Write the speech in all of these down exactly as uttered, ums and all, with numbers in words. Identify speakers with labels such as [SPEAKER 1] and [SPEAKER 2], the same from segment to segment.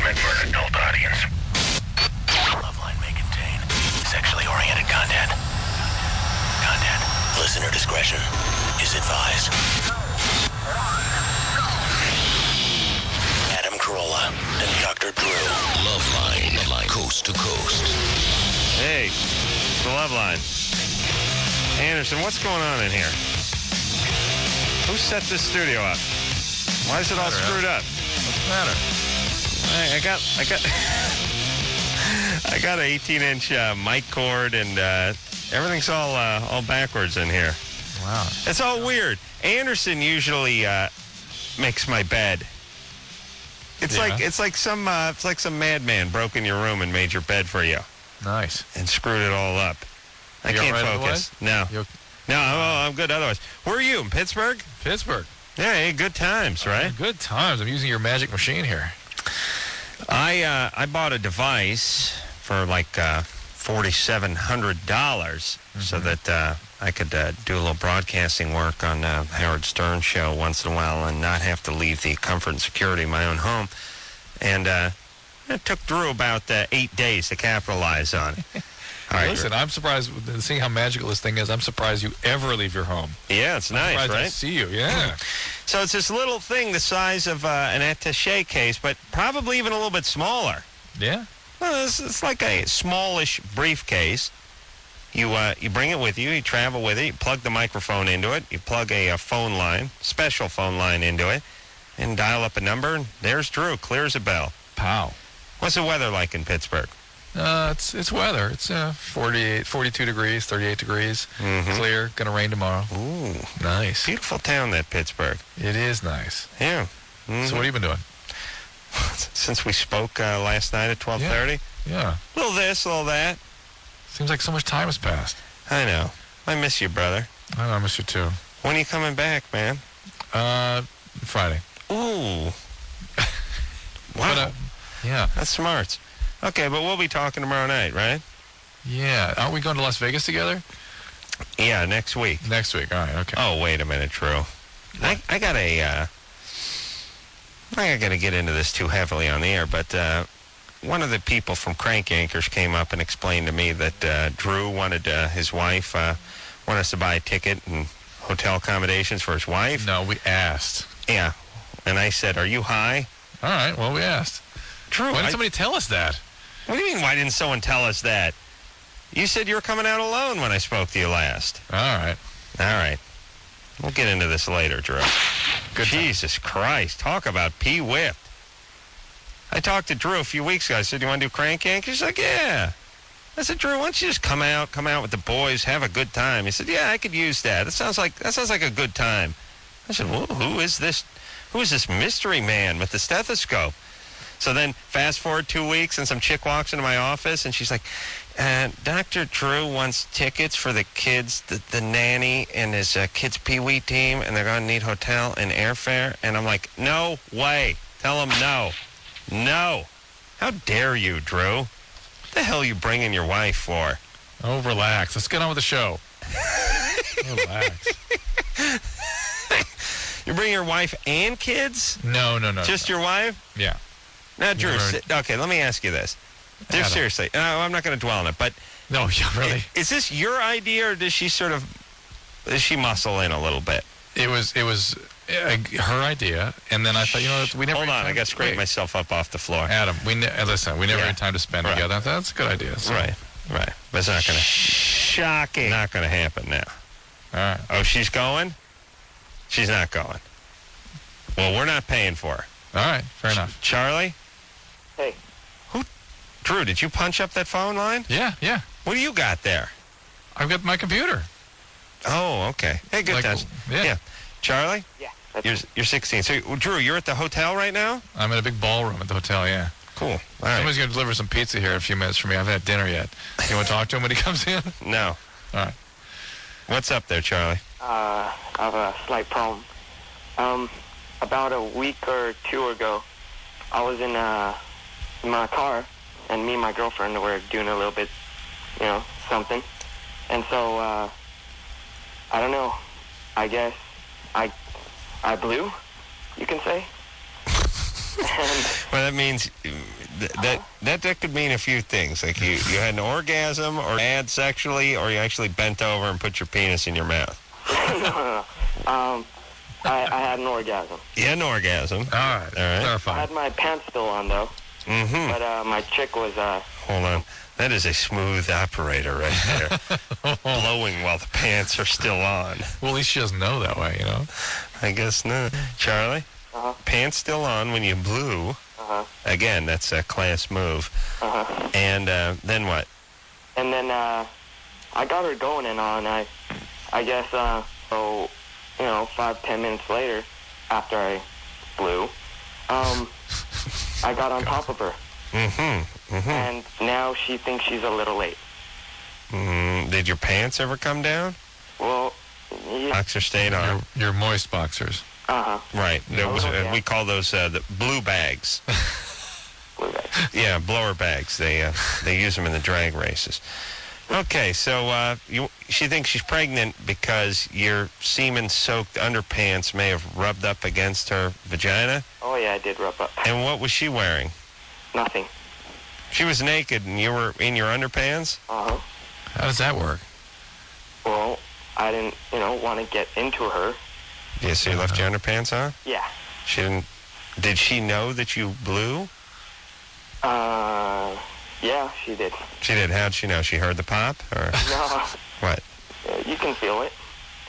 [SPEAKER 1] meant for an adult audience. Loveline may contain sexually oriented content. Content. Listener discretion is advised. Adam Carolla and Doctor Drew. Loveline, Loveline, coast to coast.
[SPEAKER 2] Hey, the Loveline. Anderson, what's going on in here? Who set this studio up? Why is it all screwed up?
[SPEAKER 3] What's the matter?
[SPEAKER 2] I, I got, I got, I got an eighteen-inch uh, mic cord, and uh, everything's all uh, all backwards in here.
[SPEAKER 3] Wow.
[SPEAKER 2] It's all weird. Anderson usually uh, makes my bed. It's
[SPEAKER 3] Yeah.
[SPEAKER 2] like it's like some uh, it's like some madman broke in your room and made your bed for you
[SPEAKER 3] Nice.
[SPEAKER 2] and screwed it all up. I
[SPEAKER 3] You
[SPEAKER 2] can't
[SPEAKER 3] all right
[SPEAKER 2] focus. No,
[SPEAKER 3] You
[SPEAKER 2] no, I'm, I'm good otherwise. Where are you, in Pittsburgh?
[SPEAKER 3] Pittsburgh.
[SPEAKER 2] Yeah, hey, good times, right?
[SPEAKER 3] Good times. I'm using your magic machine here.
[SPEAKER 2] I uh, I bought a device for like uh, forty-seven hundred dollars so that uh, I could uh, do a little broadcasting work on uh, Howard Stern show once in a while and not have to leave the comfort and security of my own home. And uh, it took Drew about uh, eight days to capitalize on it. All right,
[SPEAKER 3] Listen, I'm surprised, with- seeing how magical this thing is, I'm surprised you ever leave your home.
[SPEAKER 2] yeah, it's
[SPEAKER 3] I'm
[SPEAKER 2] nice,
[SPEAKER 3] surprised I
[SPEAKER 2] right?
[SPEAKER 3] see you, yeah.
[SPEAKER 2] So it's this little thing the size of uh, an attaché case, but probably even a little bit smaller.
[SPEAKER 3] Yeah?
[SPEAKER 2] Well, it's, it's like a smallish briefcase. You uh, you bring it with you. You travel with it. You plug the microphone into it. You plug a, a phone line, special phone line into it, and dial up a number. And there's Drew. Clear as a bell.
[SPEAKER 3] Pow.
[SPEAKER 2] What's the weather like in Pittsburgh?
[SPEAKER 3] Uh, it's it's weather. It's uh, forty-eight, forty-two degrees, thirty-eight degrees.
[SPEAKER 2] Mhm.
[SPEAKER 3] Clear. Gonna rain tomorrow.
[SPEAKER 2] Ooh,
[SPEAKER 3] Nice.
[SPEAKER 2] beautiful town, that Pittsburgh.
[SPEAKER 3] It is nice.
[SPEAKER 2] Yeah. Mhm.
[SPEAKER 3] So what have you been doing?
[SPEAKER 2] Since we spoke uh, last night at twelve thirty,
[SPEAKER 3] Yeah.
[SPEAKER 2] little this, little that.
[SPEAKER 3] Seems like so much time has passed.
[SPEAKER 2] I know. I miss you, brother.
[SPEAKER 3] I know, I miss you too.
[SPEAKER 2] When are you coming back, man?
[SPEAKER 3] Uh, Friday.
[SPEAKER 2] Ooh. Wow.
[SPEAKER 3] But, uh, yeah.
[SPEAKER 2] That's smart. Okay, but we'll be talking tomorrow night, right?
[SPEAKER 3] Yeah. Aren't we going to Las Vegas together?
[SPEAKER 2] Yeah, next week.
[SPEAKER 3] Next week. All right. Okay.
[SPEAKER 2] Oh, wait a minute, Drew. I, I got a, uh, I'm not going to get into this too heavily on the air, but uh, one of the people from Crank Yankers came up and explained to me that uh, Drew wanted uh, his wife, uh, wanted us to buy a ticket and hotel accommodations for his wife.
[SPEAKER 3] No, we asked.
[SPEAKER 2] Yeah. And I said, are you high?
[SPEAKER 3] All right. Well, we asked.
[SPEAKER 2] Drew,
[SPEAKER 3] Why
[SPEAKER 2] I-
[SPEAKER 3] didn't somebody tell us that?
[SPEAKER 2] what do you mean, why didn't someone tell us that? You said you were coming out alone when I spoke to you last.
[SPEAKER 3] All right.
[SPEAKER 2] All right. We'll get into this later, Drew.
[SPEAKER 3] Good time.
[SPEAKER 2] Jesus Christ. Talk about P-whipped. I talked to Drew a few weeks ago. I said, you want to do Crank Yankers? He's like, yeah. I said, Drew, why don't you just come out, come out with the boys, have a good time? He said, yeah, I could use that. That sounds like that sounds like a good time. I said, well, who is this? Who is this mystery man with the stethoscope? So then fast forward two weeks and some chick walks into my office and she's like, uh, Doctor Drew wants tickets for the kids, the, the nanny and his uh, kids' pee-wee team, and they're going to need hotel and airfare. And I'm like, no way. Tell them no. No. How dare you, Drew? What the hell are you bringing your wife for?
[SPEAKER 3] Oh, relax. Let's get on with the show. Relax.
[SPEAKER 2] You bring your wife and kids?
[SPEAKER 3] No, no, no.
[SPEAKER 2] Just
[SPEAKER 3] no.
[SPEAKER 2] your wife?
[SPEAKER 3] Yeah.
[SPEAKER 2] Now, Drew,
[SPEAKER 3] Never-
[SPEAKER 2] si- okay, let me ask you this. Dude,
[SPEAKER 3] Adam.
[SPEAKER 2] seriously, no, I'm not going to dwell on it, but
[SPEAKER 3] No, yeah, really.
[SPEAKER 2] is this your idea or does she sort of, does she muscle in a little bit?
[SPEAKER 3] It was it was uh, her idea, and then I thought, you know, we never.
[SPEAKER 2] Hold
[SPEAKER 3] had
[SPEAKER 2] on,
[SPEAKER 3] time-
[SPEAKER 2] I got to scrape
[SPEAKER 3] wait.
[SPEAKER 2] myself up off the floor.
[SPEAKER 3] Adam, we ne- uh, listen. We never
[SPEAKER 2] Yeah.
[SPEAKER 3] had time to spend
[SPEAKER 2] Right.
[SPEAKER 3] together. That's a good idea. So.
[SPEAKER 2] Right, right. But it's not going to, shocking. Not going to happen now.
[SPEAKER 3] All right.
[SPEAKER 2] Oh, she's going? She's not going. Well, we're not paying for her.
[SPEAKER 3] All right. Fair enough.
[SPEAKER 2] Charlie?
[SPEAKER 4] Hey.
[SPEAKER 2] Who? Drew, did you punch up that phone line?
[SPEAKER 3] Yeah, yeah.
[SPEAKER 2] What do you got there?
[SPEAKER 3] I've got my computer.
[SPEAKER 2] Oh, okay. Hey, good
[SPEAKER 3] Like,
[SPEAKER 2] times.
[SPEAKER 3] yeah.
[SPEAKER 2] Charlie?
[SPEAKER 4] Yeah. That's
[SPEAKER 2] You're, you're sixteen. So, Drew, you're at the hotel right now?
[SPEAKER 3] I'm in a big ballroom at the hotel. Yeah.
[SPEAKER 2] Cool. All right.
[SPEAKER 3] Somebody's going to deliver some pizza here in a few minutes for me. I haven't had dinner yet. You want to talk to him when he comes in?
[SPEAKER 2] No.
[SPEAKER 3] All right.
[SPEAKER 2] What's up there, Charlie?
[SPEAKER 4] Uh, I have a slight problem. Um, about a week or two ago, I was in, uh, in my car, and me and my girlfriend were doing a little bit, you know, something. And so, uh, I don't know, I guess I, I blew, you can say.
[SPEAKER 2] Well, that means th- that that that could mean a few things. Like you, you had an orgasm, or had sexually, or you actually bent over and put your penis in your mouth.
[SPEAKER 4] no, no, no. Um, I, I had an orgasm.
[SPEAKER 2] You had an orgasm.
[SPEAKER 3] All right.
[SPEAKER 2] All right.
[SPEAKER 4] I
[SPEAKER 3] Clarify.
[SPEAKER 4] had my pants still on, though.
[SPEAKER 2] Mm-hmm.
[SPEAKER 4] But uh, my chick was... Uh,
[SPEAKER 2] Hold on. That is a smooth operator right there. Blowing while the pants are still on.
[SPEAKER 3] Well, at least she doesn't know that way, you know?
[SPEAKER 2] I guess not. Charlie?
[SPEAKER 4] Uh-huh.
[SPEAKER 2] Pants still on when you blew.
[SPEAKER 4] Uh-huh.
[SPEAKER 2] Again, that's a class move.
[SPEAKER 4] Uh-huh.
[SPEAKER 2] And uh, then what?
[SPEAKER 4] And then uh, I got her going and on. I, I guess, uh, so, you know, five, ten minutes later, after I blew, um, I got on top of her.
[SPEAKER 2] Mm-hmm. Mm-hmm.
[SPEAKER 4] And now she thinks she's a little late.
[SPEAKER 2] Mm, did your pants ever come down?
[SPEAKER 4] Well, yeah.
[SPEAKER 2] Boxer stayed
[SPEAKER 3] Your,
[SPEAKER 2] on.
[SPEAKER 3] your moist boxers.
[SPEAKER 4] Uh-huh.
[SPEAKER 2] Right. There was,
[SPEAKER 4] Oh,
[SPEAKER 2] uh,
[SPEAKER 4] yeah.
[SPEAKER 2] we call those uh, the blue bags.
[SPEAKER 4] Blue bag.
[SPEAKER 2] Yeah, blower bags. They uh, they use them in the drag races. Okay, so uh, you, she thinks she's pregnant because your semen-soaked underpants may have rubbed up against her vagina.
[SPEAKER 4] Oh, yeah, I did rub up.
[SPEAKER 2] And what was she wearing?
[SPEAKER 4] Nothing.
[SPEAKER 2] She was naked, and you were in your underpants?
[SPEAKER 4] Uh-huh.
[SPEAKER 3] How does that work?
[SPEAKER 4] Well, I didn't, you know, want to get into her.
[SPEAKER 2] Yeah, so you left your underpants on?
[SPEAKER 4] Yeah.
[SPEAKER 2] She didn't... Did she know that you blew?
[SPEAKER 4] Uh, yeah, she did.
[SPEAKER 2] She did. How'd she know? She heard the pop? Or
[SPEAKER 4] No,
[SPEAKER 2] what?
[SPEAKER 4] uh, you can feel it.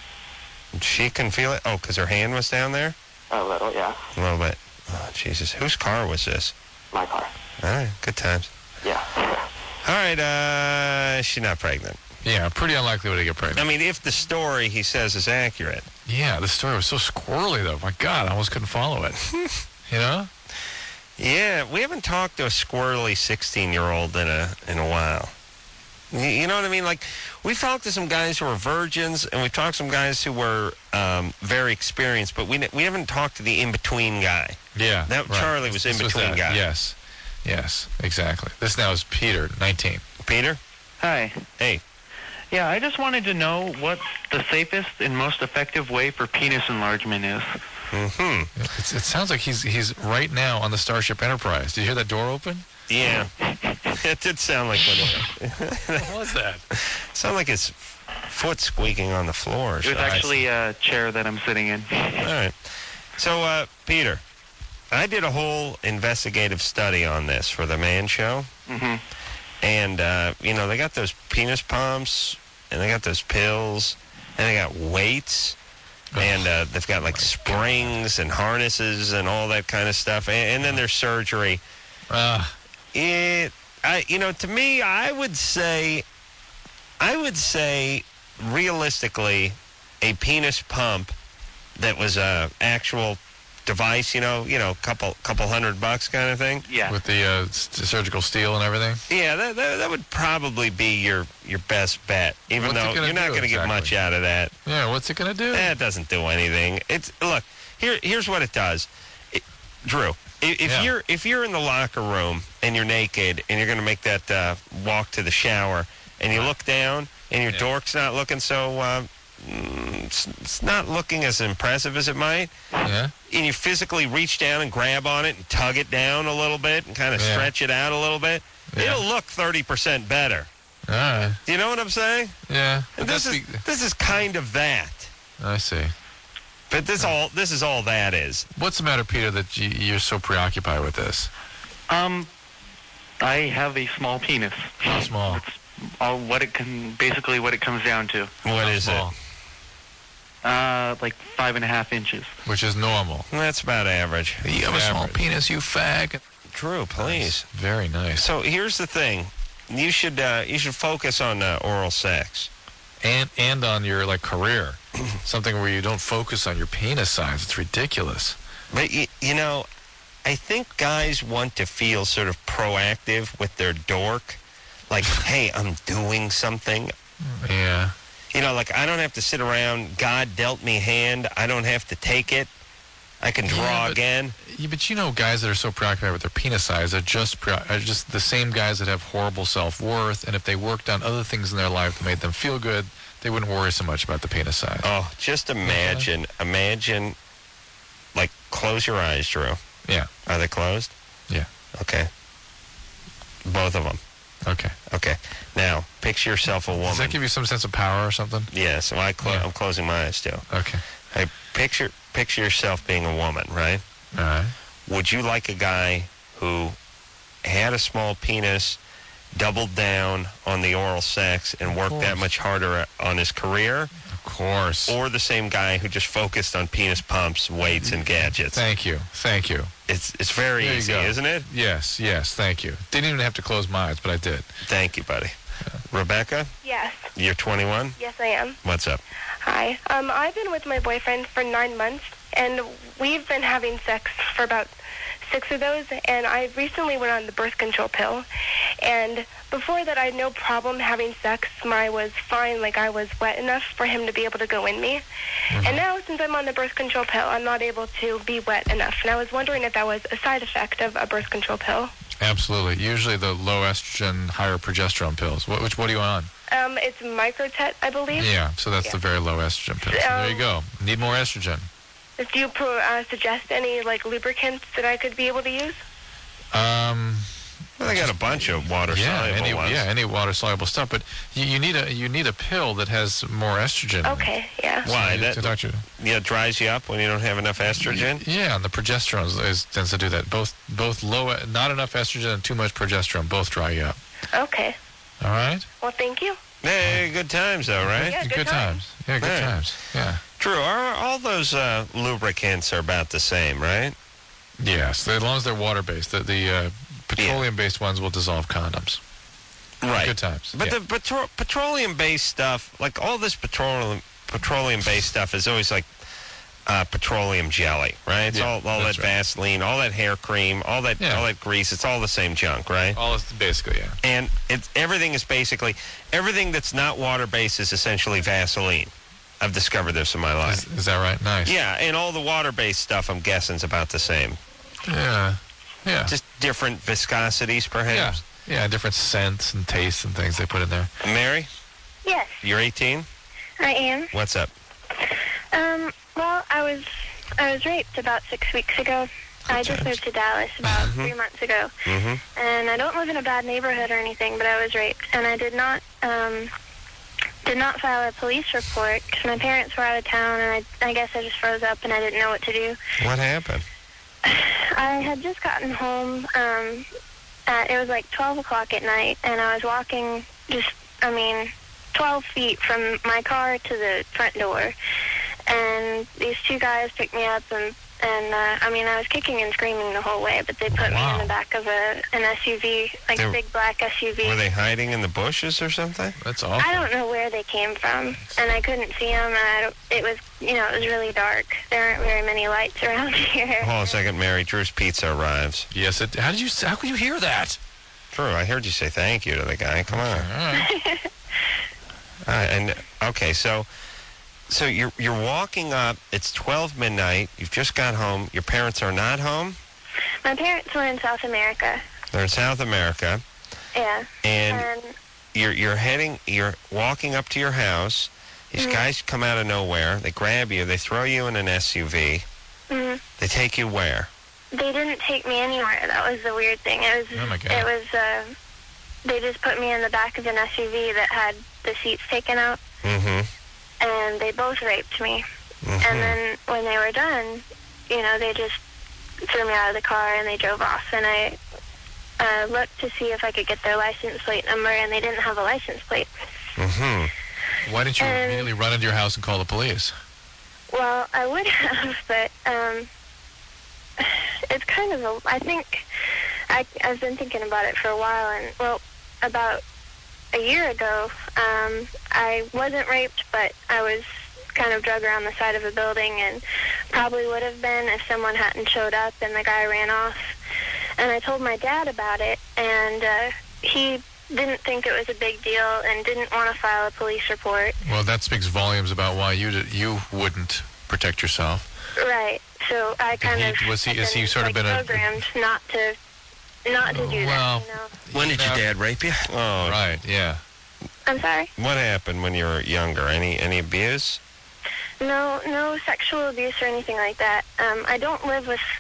[SPEAKER 2] She can feel it? Oh, because her hand was down there?
[SPEAKER 4] A little, yeah.
[SPEAKER 2] A little bit. Oh, Jesus. Whose car was this?
[SPEAKER 4] My car.
[SPEAKER 2] All right, good times.
[SPEAKER 4] Yeah.
[SPEAKER 2] All right, uh, she's not pregnant.
[SPEAKER 3] Yeah, pretty unlikely way to get pregnant.
[SPEAKER 2] I mean, if the story he says is accurate.
[SPEAKER 3] Yeah, the story was so squirrely, though. My God, I almost couldn't follow it. You know?
[SPEAKER 2] Yeah, we haven't talked to a squirrely sixteen-year-old in a in a while. You, you know what I mean? Like, we've talked to some guys who are virgins, and we've talked to some guys who were um, very experienced, but we we haven't talked to the in-between guy.
[SPEAKER 3] Yeah.
[SPEAKER 2] That
[SPEAKER 3] right.
[SPEAKER 2] Charlie was
[SPEAKER 3] This
[SPEAKER 2] in-between
[SPEAKER 3] that.
[SPEAKER 2] guy.
[SPEAKER 3] Yes. Yes, exactly. This now is Peter, nineteen.
[SPEAKER 2] Peter?
[SPEAKER 5] Hi.
[SPEAKER 2] Hey.
[SPEAKER 5] Yeah, I just wanted to know what the safest and most effective way for penis enlargement is.
[SPEAKER 2] Mm-hmm.
[SPEAKER 3] It's, it sounds like he's he's right now on the Starship Enterprise. Did you hear that door open?
[SPEAKER 2] Yeah. It did sound like when it,
[SPEAKER 3] What was that?
[SPEAKER 2] sound like his foot squeaking on the floor. or
[SPEAKER 5] It was
[SPEAKER 2] something.
[SPEAKER 5] actually a chair that I'm sitting in.
[SPEAKER 2] All right. So, uh, Peter, I did a whole investigative study on this for the Man Show.
[SPEAKER 5] Mm-hmm.
[SPEAKER 2] And, uh, you know, they got those penis pumps, and they got those pills, and they got weights, and uh, they've got, like, springs and harnesses and all that kind of stuff. And, and then there's surgery.
[SPEAKER 3] Uh,
[SPEAKER 2] It, I, you know, to me, I would say, I would say, realistically, a penis pump that was a actual device, you know, you know, couple couple hundred bucks kind of thing.
[SPEAKER 5] Yeah.
[SPEAKER 3] with the uh, s- surgical steel and everything?
[SPEAKER 2] Yeah, that, that that would probably be your your best bet, even
[SPEAKER 3] What's it
[SPEAKER 2] though
[SPEAKER 3] gonna
[SPEAKER 2] you're not
[SPEAKER 3] do
[SPEAKER 2] going to get
[SPEAKER 3] exactly?
[SPEAKER 2] much out of that.
[SPEAKER 3] Yeah, what's it going to do?
[SPEAKER 2] That doesn't do anything. It's look here. Here's what it does, it, Drew. If, if
[SPEAKER 3] Yeah.
[SPEAKER 2] you're if you're in the locker room and you're naked and you're going to make that uh, walk to the shower and you look down and your
[SPEAKER 3] Yeah.
[SPEAKER 2] dork's not looking so, uh, mm, it's, it's not looking as impressive as it might,
[SPEAKER 3] Yeah?
[SPEAKER 2] and you physically reach down and grab on it and tug it down a little bit and kind of
[SPEAKER 3] Yeah.
[SPEAKER 2] stretch it out a little bit,
[SPEAKER 3] Yeah.
[SPEAKER 2] it'll look thirty percent better.
[SPEAKER 3] All right.
[SPEAKER 2] Do you know what I'm saying?
[SPEAKER 3] Yeah.
[SPEAKER 2] And
[SPEAKER 3] But
[SPEAKER 2] this
[SPEAKER 3] that's
[SPEAKER 2] is
[SPEAKER 3] be-
[SPEAKER 2] this is kind of that.
[SPEAKER 3] I see.
[SPEAKER 2] But this all this is all that is.
[SPEAKER 3] What's the matter, Peter, that you, you're so preoccupied with this?
[SPEAKER 5] Um, I have a small penis.
[SPEAKER 3] How small?
[SPEAKER 5] All what it can, basically what it comes down to.
[SPEAKER 2] What
[SPEAKER 3] How
[SPEAKER 2] is
[SPEAKER 3] small?
[SPEAKER 2] it?
[SPEAKER 5] Uh, like five and a half inches.
[SPEAKER 3] Which is normal.
[SPEAKER 2] That's about average.
[SPEAKER 3] You have a small
[SPEAKER 2] Average.
[SPEAKER 3] penis, you fag.
[SPEAKER 2] Drew, please.
[SPEAKER 3] Very nice.
[SPEAKER 2] So here's the thing: you should uh, you should focus on uh, oral sex.
[SPEAKER 3] And and on your like career, something where you don't focus on your penis size. It's ridiculous.
[SPEAKER 2] But you, you know, I think guys want to feel sort of proactive with their dork, like, hey, I'm doing something.
[SPEAKER 3] Yeah.
[SPEAKER 2] You know, like I don't have to sit around. God dealt me a hand. I don't have to take it. I can draw
[SPEAKER 3] Yeah, but-
[SPEAKER 2] again.
[SPEAKER 3] Yeah, but you know, guys that are so preoccupied with their penis size are just pre- are just the same guys that have horrible self-worth. And if they worked on other things in their life that made them feel good, they wouldn't worry so much about the penis size.
[SPEAKER 2] Oh, just imagine, imagine, like, close your eyes, Drew.
[SPEAKER 3] Yeah.
[SPEAKER 2] Are they closed?
[SPEAKER 3] Yeah.
[SPEAKER 2] Okay. Both of them.
[SPEAKER 3] Okay.
[SPEAKER 2] Okay. Now, picture yourself a woman.
[SPEAKER 3] Does that give you some sense of power or something?
[SPEAKER 2] Yes. Well, I clo-
[SPEAKER 3] Yeah.
[SPEAKER 2] I'm closing my eyes too.
[SPEAKER 3] Okay.
[SPEAKER 2] I picture picture yourself being a woman, right?
[SPEAKER 3] All right.
[SPEAKER 2] Would you like a guy who had a small penis, doubled down on the oral sex, and worked that
[SPEAKER 3] course.
[SPEAKER 2] much harder on his career?
[SPEAKER 3] Of course.
[SPEAKER 2] Or the same guy who just focused on penis pumps, weights, and gadgets?
[SPEAKER 3] Thank you. Thank you.
[SPEAKER 2] It's it's very
[SPEAKER 3] There you
[SPEAKER 2] easy,
[SPEAKER 3] go.
[SPEAKER 2] isn't it?
[SPEAKER 3] Yes, yes, thank you. Didn't even have to close my eyes, but I did.
[SPEAKER 2] Thank you, buddy. Rebecca,
[SPEAKER 6] Yes.
[SPEAKER 2] you're twenty-one?
[SPEAKER 6] Yes, I am.
[SPEAKER 2] What's up?
[SPEAKER 6] Hi. Um, I've been with my boyfriend for nine months, and we've been having sex for about six of those, and I recently went on the birth control pill. And before that, I had no problem having sex. My was fine, like I was wet enough for him to be able to go in me.
[SPEAKER 3] Mm-hmm.
[SPEAKER 6] And now, since I'm on the birth control pill, I'm not able to be wet enough. And I was wondering if that was a side effect of a birth control pill.
[SPEAKER 3] Absolutely. Usually the low estrogen, higher progesterone pills. What, which, what are you on?
[SPEAKER 6] Um, it's Microtet, I believe.
[SPEAKER 3] Yeah, so that's
[SPEAKER 6] Yeah.
[SPEAKER 3] the very low estrogen pill. So there you go. Need more estrogen.
[SPEAKER 6] Do you pro, uh, suggest any like lubricants that I could be able to use?
[SPEAKER 3] Um,
[SPEAKER 2] Well, they got a bunch of water
[SPEAKER 3] yeah,
[SPEAKER 2] soluble
[SPEAKER 3] any
[SPEAKER 2] ones.
[SPEAKER 3] yeah, any water soluble stuff. But you, you need a you need a pill that has more estrogen. in it.
[SPEAKER 6] Okay, yeah.
[SPEAKER 2] Why?
[SPEAKER 3] So
[SPEAKER 2] That
[SPEAKER 3] to doctor.
[SPEAKER 2] yeah, dries you up when you don't have enough estrogen?
[SPEAKER 3] Yeah, and the progesterone is, is, tends to do that. Both both low, not enough estrogen and too much progesterone both dry you up.
[SPEAKER 6] Okay.
[SPEAKER 3] All right.
[SPEAKER 6] Well, thank you.
[SPEAKER 2] Hey, good times though, right?
[SPEAKER 6] Yeah, good
[SPEAKER 3] times. Yeah, good
[SPEAKER 2] Yeah.
[SPEAKER 3] times. Yeah.
[SPEAKER 2] True. Are all those uh, lubricants are about the same, right?
[SPEAKER 3] Yes, as long as they're water based. The, the uh, petroleum based ones will dissolve condoms.
[SPEAKER 2] Right.
[SPEAKER 3] Good times.
[SPEAKER 2] But
[SPEAKER 3] yeah.
[SPEAKER 2] the petro- petroleum-based stuff, like all this petroleum petroleum-based stuff, is always like uh, petroleum jelly, right? It's
[SPEAKER 3] Yeah,
[SPEAKER 2] all, all that
[SPEAKER 3] that's right.
[SPEAKER 2] Vaseline, all that hair cream, all that
[SPEAKER 3] Yeah.
[SPEAKER 2] all that grease. It's all the same junk, right?
[SPEAKER 3] all is basically yeah.
[SPEAKER 2] And it's everything is basically everything that's not water-based is essentially Vaseline. I've discovered this in my life.
[SPEAKER 3] Is, is that right? Nice.
[SPEAKER 2] Yeah, and all the water-based stuff, I'm guessing, is about the same.
[SPEAKER 3] Yeah. Yeah.
[SPEAKER 2] Just different viscosities,
[SPEAKER 3] yeah.
[SPEAKER 2] perhaps.
[SPEAKER 3] Yeah. Different scents and tastes and things they put in there.
[SPEAKER 2] Mary,
[SPEAKER 6] Yes,
[SPEAKER 2] you're eighteen.
[SPEAKER 6] I am.
[SPEAKER 2] What's up?
[SPEAKER 6] Um, well, I was I was raped about six weeks ago. I just
[SPEAKER 3] times.
[SPEAKER 6] moved to Dallas about three months ago,
[SPEAKER 2] Mm-hmm.
[SPEAKER 6] and I don't live in a bad neighborhood or anything, but I was raped, and I did not um did not file a police report because my parents were out of town, and I I guess I just froze up and I didn't know what to do.
[SPEAKER 2] What happened?
[SPEAKER 6] I had just gotten home. Um, at, it was like twelve o'clock at night, and I was walking just, I mean, twelve feet from my car to the front door. And these two guys picked me up, and, and uh, I mean, I was kicking and screaming the whole way, but they put me
[SPEAKER 3] Wow.
[SPEAKER 6] in the back of a an S U V, like
[SPEAKER 2] They
[SPEAKER 6] a
[SPEAKER 2] were-
[SPEAKER 6] big black S U V.
[SPEAKER 2] Were they hiding in the bushes or something?
[SPEAKER 3] That's awful.
[SPEAKER 6] I don't know where they came from, and I couldn't see them. And I don't, it was, you know, it was really dark. There aren't very many lights around here.
[SPEAKER 2] Hold on a second, Mary. Drew's Pizza arrives.
[SPEAKER 3] Yes. It, how did you? How could you hear that?
[SPEAKER 2] Drew, I heard you say thank you to the guy. Come on.
[SPEAKER 3] All right.
[SPEAKER 2] All right, and okay, so so you're you're walking up. It's twelve midnight. You've just got home. Your parents are not home.
[SPEAKER 6] My parents were in South America.
[SPEAKER 2] They're in South America,
[SPEAKER 6] Yeah.
[SPEAKER 2] and
[SPEAKER 6] And
[SPEAKER 2] you're you're heading. You're walking up to your house. These
[SPEAKER 6] Mhm.
[SPEAKER 2] guys come out of nowhere. They grab you. They throw you in an S U V.
[SPEAKER 6] mm,
[SPEAKER 2] They take you where?
[SPEAKER 6] they didn't take me anywhere. That was the weird thing. It was.
[SPEAKER 3] Oh, my God.
[SPEAKER 6] It was. Uh, they just put me in the back of an S U V that had the seats taken out,
[SPEAKER 2] Mm-hmm.
[SPEAKER 6] and they both raped me.
[SPEAKER 2] mm-hmm.
[SPEAKER 6] And then when they were done, you know, they just threw me out of the car and they drove off. And I uh, looked to see if I could get their license plate number, and they didn't have a license plate.
[SPEAKER 2] Mm-hmm.
[SPEAKER 3] Why didn't you
[SPEAKER 6] Um,
[SPEAKER 3] immediately run into your house and call the police?
[SPEAKER 6] Well, I would have, but um, it's kind of a. I think I, I've been thinking about it for a while, and well, about a year ago, um, I wasn't raped, but I was kind of drug around the side of a building, and probably would have been if someone hadn't showed up and the guy ran off. And I told my dad about it, and uh, he didn't think it was a big deal and didn't want to file a police report.
[SPEAKER 3] Well, that speaks volumes about why you did, you wouldn't protect yourself.
[SPEAKER 6] Right. So I kind
[SPEAKER 3] he-
[SPEAKER 6] of
[SPEAKER 3] was he-
[SPEAKER 6] have
[SPEAKER 3] has he
[SPEAKER 6] been,
[SPEAKER 3] sort of
[SPEAKER 6] like,
[SPEAKER 3] been a-
[SPEAKER 6] programmed not to not to do
[SPEAKER 3] Well-
[SPEAKER 6] that. You know.
[SPEAKER 1] When did your dad rape you?
[SPEAKER 2] Oh,
[SPEAKER 3] Right. Yeah.
[SPEAKER 6] I'm sorry.
[SPEAKER 2] what happened when you were younger? Any any abuse?
[SPEAKER 6] No, no sexual abuse or anything like that. Um, I don't live with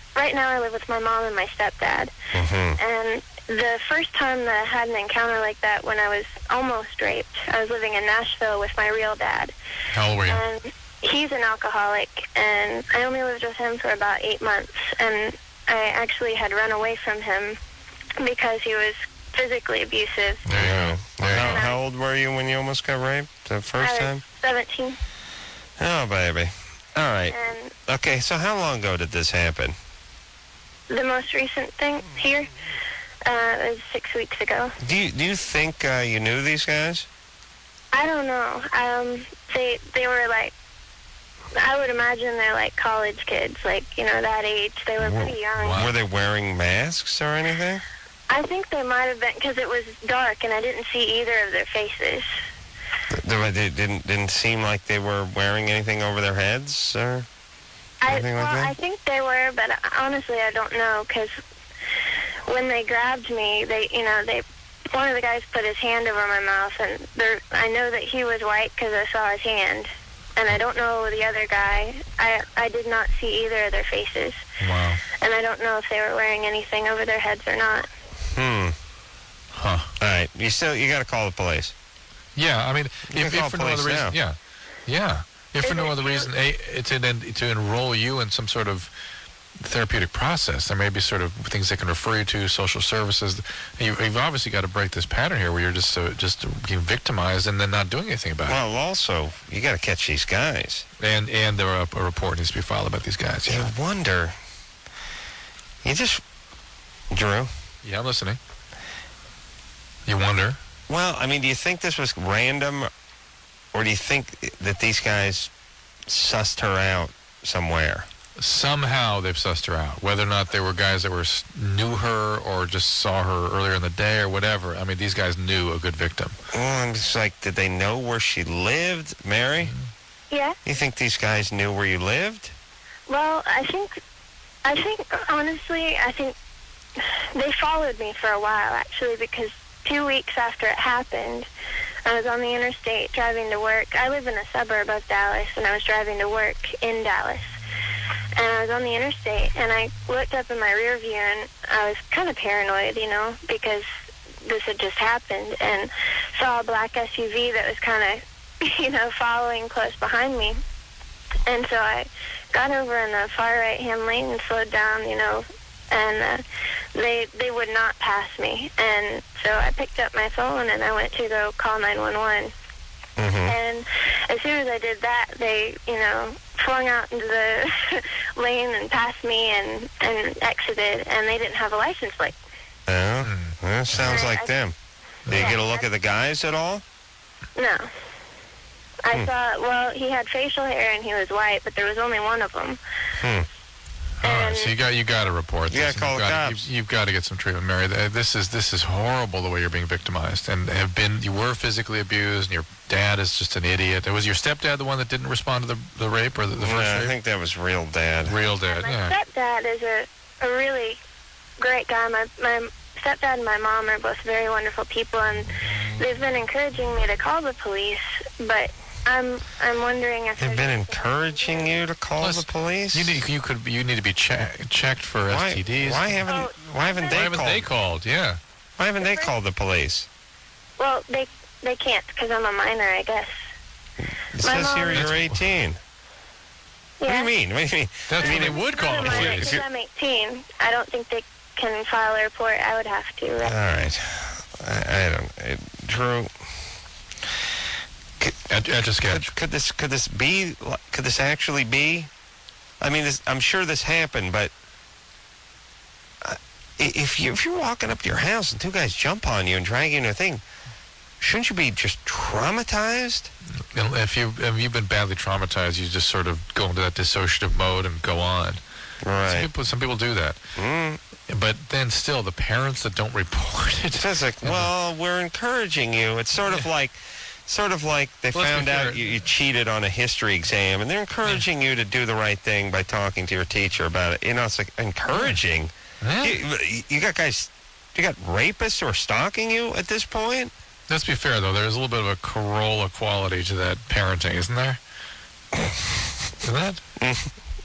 [SPEAKER 6] right now I live with my mom and my stepdad.
[SPEAKER 2] Mm-hmm.
[SPEAKER 6] And the first time that I had an encounter like that, when I was almost raped, I was living in Nashville with my real dad.
[SPEAKER 3] How old were you?
[SPEAKER 6] And he's an alcoholic, and I only lived with him for about eight months. And I actually had run away from him because he was physically abusive.
[SPEAKER 2] There you go. How,
[SPEAKER 6] And I-
[SPEAKER 2] how old were you when you almost got raped the first
[SPEAKER 6] I was
[SPEAKER 2] time?
[SPEAKER 6] seventeen.
[SPEAKER 2] Oh, baby. All right.
[SPEAKER 6] And
[SPEAKER 2] Okay, so how long ago did this happen?
[SPEAKER 6] the most recent thing here uh, was six weeks ago.
[SPEAKER 2] Do you, do you think uh, you knew these guys?
[SPEAKER 6] I don't know. Um, they they were like, I would imagine they're like college kids, like, you know, that age. They were pretty young.
[SPEAKER 3] Wow.
[SPEAKER 2] Were they wearing masks or anything?
[SPEAKER 6] I think they might have been, because it was dark and I didn't see either of their faces.
[SPEAKER 2] They, they didn't didn't seem like they were wearing anything over their heads, or
[SPEAKER 6] I,
[SPEAKER 2] anything
[SPEAKER 6] well,
[SPEAKER 2] like that?
[SPEAKER 6] I think they were, but honestly, I don't know, because when they grabbed me, they, you know, they, one of the guys put his hand over my mouth, and there, I know that he was white because I saw his hand, and I don't know the other guy. I, I did not see either of their faces,
[SPEAKER 3] Wow.
[SPEAKER 6] and I don't know if they were wearing anything over their heads or not.
[SPEAKER 2] Hmm.
[SPEAKER 3] Huh.
[SPEAKER 2] All right. You still you got to call the police.
[SPEAKER 3] Yeah, I mean,
[SPEAKER 2] You
[SPEAKER 3] if,
[SPEAKER 2] can call
[SPEAKER 3] if for no
[SPEAKER 2] police
[SPEAKER 3] other reason,
[SPEAKER 2] now.
[SPEAKER 3] yeah, yeah. If for
[SPEAKER 6] Is
[SPEAKER 3] no
[SPEAKER 6] it
[SPEAKER 3] other
[SPEAKER 6] true?
[SPEAKER 3] reason, a, to then to enroll you in some sort of therapeutic process, there may be sort of things they can refer you to, social services. You, you've obviously got to break this pattern here, where you're just uh, just being victimized and then not doing anything about
[SPEAKER 2] Well, also you got to catch these guys.
[SPEAKER 3] it. And and there are a, a report needs to be filed about these guys.
[SPEAKER 2] You
[SPEAKER 3] Yeah,
[SPEAKER 2] wonder. You just, Drew.
[SPEAKER 3] yeah, I'm listening. You wonder.
[SPEAKER 2] Well, I mean, do you think this was random, or do you think that these guys sussed her out somewhere?
[SPEAKER 3] Somehow they've sussed her out. Whether or not they were guys that were s- knew her or just saw her earlier in the day or whatever. I mean, these guys knew a good victim.
[SPEAKER 2] Well, I'm just like, did they know where she lived, Mary?
[SPEAKER 6] Yeah?
[SPEAKER 2] You think these guys knew where you lived?
[SPEAKER 6] Well, I think, I think, honestly, I think they followed me for a while, actually, because two weeks after it happened, I was on the interstate driving to work. I live in a suburb of Dallas, and I was driving to work in Dallas. And I was on the interstate, and I looked up in my rear view, and I was kind of paranoid, you know, because this had just happened, and saw a black S U V that was kind of, you know, following close behind me. And so I got over in the far right-hand lane and slowed down, you know, and uh, they they would not pass me. And so I picked up my phone, and I went to go call nine one one.
[SPEAKER 2] Mm-hmm.
[SPEAKER 6] And as soon as I did that, they, you know, flung out into the lane and passed me and, and exited, and they didn't have a license plate.
[SPEAKER 2] Oh,
[SPEAKER 3] Hmm.
[SPEAKER 2] that sounds
[SPEAKER 6] I-
[SPEAKER 2] like
[SPEAKER 6] I-
[SPEAKER 2] them. Did you
[SPEAKER 6] Yeah,
[SPEAKER 2] get a look
[SPEAKER 6] I-
[SPEAKER 2] at the guys at all?
[SPEAKER 6] No. I
[SPEAKER 2] Hmm.
[SPEAKER 6] saw, well, he had facial hair and he was white, but there was only one of them.
[SPEAKER 2] Hmm.
[SPEAKER 3] All right,
[SPEAKER 6] And-
[SPEAKER 3] so you got you got to report
[SPEAKER 2] You
[SPEAKER 3] this.
[SPEAKER 2] gotta call
[SPEAKER 3] You've
[SPEAKER 2] the
[SPEAKER 3] gotta-
[SPEAKER 2] cops.
[SPEAKER 3] You've, you've got to get some treatment, Mary. Th- This is this is horrible the way you're being victimized, and have been. You were physically abused, and your dad is just an idiot. Was your stepdad the one that didn't respond to the the rape or the, the first
[SPEAKER 2] Yeah, I
[SPEAKER 3] rape?
[SPEAKER 2] think that was real dad.
[SPEAKER 3] Real dad,
[SPEAKER 6] My
[SPEAKER 3] yeah.
[SPEAKER 6] stepdad is a, a really great guy. My my stepdad and my mom are both very wonderful people, and they've been encouraging me to call the police. But I'm I'm wondering if
[SPEAKER 2] They've
[SPEAKER 6] there's
[SPEAKER 2] been
[SPEAKER 6] anything-
[SPEAKER 2] encouraging you to call
[SPEAKER 3] Plus,
[SPEAKER 2] the police?
[SPEAKER 3] You need you could you need to be che- checked for
[SPEAKER 2] why,
[SPEAKER 3] S T Ds.
[SPEAKER 2] why haven't
[SPEAKER 6] Oh,
[SPEAKER 2] why haven't
[SPEAKER 3] Why
[SPEAKER 2] they
[SPEAKER 3] haven't
[SPEAKER 2] called?
[SPEAKER 3] they called? Yeah.
[SPEAKER 2] Why haven't they called the police?
[SPEAKER 6] Well, they they can't because I'm a minor, I guess.
[SPEAKER 2] It
[SPEAKER 6] My
[SPEAKER 2] says
[SPEAKER 6] mom-
[SPEAKER 2] here you're eighteen. What do
[SPEAKER 6] Yeah.
[SPEAKER 2] you mean? What do you mean?
[SPEAKER 3] That's
[SPEAKER 2] I mean,
[SPEAKER 3] when they would call
[SPEAKER 6] I'm
[SPEAKER 3] the
[SPEAKER 6] a minor
[SPEAKER 3] police.
[SPEAKER 6] because I'm eighteen. I don't think they can file a report. I would have to.
[SPEAKER 2] All
[SPEAKER 6] Right?
[SPEAKER 2] right. I, I don't. It, Drew,
[SPEAKER 3] Etch a sketch.
[SPEAKER 2] could, could this could this be? Could this actually be? I mean, this, I'm sure this happened, but uh, i- if you if you're walking up to your house and two guys jump on you and drag you into a thing, shouldn't you be just traumatized?
[SPEAKER 3] And If you if you've been badly traumatized, you just sort of go into that dissociative mode and go on. Some
[SPEAKER 2] Right.
[SPEAKER 3] people some people do that.
[SPEAKER 2] Mm.
[SPEAKER 3] But then still, the parents that don't report it.
[SPEAKER 2] It's like, well, we're encouraging you. It's sort of like, sort of like they
[SPEAKER 3] Well, let's
[SPEAKER 2] found
[SPEAKER 3] be
[SPEAKER 2] out
[SPEAKER 3] fair.
[SPEAKER 2] you, you cheated on a history exam, and they're encouraging you to do the right thing by talking to your teacher about it. You know, it's like encouraging.
[SPEAKER 3] Yeah.
[SPEAKER 2] You, you got guys, you got rapists who are stalking you at this point.
[SPEAKER 3] Let's be fair, though. There's a little bit of a Corolla quality to that parenting, isn't there? Isn't that?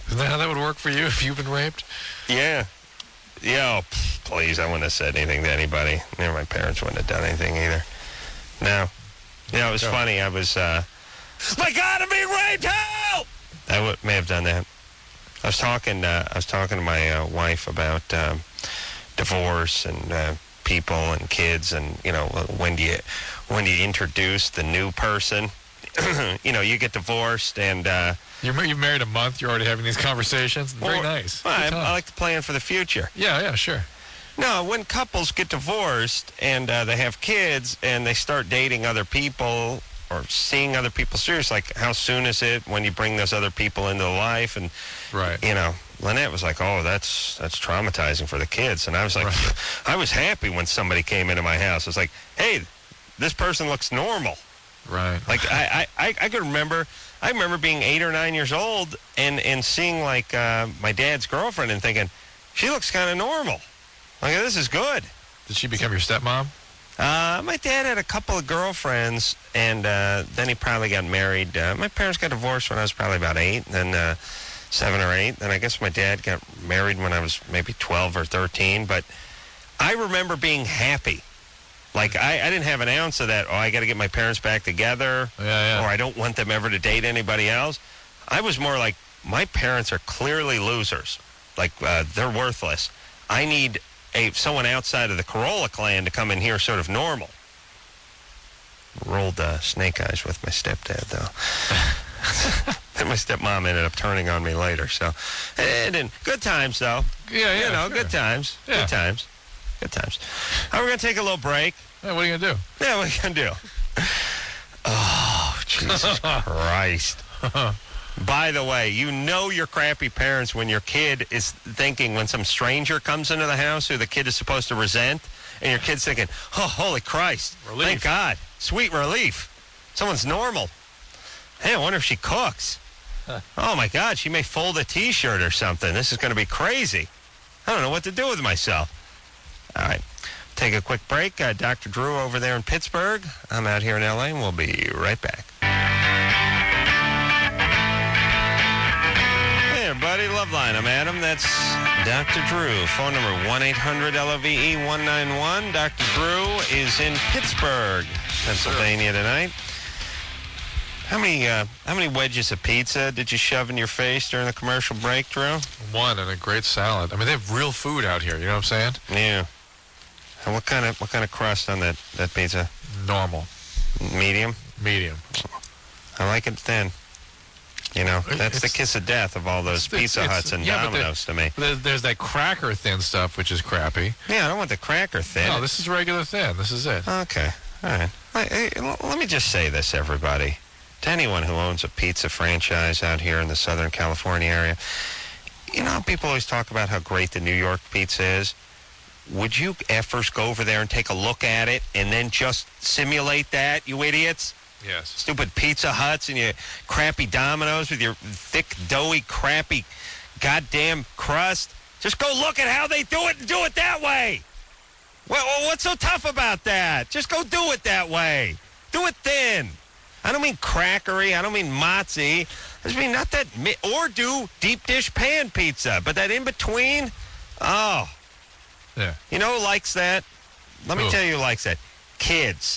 [SPEAKER 3] Isn't that how that would work for you if you've been raped?
[SPEAKER 2] Yeah. Yeah, oh, please, I wouldn't have said anything to anybody. Yeah, my parents wouldn't have done anything either. No. You know, it was
[SPEAKER 3] Go.
[SPEAKER 2] funny. I was, uh, my God, I'm being raped, help! I w- may have done that. I was talking, uh, I was talking to my uh, wife about um, divorce and uh, people and kids and, you know, when do you, when do you introduce the new person? You know, you get divorced and... Uh,
[SPEAKER 3] You're, mar- you've married a month, you're already having these conversations. Very
[SPEAKER 2] or-
[SPEAKER 3] nice.
[SPEAKER 2] Well, I,
[SPEAKER 3] Good
[SPEAKER 2] I
[SPEAKER 3] time.
[SPEAKER 2] like to plan for the future.
[SPEAKER 3] Yeah, yeah, sure.
[SPEAKER 2] No, when couples get divorced and uh, they have kids and they start dating other people or seeing other people serious, like how soon is it when you bring those other people into life? And,
[SPEAKER 3] Right.
[SPEAKER 2] you know, Lynette was like, oh, that's that's traumatizing for the kids. And I was like,
[SPEAKER 3] Right.
[SPEAKER 2] I was happy when somebody came into my house. I was like, hey, this person looks normal.
[SPEAKER 3] Right.
[SPEAKER 2] Like, I, I, I, I could remember, I remember being eight or nine years old and, and seeing, like, uh, my dad's girlfriend and thinking, she looks kind of normal. Like, this is good.
[SPEAKER 3] Did she become your stepmom?
[SPEAKER 2] Uh, my dad had a couple of girlfriends, and uh, then he probably got married. Uh, my parents got divorced when I was probably about eight, then uh, seven or eight. Then I guess my dad got married when I was maybe twelve or thirteen. But I remember being happy. Like, I, I didn't have an ounce of that, oh, I got to get my parents back together,
[SPEAKER 3] Yeah, yeah.
[SPEAKER 2] or I don't want them ever to date anybody else. I was more like, my parents are clearly losers. Like, uh, they're worthless. I need a someone outside of the Corolla clan to come in here sort of normal. Rolled uh, snake eyes with my stepdad, though. Then my stepmom ended up turning on me later. So, and, and good times, though.
[SPEAKER 3] Yeah, yeah.
[SPEAKER 2] You know,
[SPEAKER 3] sure.
[SPEAKER 2] good times.
[SPEAKER 3] Yeah.
[SPEAKER 2] Good times. Good times. All right, we're going to take a little break.
[SPEAKER 3] Yeah, what are you going to do?
[SPEAKER 2] Yeah, what are you going to do? Oh, Jesus Christ. By the way, you know your crappy parents when your kid is thinking, when some stranger comes into the house who the kid is supposed to resent, and your kid's thinking, oh, holy Christ.
[SPEAKER 3] Relief.
[SPEAKER 2] Thank God. Sweet relief. Someone's normal. Hey, I wonder if she cooks.
[SPEAKER 3] Huh.
[SPEAKER 2] Oh, my God, she may fold a T-shirt or something. This is going to be crazy. I don't know what to do with myself. All right. Take a quick break. Uh, Doctor Drew over there in Pittsburgh. I'm out here in L A, and we'll be right back. Hey, everybody. Loveline. I'm Adam. That's Doctor Drew. Phone number one eight hundred L O V E one nine one. Doctor Drew is in Pittsburgh, Pennsylvania tonight. How many uh, how many wedges of pizza did you shove in your face during the commercial break, Drew?
[SPEAKER 3] One and a great salad. I mean, they have real food out here. You know what I'm saying?
[SPEAKER 2] Yeah. And what kind of what kind of crust on that, that pizza?
[SPEAKER 3] Normal.
[SPEAKER 2] Medium?
[SPEAKER 3] Medium.
[SPEAKER 2] I like it thin. You know, that's the
[SPEAKER 3] It's-
[SPEAKER 2] kiss of death of all those
[SPEAKER 3] It's-
[SPEAKER 2] Pizza
[SPEAKER 3] it's-
[SPEAKER 2] Huts and
[SPEAKER 3] yeah, but there-
[SPEAKER 2] Domino's to me.
[SPEAKER 3] There's, there's that cracker thin stuff, which is crappy.
[SPEAKER 2] Yeah, I don't want the cracker thin.
[SPEAKER 3] No, this is regular thin. This is it.
[SPEAKER 2] Okay, all right. Hey, hey, l- let me just say this, everybody. To anyone who owns a pizza franchise out here in the Southern California area, you know how people always talk about how great the New York pizza is? Would you effers go over there and take a look at it and then just simulate that, you idiots?
[SPEAKER 3] Yes.
[SPEAKER 2] Stupid Pizza Huts and your crappy Domino's with your thick, doughy, crappy, goddamn crust. Just go look at how they do it and do it that way. Well, what's so tough about that? Just go do it that way. Do it thin. I don't mean crackery. I don't mean mozzie. I just mean not that, mi- or do deep dish pan pizza. But that in between, oh,
[SPEAKER 3] Yeah.
[SPEAKER 2] you know who likes that? Let me
[SPEAKER 3] Who?
[SPEAKER 2] tell you who likes that. Kids.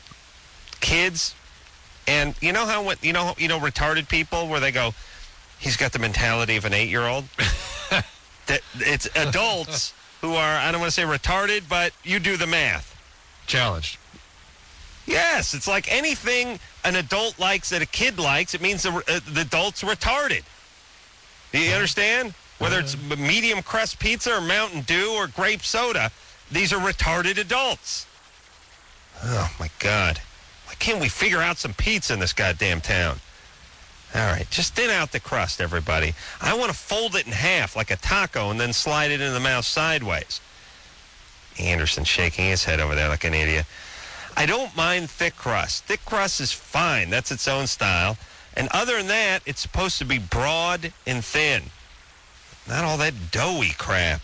[SPEAKER 2] Kids. And you know how, what, you know, you know, retarded people where they go, he's got the mentality of an eight-year-old? That it's adults who are, I don't want to say retarded, but you do the math.
[SPEAKER 3] Challenged.
[SPEAKER 2] Yes, it's like anything an adult likes that a kid likes, it means the, uh, the adult's retarded. Do you understand? Whether it's medium crust pizza or Mountain Dew or grape soda, these are retarded adults. Oh, my God. Why can't we figure out some pizza in this goddamn town? All right, just thin out the crust, everybody. I want to fold it in half like a taco and then slide it into the mouth sideways. Anderson shaking his head over there like an idiot. I don't mind thick crust. Thick crust is fine. That's its own style. And other than that, it's supposed to be broad and thin. Not all that doughy crap.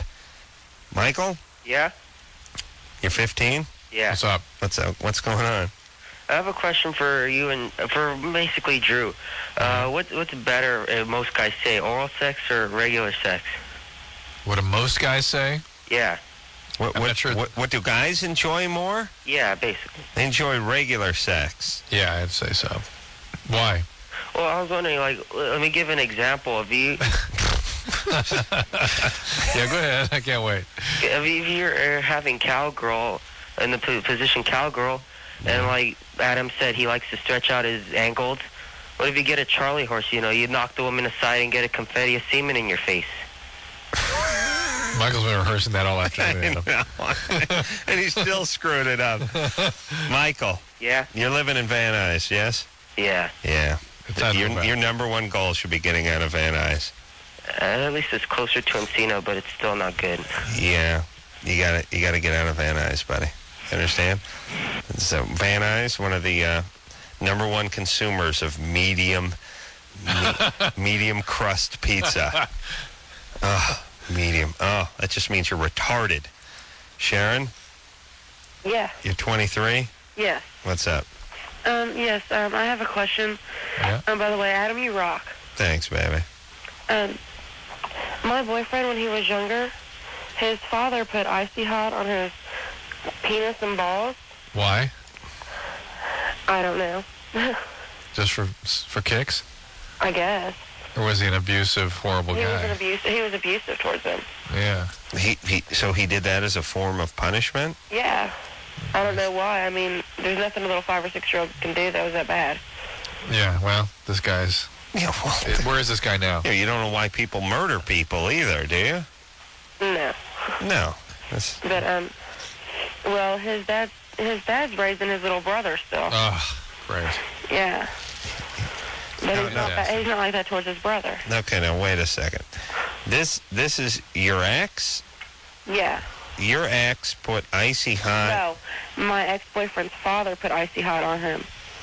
[SPEAKER 2] Michael,
[SPEAKER 4] Yeah?
[SPEAKER 2] you're fifteen?
[SPEAKER 4] Yeah.
[SPEAKER 3] What's up?
[SPEAKER 2] What's up? What's going on?
[SPEAKER 7] I have a question for you and for basically Drew. Uh, what, what's better, uh, most guys say, oral sex or regular sex?
[SPEAKER 3] What do most guys say?
[SPEAKER 7] Yeah.
[SPEAKER 2] What,
[SPEAKER 3] I'm
[SPEAKER 2] what,
[SPEAKER 3] not sure.
[SPEAKER 2] what, what do guys enjoy more?
[SPEAKER 7] Yeah, basically.
[SPEAKER 2] They enjoy regular sex.
[SPEAKER 3] Yeah, I'd say so. Why?
[SPEAKER 7] Well, I was wondering, like, let me give an example. If you,
[SPEAKER 3] Yeah, go ahead. I can't wait.
[SPEAKER 7] if you're uh, having cowgirl in the po- position cowgirl, and like Adam said, he likes to stretch out his ankles. What if you get a Charlie horse? You know, you knock the woman aside and get a confetti of semen in your face.
[SPEAKER 3] Michael's been rehearsing that all afternoon.
[SPEAKER 2] And he's still screwing it up. Michael,
[SPEAKER 7] Yeah.
[SPEAKER 2] you're living in Van Nuys, yes?
[SPEAKER 7] Yeah.
[SPEAKER 2] Yeah.
[SPEAKER 3] It's not
[SPEAKER 2] Your,
[SPEAKER 3] so bad.
[SPEAKER 2] your number one goal should be getting out of Van Nuys.
[SPEAKER 7] Uh, at least it's closer to Encino, but it's still not good.
[SPEAKER 2] Yeah, you got to you got to get out of Van Nuys, buddy. Understand? So Van Nuys, one of the uh, number one consumers of medium me- medium crust pizza. Oh, medium. Oh, that just means you're retarded. Sharon,
[SPEAKER 8] Yeah.
[SPEAKER 2] you're twenty-three.
[SPEAKER 8] Yes.
[SPEAKER 2] What's up?
[SPEAKER 8] Um, yes, um, I have a question.
[SPEAKER 3] Yeah.
[SPEAKER 8] Um, by the way, Adam, you rock.
[SPEAKER 2] Thanks, baby.
[SPEAKER 8] Um, my boyfriend, when he was younger, his father put Icy Hot on his penis and balls.
[SPEAKER 3] Why?
[SPEAKER 8] I don't know.
[SPEAKER 3] Just for for kicks?
[SPEAKER 8] I guess.
[SPEAKER 3] Or was he an abusive, horrible
[SPEAKER 8] He was
[SPEAKER 3] guy?
[SPEAKER 8] an abuse. He was abusive towards him.
[SPEAKER 3] Yeah.
[SPEAKER 2] He, he so he did that as a form of punishment?
[SPEAKER 8] Yeah. I don't know why. I mean, there's nothing a little five or six year old can do that was that bad.
[SPEAKER 3] Yeah, well, this guy's...
[SPEAKER 2] Yeah, well,
[SPEAKER 3] Where is this guy now?
[SPEAKER 2] yeah, you don't know why people murder people either, do you?
[SPEAKER 8] No.
[SPEAKER 2] No. That's,
[SPEAKER 8] But um, well, his dad, his dad's raising his little brother still.
[SPEAKER 3] Oh, great.
[SPEAKER 8] Yeah. But
[SPEAKER 2] No,
[SPEAKER 8] he's,
[SPEAKER 2] no.
[SPEAKER 8] not that, he's not like that towards his brother.
[SPEAKER 2] okay, now wait a second. This this is your ex?
[SPEAKER 8] Yeah.
[SPEAKER 2] Your ex put Icy Hot.
[SPEAKER 8] No, my ex-boyfriend's father put Icy Hot on him.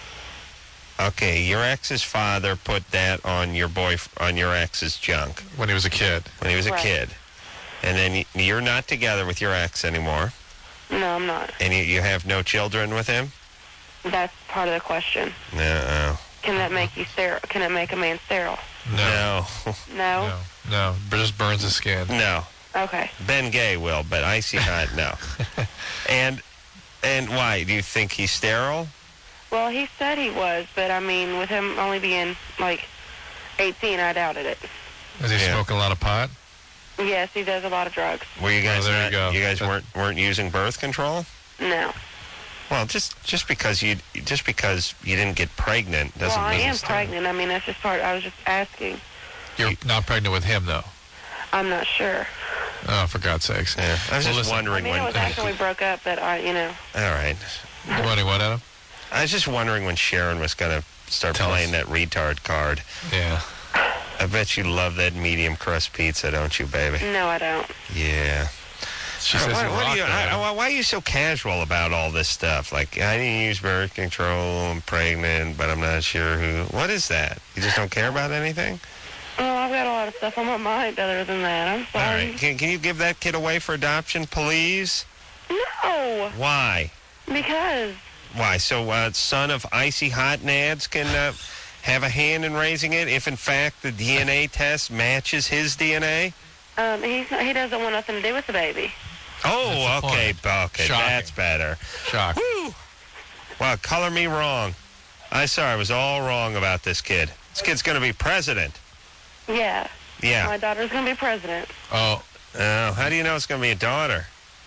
[SPEAKER 2] Okay, your ex's father put that on your boy on your ex's junk
[SPEAKER 3] When he was a kid.
[SPEAKER 2] when he was a
[SPEAKER 8] Right.
[SPEAKER 2] kid, and then y- you're not together with your ex anymore,
[SPEAKER 8] No, I'm not.
[SPEAKER 2] and you, you have no children with him.
[SPEAKER 8] That's part of the question.
[SPEAKER 2] No,
[SPEAKER 8] Can that make you sterile? Can it make a man sterile?
[SPEAKER 2] no,
[SPEAKER 8] No.
[SPEAKER 3] No. No. But just burns his skin.
[SPEAKER 2] no.
[SPEAKER 8] Okay.
[SPEAKER 2] Ben Gay will, but Icy Hot, no. and and why? Do you think he's sterile?
[SPEAKER 8] Well, he said he was, but I mean, with him only being like eighteen, I doubted it.
[SPEAKER 3] Is he
[SPEAKER 2] Yeah.
[SPEAKER 3] smoking a lot of pot?
[SPEAKER 8] Yes, he does a lot of drugs.
[SPEAKER 2] Were you guys
[SPEAKER 3] Oh, there you
[SPEAKER 2] not-
[SPEAKER 3] go.
[SPEAKER 2] guys
[SPEAKER 3] That-
[SPEAKER 2] weren't weren't using birth control?
[SPEAKER 8] No.
[SPEAKER 2] Well, just just because you just because you didn't get pregnant doesn't
[SPEAKER 8] Well, I
[SPEAKER 2] mean
[SPEAKER 8] am
[SPEAKER 2] it's
[SPEAKER 8] pregnant. I mean, that's just part. I was just asking.
[SPEAKER 3] You're not pregnant with him, though.
[SPEAKER 8] I'm not sure.
[SPEAKER 3] Oh, for God's sakes.
[SPEAKER 2] Yeah, I was
[SPEAKER 3] Well,
[SPEAKER 2] just
[SPEAKER 3] listen.
[SPEAKER 8] I
[SPEAKER 2] wondering
[SPEAKER 8] mean, it was
[SPEAKER 2] when.
[SPEAKER 8] after we broke up, but I, you know.
[SPEAKER 2] All right,
[SPEAKER 3] You want what, Adam?
[SPEAKER 2] I was just wondering when Sharon was going to start
[SPEAKER 3] Tell
[SPEAKER 2] playing
[SPEAKER 3] us.
[SPEAKER 2] that retard card.
[SPEAKER 3] Yeah.
[SPEAKER 2] I bet you love that medium crust pizza, don't you, baby?
[SPEAKER 8] No, I don't.
[SPEAKER 2] Yeah.
[SPEAKER 3] She says
[SPEAKER 2] why,
[SPEAKER 3] you
[SPEAKER 2] what
[SPEAKER 3] rock
[SPEAKER 2] do you,
[SPEAKER 3] that.
[SPEAKER 2] I, why, why are you so casual about all this stuff? Like, I didn't use birth control, I'm pregnant, but I'm not sure who. What is that? You just don't care about anything?
[SPEAKER 8] Well, I've got a lot of stuff on my mind other than that. I'm
[SPEAKER 2] All
[SPEAKER 8] sorry.
[SPEAKER 2] right. Can, can you give that kid away for adoption, please?
[SPEAKER 8] No,
[SPEAKER 2] Why?
[SPEAKER 8] because
[SPEAKER 2] Why? So, uh, son of Icy Hot Nads can uh, have a hand in raising it if, in fact, the D N A test matches his D N A?
[SPEAKER 8] um, he's not, he doesn't want nothing to do with the baby.
[SPEAKER 2] Oh,
[SPEAKER 3] That's the
[SPEAKER 2] okay.
[SPEAKER 3] point.
[SPEAKER 2] Okay,
[SPEAKER 3] Shocking.
[SPEAKER 2] that's better.
[SPEAKER 3] Shock.
[SPEAKER 2] Woo! Wow, color me wrong. I sorry, I was all wrong about this kid. This kid's going to be president.
[SPEAKER 8] Yeah,
[SPEAKER 2] Yeah.
[SPEAKER 8] my daughter's gonna be president
[SPEAKER 3] Oh,
[SPEAKER 2] Oh, how do you know it's going to be a daughter?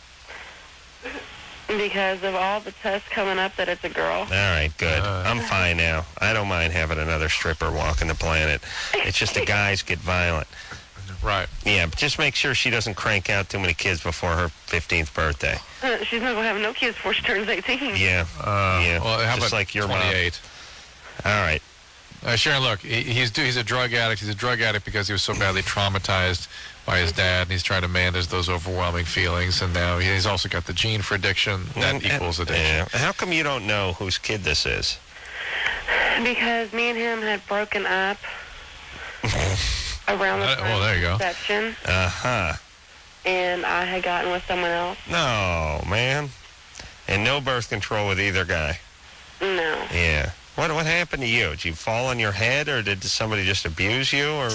[SPEAKER 8] because of all the tests coming up that it's a girl.
[SPEAKER 2] All right, good.
[SPEAKER 3] Uh.
[SPEAKER 2] I'm fine now. I don't mind having another stripper walking the planet. It's just the guys get violent.
[SPEAKER 3] right.
[SPEAKER 2] Yeah, but just make sure she doesn't crank out too many kids before her fifteenth birthday.
[SPEAKER 8] Uh, She's not gonna have no kids before she turns eighteen.
[SPEAKER 2] Yeah.
[SPEAKER 3] Uh,
[SPEAKER 2] Yeah,
[SPEAKER 3] Well, how
[SPEAKER 2] just
[SPEAKER 3] about
[SPEAKER 2] like your mom.
[SPEAKER 3] twenty-eight?
[SPEAKER 2] All right.
[SPEAKER 3] Uh, Sharon, look, he, he's he's a drug addict. He's a drug addict because he was so badly traumatized by his dad, and he's trying to manage those overwhelming feelings. And now he's also got the gene for addiction. That
[SPEAKER 2] And-
[SPEAKER 3] equals
[SPEAKER 2] and-
[SPEAKER 3] addiction.
[SPEAKER 2] yeah. How come you don't know whose kid this is?
[SPEAKER 8] Because me and him had broken up around the
[SPEAKER 3] Uh,
[SPEAKER 8] time
[SPEAKER 3] well, there you go.
[SPEAKER 8] of conception,
[SPEAKER 2] Uh-huh.
[SPEAKER 8] and I had gotten with someone else.
[SPEAKER 2] No, man. And no birth control with either guy.
[SPEAKER 8] No.
[SPEAKER 2] Yeah. What what happened to you? Did you fall on your head, or did somebody just abuse you, or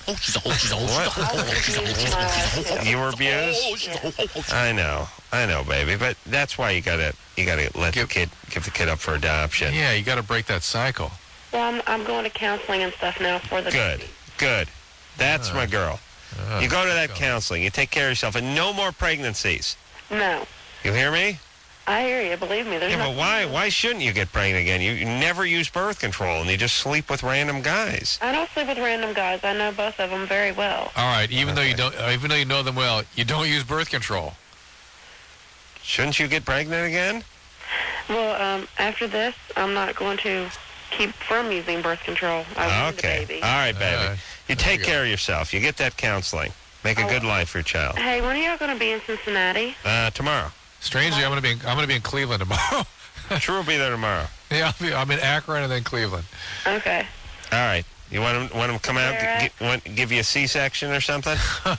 [SPEAKER 2] what? You were abused? I know, I know, baby. But that's why you gotta you gotta let the kid give the kid up for adoption.
[SPEAKER 3] Yeah, you got to break that cycle.
[SPEAKER 8] Well, I'm, I'm going to counseling and stuff now for the
[SPEAKER 2] Good,
[SPEAKER 8] baby.
[SPEAKER 2] good. That's
[SPEAKER 3] Uh,
[SPEAKER 2] my girl.
[SPEAKER 3] Uh,
[SPEAKER 2] You go to that
[SPEAKER 3] go.
[SPEAKER 2] counseling. You take care of yourself, and no more pregnancies.
[SPEAKER 8] No.
[SPEAKER 2] You hear me?
[SPEAKER 8] I hear you. Believe me. There's
[SPEAKER 2] Yeah, but
[SPEAKER 8] nothing-
[SPEAKER 2] why? Why shouldn't you get pregnant again? You, you never use birth control, and you just sleep with random guys.
[SPEAKER 8] I don't sleep with random guys. I know both of them very well.
[SPEAKER 3] All right, even though you
[SPEAKER 2] Okay.
[SPEAKER 3] don't, uh, even though you know them well, you don't use birth control.
[SPEAKER 2] Shouldn't you get pregnant again?
[SPEAKER 8] Well, um, after this, I'm not going to keep from using birth control. I want the
[SPEAKER 2] Okay.
[SPEAKER 8] baby.
[SPEAKER 2] All right, baby.
[SPEAKER 3] Uh,
[SPEAKER 2] you
[SPEAKER 3] there
[SPEAKER 2] take
[SPEAKER 3] you
[SPEAKER 2] care of yourself. You get that counseling. Make a
[SPEAKER 8] Oh.
[SPEAKER 2] good life for your child.
[SPEAKER 8] Hey, when are y'all going to be in Cincinnati?
[SPEAKER 2] Uh, tomorrow.
[SPEAKER 3] Strangely, I'm gonna be, in, I'm gonna be in Cleveland tomorrow.
[SPEAKER 2] True will be there tomorrow.
[SPEAKER 3] Yeah, I'll be, I'm in Akron and then Cleveland.
[SPEAKER 8] Okay.
[SPEAKER 2] All right. You want him, want him to come out,
[SPEAKER 8] Where
[SPEAKER 2] gi- want, give you a C-section or something?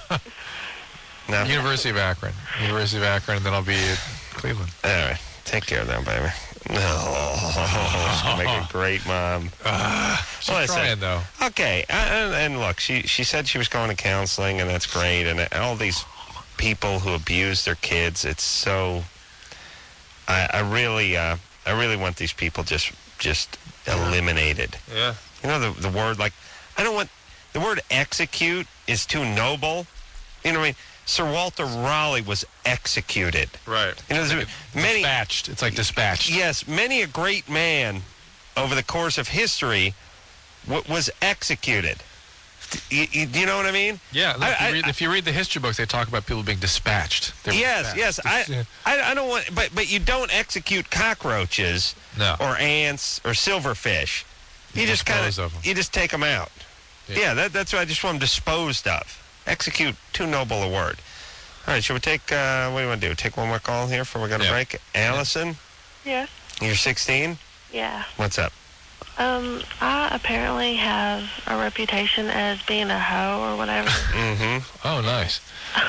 [SPEAKER 2] No?
[SPEAKER 3] University of Akron. University of Akron, and then I'll be in Cleveland.
[SPEAKER 2] All right. Take care now, baby. No. She's going to make a great mom.
[SPEAKER 3] She's
[SPEAKER 2] Listen.
[SPEAKER 3] trying though.
[SPEAKER 2] Okay, uh, and, and look, she she said she was going to counseling, and that's great. And all these people who abuse their kids, it's so. I, I really, uh, I really want these people just just eliminated.
[SPEAKER 3] Yeah.
[SPEAKER 2] You know the the word like, I don't want the word execute is too noble. You know what I mean? Sir Walter Raleigh was executed.
[SPEAKER 3] Right.
[SPEAKER 2] You know, there's many.
[SPEAKER 3] Dispatched. It's like dispatched.
[SPEAKER 2] Yes, many a great man over the course of history w- was executed. You, you, do you know what I mean?
[SPEAKER 3] Yeah. Look,
[SPEAKER 2] I-
[SPEAKER 3] if, you
[SPEAKER 2] I-
[SPEAKER 3] read, if you read the history books, they talk about people being dispatched. They were
[SPEAKER 2] Yes,
[SPEAKER 3] dispatched.
[SPEAKER 2] yes. I, I, I don't want, but but you don't execute cockroaches
[SPEAKER 3] No.
[SPEAKER 2] or ants or silverfish. You,
[SPEAKER 3] You
[SPEAKER 2] just kind
[SPEAKER 3] dispose of 'em.
[SPEAKER 2] you just take them out.
[SPEAKER 3] Yeah.
[SPEAKER 2] Yeah, that, that's what I just want them disposed of. Execute, too noble a word. All right, should we take? Uh, what do you want to do? Take one more call here before we go to
[SPEAKER 3] Yeah.
[SPEAKER 2] break. Allison,
[SPEAKER 6] Yes.
[SPEAKER 2] you're sixteen.
[SPEAKER 6] Yeah.
[SPEAKER 2] What's up?
[SPEAKER 6] Um, I apparently have a reputation as being a hoe or whatever.
[SPEAKER 2] Mm-hmm.
[SPEAKER 3] Oh, nice.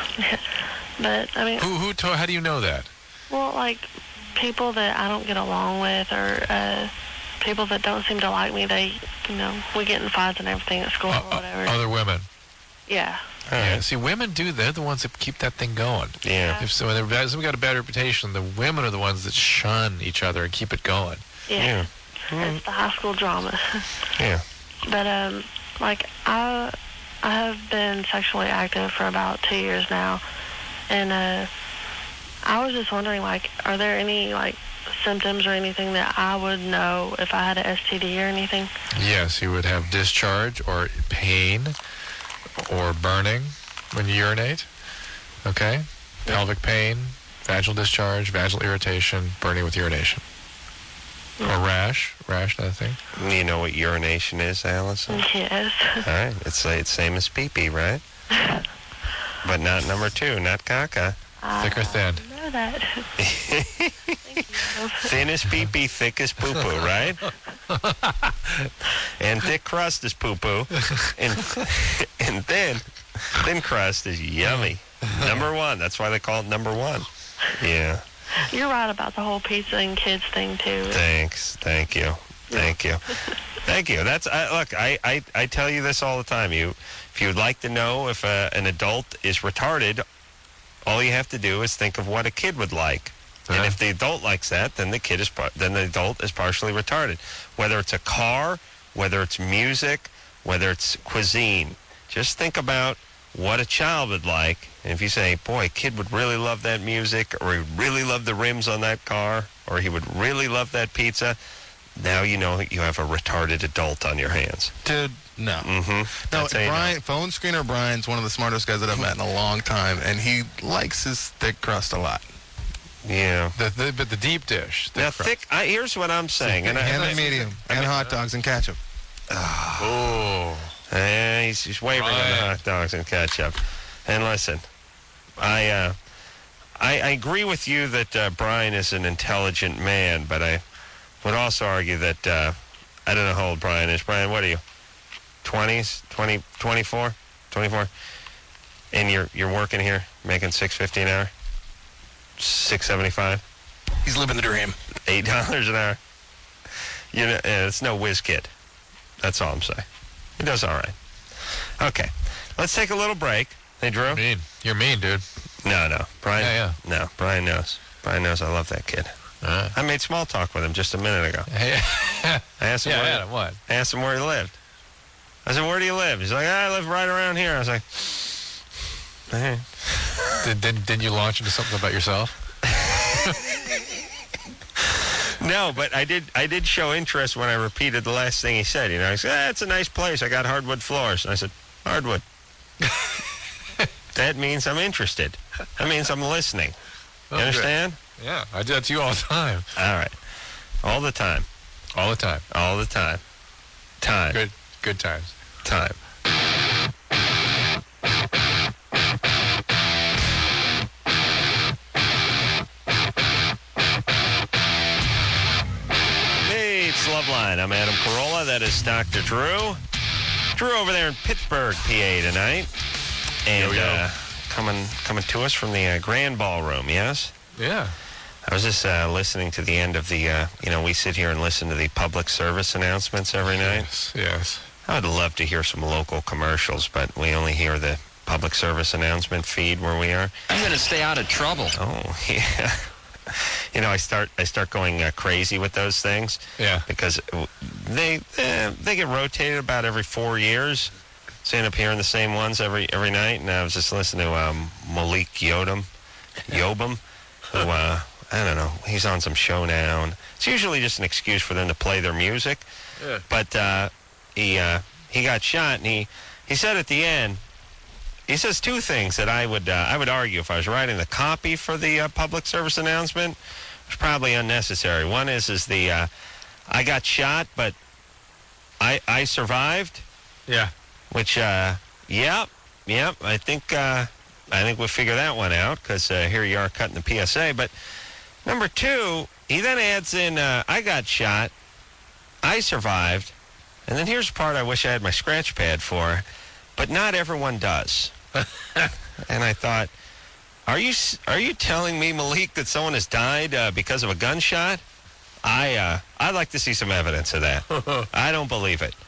[SPEAKER 6] But, I mean,
[SPEAKER 3] Who? Who? To, how do you know that?
[SPEAKER 6] well, like, people that I don't get along with or uh, people that don't seem to like me, they, you know, we get in fights and everything at school
[SPEAKER 3] Uh,
[SPEAKER 6] or whatever.
[SPEAKER 3] uh, other women.
[SPEAKER 6] Yeah.
[SPEAKER 2] All
[SPEAKER 3] Yeah.
[SPEAKER 2] right.
[SPEAKER 3] See, women do. They're the ones that keep that thing going.
[SPEAKER 2] Yeah.
[SPEAKER 3] If so, when they're- somebody got a bad reputation, the women are the ones that shun each other and keep it going.
[SPEAKER 6] Yeah.
[SPEAKER 2] Yeah.
[SPEAKER 6] It's the high school drama.
[SPEAKER 2] Yeah.
[SPEAKER 6] But, um, like, I, I have been sexually active for about two years now. And, uh, I was just wondering, like, are there any, like, symptoms or anything that I would know if I had an S T D or anything?
[SPEAKER 3] Yes, you would have discharge or pain or burning when you urinate. Okay? Pelvic pain, vaginal discharge, vaginal irritation, burning with urination. Or rash. Rash, another thing.
[SPEAKER 2] You know what urination is, Allison?
[SPEAKER 6] Yes.
[SPEAKER 2] All right. It's it's same as pee-pee, right? But not number two, not caca.
[SPEAKER 3] Thick or thin?
[SPEAKER 6] I know that. Thank you, madam.
[SPEAKER 2] Thin as pee-pee, thick as poo-poo, right? And thick crust is poo-poo. And, and thin, thin crust is yummy. Number one. That's why they call it number one. Yeah.
[SPEAKER 6] You're right about the whole pizza and kids thing, too.
[SPEAKER 2] Thanks. Thank you. Thank you. Thank you. That's I, look. I, I, I tell you this all the time. You, if you would like to know if uh, an adult is retarded, all you have to do is think of what a kid would like. And
[SPEAKER 3] Uh-huh.
[SPEAKER 2] if the adult likes that, then the kid is par- then the adult is partially retarded. Whether it's a car, whether it's music, whether it's cuisine, just think about what a child would like. And if you say, boy, a kid would really love that music, or he would really love the rims on that car, or he would really love that pizza, now you know you have a retarded adult on your hands.
[SPEAKER 9] Dude, no.
[SPEAKER 2] Mm-hmm.
[SPEAKER 9] No,
[SPEAKER 2] That's how you know.
[SPEAKER 9] Brian, phone screener Brian's one of the smartest guys that I've met in a long time, and he likes his thick crust a lot.
[SPEAKER 2] Yeah.
[SPEAKER 3] The, the, but the deep dish. thick
[SPEAKER 2] Now,
[SPEAKER 3] crust.
[SPEAKER 2] thick. I, here's what I'm saying, and I,
[SPEAKER 9] and
[SPEAKER 2] and
[SPEAKER 9] the
[SPEAKER 2] I-
[SPEAKER 9] medium,
[SPEAKER 2] I
[SPEAKER 9] and
[SPEAKER 2] mean-
[SPEAKER 9] hot dogs and ketchup.
[SPEAKER 3] Oh.
[SPEAKER 2] Eh, he's, he's wavering on the
[SPEAKER 3] Brian.
[SPEAKER 2] hot dogs and ketchup. And listen, I, uh, I I agree with you that uh, Brian is an intelligent man, but I would also argue that uh, I don't know how old Brian is. Brian, what are you? twenties, twenty, twenty-four, twenty-four, and you're you're working here, making six fifty an hour, six seventy-five,
[SPEAKER 9] He's living the dream.
[SPEAKER 2] eight dollars an hour. You know, uh, it's no whiz kid. That's all I'm saying. He does all right. Okay, let's take a little break. Hey, Drew.
[SPEAKER 3] Mean. You're mean, dude.
[SPEAKER 2] No, no, Brian.
[SPEAKER 3] Yeah,
[SPEAKER 2] yeah. No, Brian knows. Brian knows I love that kid.
[SPEAKER 3] Uh,
[SPEAKER 2] I made small talk with him just a minute ago.
[SPEAKER 3] hey,
[SPEAKER 2] I asked him,
[SPEAKER 3] yeah,
[SPEAKER 2] where,
[SPEAKER 3] Adam, what?
[SPEAKER 2] I asked him where he lived. I said, where do you live? He's like, I live right around here. I was like, hey.
[SPEAKER 3] Did, did, did you launch into something about yourself?
[SPEAKER 2] No, but I did I did show interest when I repeated the last thing he said. You know, he said, ah, it's a nice place. I got hardwood floors. And I said, hardwood. That means I'm interested. That means I'm listening. You
[SPEAKER 3] Oh,
[SPEAKER 2] understand?
[SPEAKER 3] good. Yeah, I do that to you all the time.
[SPEAKER 2] All right. All the time.
[SPEAKER 3] All the time.
[SPEAKER 2] All the time. Time.
[SPEAKER 3] Good, good times.
[SPEAKER 2] Time. Hey, it's Loveline. I'm Adam Carolla. That is Doctor Drew. Drew over there in Pittsburgh, P A tonight. And
[SPEAKER 3] Yo, yo.
[SPEAKER 2] Uh, coming coming to us from the uh, Grand Ballroom, yes?
[SPEAKER 3] Yeah.
[SPEAKER 2] I was just uh, listening to the end of the, uh, you know, we sit here and listen to the public service announcements every night.
[SPEAKER 3] Yes, yes.
[SPEAKER 2] I would love to hear some local commercials, but we only hear the public service announcement feed where we are.
[SPEAKER 10] I'm going to stay out of trouble.
[SPEAKER 2] Oh, yeah. You know, I start I start going uh, crazy with those things.
[SPEAKER 3] Yeah.
[SPEAKER 2] Because they uh, they get rotated about every four years. So I end up hearing the same ones every every night. And I was just listening to um, Malik Yodom, Yobam, who, uh, I don't know, he's on some show now. And it's usually just an excuse for them to play their music.
[SPEAKER 3] Yeah.
[SPEAKER 2] But uh, he uh, he got shot, and he, he said at the end, he says two things that I would uh, I would argue if I was writing the copy for the uh, public service announcement, it's probably unnecessary. One is is the uh, I got shot, but I I survived.
[SPEAKER 3] Yeah.
[SPEAKER 2] Which uh, yep, yep. I think uh, I think we'll figure that one out because uh, here you are cutting the P S A. But number two, he then adds in uh, I got shot, I survived, and then here's the part I wish I had my scratch pad for, but not everyone does. And I thought, are you are you telling me, Malik, that someone has died uh, because of a gunshot? I uh, I'd like to see some evidence of that. I don't believe it.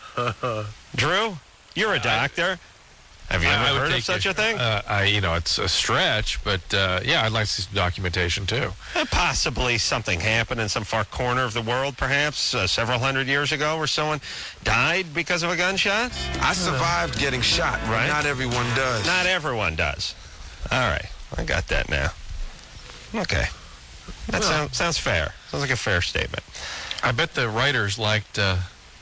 [SPEAKER 2] Drew, you're a doctor. Have you
[SPEAKER 3] I-
[SPEAKER 2] ever
[SPEAKER 3] I would
[SPEAKER 2] heard of
[SPEAKER 3] take
[SPEAKER 2] such
[SPEAKER 3] your-
[SPEAKER 2] a thing?
[SPEAKER 3] Uh, I, you know, it's a stretch, but uh, yeah, I'd like to see some documentation too.
[SPEAKER 2] Uh, Possibly something happened in some far corner of the world, perhaps uh, several hundred years ago, where someone died because of a gunshot.
[SPEAKER 11] I survived getting shot.
[SPEAKER 2] Right.
[SPEAKER 11] Not everyone does.
[SPEAKER 2] Not everyone does. All right, I got that now. Okay, that
[SPEAKER 3] Well-
[SPEAKER 2] sounds sounds fair. Sounds like a fair statement.
[SPEAKER 3] I bet the writers liked uh,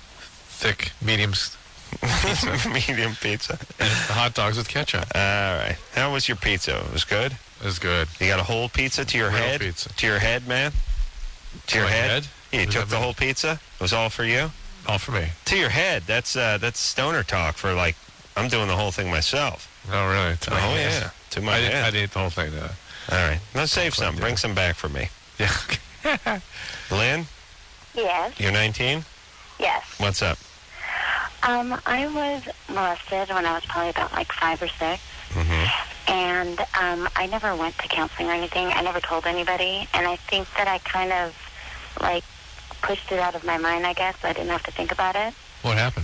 [SPEAKER 3] thick mediums pizza
[SPEAKER 2] Medium pizza.
[SPEAKER 3] and the hot dogs with ketchup.
[SPEAKER 2] All right. How was your pizza? It was good.
[SPEAKER 3] It was good.
[SPEAKER 2] You got a whole pizza to your
[SPEAKER 3] Real
[SPEAKER 2] head?
[SPEAKER 3] pizza.
[SPEAKER 2] To your head, man? To your
[SPEAKER 3] my
[SPEAKER 2] head?
[SPEAKER 3] head?
[SPEAKER 2] Yeah, you
[SPEAKER 3] What does
[SPEAKER 2] took
[SPEAKER 3] that
[SPEAKER 2] the
[SPEAKER 3] mean?
[SPEAKER 2] whole pizza? It was all for you?
[SPEAKER 3] All for me.
[SPEAKER 2] To your head. That's uh, that's stoner talk for like, I'm doing the whole thing myself.
[SPEAKER 3] Oh, really? To
[SPEAKER 2] Oh,
[SPEAKER 3] my head.
[SPEAKER 2] yeah. To my
[SPEAKER 3] I didn't,
[SPEAKER 2] head.
[SPEAKER 3] I didn't eat the whole thing, though.
[SPEAKER 2] All right. Let's save
[SPEAKER 3] Quite
[SPEAKER 2] some.
[SPEAKER 3] did.
[SPEAKER 2] Bring some back for me.
[SPEAKER 3] Yeah.
[SPEAKER 2] Lynn,
[SPEAKER 6] Yes,
[SPEAKER 2] you're nineteen?
[SPEAKER 6] yes.
[SPEAKER 2] What's up?
[SPEAKER 6] Um, I was molested when I was probably about like five or six,
[SPEAKER 2] Mm-hmm.
[SPEAKER 6] and um, I never went to counseling or anything. I never told anybody, and I think that I kind of like pushed it out of my mind. I guess I didn't have to think about it.
[SPEAKER 3] What happened?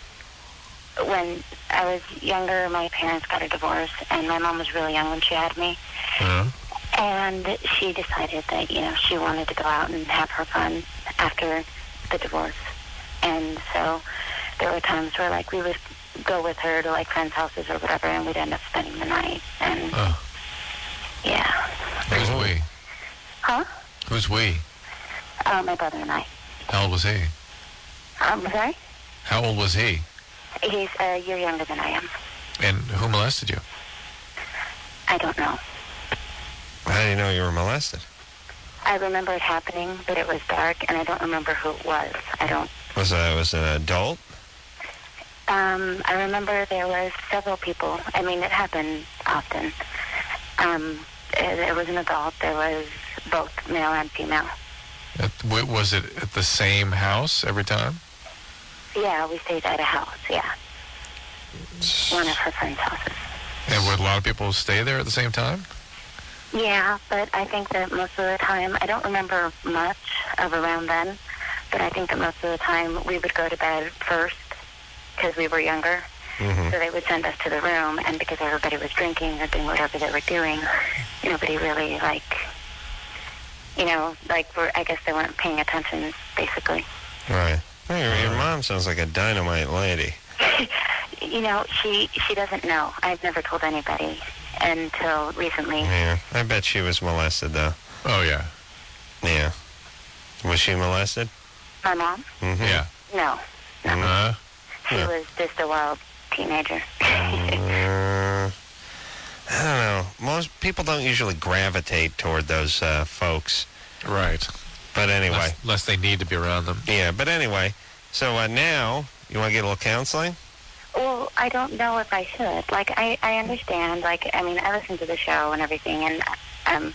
[SPEAKER 6] When I was younger, my parents got a divorce, and my mom was really young when she had me.
[SPEAKER 3] Uh,
[SPEAKER 6] And she decided that, you know, she wanted to go out and have her fun after the divorce. And so there were times where, like, we would go with her to, like, friends' houses or whatever, and we'd end up spending the night. And,
[SPEAKER 3] oh.
[SPEAKER 6] yeah.
[SPEAKER 3] Who's we?
[SPEAKER 6] Huh?
[SPEAKER 3] Who's we?
[SPEAKER 6] Uh, my brother and I.
[SPEAKER 3] How old was he?
[SPEAKER 6] Um, sorry?
[SPEAKER 3] How old was he?
[SPEAKER 6] He's a year younger than I am.
[SPEAKER 3] And who molested you?
[SPEAKER 6] I don't know.
[SPEAKER 2] How do you know you were molested?
[SPEAKER 6] I remember it happening, but it was dark, and I don't remember who it was. I don't.
[SPEAKER 2] Was a, was an adult?
[SPEAKER 6] Um, I remember there was several people. I mean, it happened often. Um, it, it was an adult. There was both male and female.
[SPEAKER 3] At, w- was it at the same house every time?
[SPEAKER 6] Yeah, we stayed at a house, yeah. One of her friend's houses.
[SPEAKER 3] And would a lot of people stay there at the same time?
[SPEAKER 6] Yeah, but I think that most of the time, I don't remember much of around then,
[SPEAKER 10] but I think that most of the time we would go to bed first because we were younger.
[SPEAKER 2] Mm-hmm.
[SPEAKER 10] So they would send us to the room, and because everybody was drinking or doing whatever they were doing, nobody really, like, you know, like, were, I guess they weren't paying attention, basically.
[SPEAKER 2] Right. Hey, your, your mom sounds like a dynamite lady.
[SPEAKER 10] You know, she she doesn't know. I've never told anybody until recently.
[SPEAKER 2] Yeah, I bet she was molested, though.
[SPEAKER 3] Oh, yeah.
[SPEAKER 2] Yeah. Was she molested?
[SPEAKER 10] My mom?
[SPEAKER 2] Mm-hmm.
[SPEAKER 3] Yeah.
[SPEAKER 10] No. No.
[SPEAKER 3] Uh,
[SPEAKER 10] She
[SPEAKER 2] Yeah.
[SPEAKER 10] was just a wild teenager.
[SPEAKER 2] Uh, I don't know. Most people don't usually gravitate toward those uh, folks.
[SPEAKER 3] right.
[SPEAKER 2] But anyway.
[SPEAKER 3] Unless, unless they need to be around them.
[SPEAKER 2] Yeah, but anyway. So uh, now, you want to get a little counseling?
[SPEAKER 10] Well, I don't know if I should. Like, I, I understand. Like, I mean, I listen to the show and everything, and um,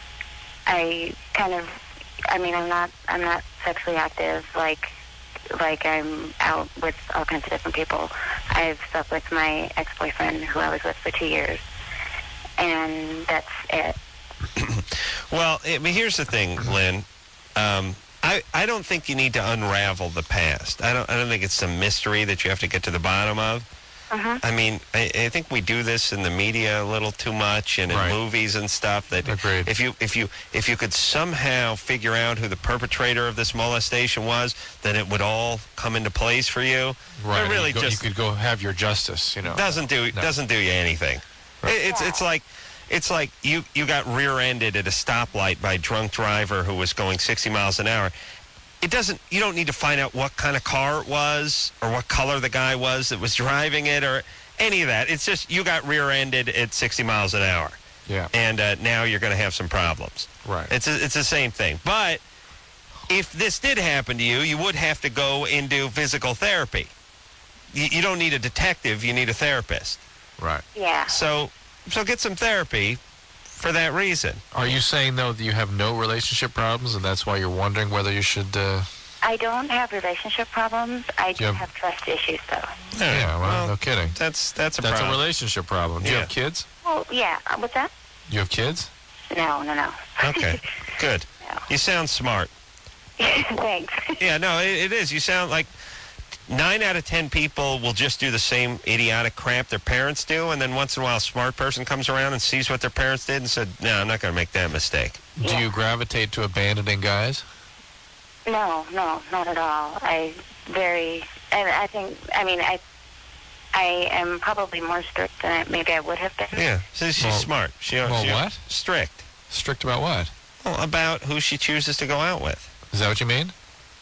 [SPEAKER 10] I kind of, I mean, I'm not, I'm not sexually active. Like, like I'm out with all kinds of different people. I've slept with my ex-boyfriend, who I was with for two years, and that's it.
[SPEAKER 2] Well, I mean, here's the thing, Lynn. Um, I, I don't think you need to unravel the past. I don't I don't think it's some mystery that you have to get to the bottom of.
[SPEAKER 10] Uh-huh.
[SPEAKER 2] I mean, I, I think we do this in the media a little too much and in
[SPEAKER 3] Right.
[SPEAKER 2] movies and stuff. That
[SPEAKER 3] Agreed.
[SPEAKER 2] if you if you if you could somehow figure out who the perpetrator of this molestation was, then it would all come into place for you.
[SPEAKER 3] Right.
[SPEAKER 2] It really
[SPEAKER 3] you, go,
[SPEAKER 2] just
[SPEAKER 3] you could go have your justice, you know.
[SPEAKER 2] doesn't do
[SPEAKER 3] No.
[SPEAKER 2] doesn't do you anything. It, it's it's like it's like you you got rear-ended at a stoplight by a drunk driver who was going sixty miles an hour. It doesn't. You don't need to find out what kind of car it was or what color the guy was that was driving it or any of that. It's just you got rear-ended at sixty miles an hour,
[SPEAKER 3] Yeah.
[SPEAKER 2] and uh, now you're going to have some problems.
[SPEAKER 3] Right.
[SPEAKER 2] It's a, it's the same thing. But if this did happen to you, you would have to go into physical therapy. You, you don't need a detective. You need a therapist.
[SPEAKER 3] Right.
[SPEAKER 10] Yeah.
[SPEAKER 2] So so get some therapy for that reason.
[SPEAKER 3] Are you saying, though, that you have no relationship problems, and that's why you're wondering whether you should... Uh...
[SPEAKER 10] I don't have relationship problems. I do
[SPEAKER 3] You have-
[SPEAKER 10] have trust issues, though.
[SPEAKER 3] Yeah, well, no kidding.
[SPEAKER 2] That's that's a
[SPEAKER 3] That's
[SPEAKER 2] problem.
[SPEAKER 3] a relationship problem. Do you
[SPEAKER 2] Yeah.
[SPEAKER 3] have kids?
[SPEAKER 10] Oh, yeah. Uh, What's that?
[SPEAKER 3] You have kids?
[SPEAKER 10] No, no, no.
[SPEAKER 2] Okay, good.
[SPEAKER 10] No.
[SPEAKER 2] You sound smart.
[SPEAKER 10] Thanks.
[SPEAKER 2] Yeah, no, it, it is. You sound like nine out of ten people will just do the same idiotic crap their parents do, and then once in a while a smart person comes around and sees what their parents did and said, no, I'm not going to make that mistake.
[SPEAKER 3] Do
[SPEAKER 10] Yeah.
[SPEAKER 3] you gravitate to abandoning guys?
[SPEAKER 10] No, no, not at all. I very, I, I think, I mean, I I am probably more strict than I, maybe I would have been.
[SPEAKER 2] Yeah, so she's
[SPEAKER 3] Well-
[SPEAKER 2] smart. She,
[SPEAKER 3] well,
[SPEAKER 2] she
[SPEAKER 3] what?
[SPEAKER 2] Strict.
[SPEAKER 3] Strict about what?
[SPEAKER 2] Well, about who she chooses to go out with.
[SPEAKER 3] Is that what you mean?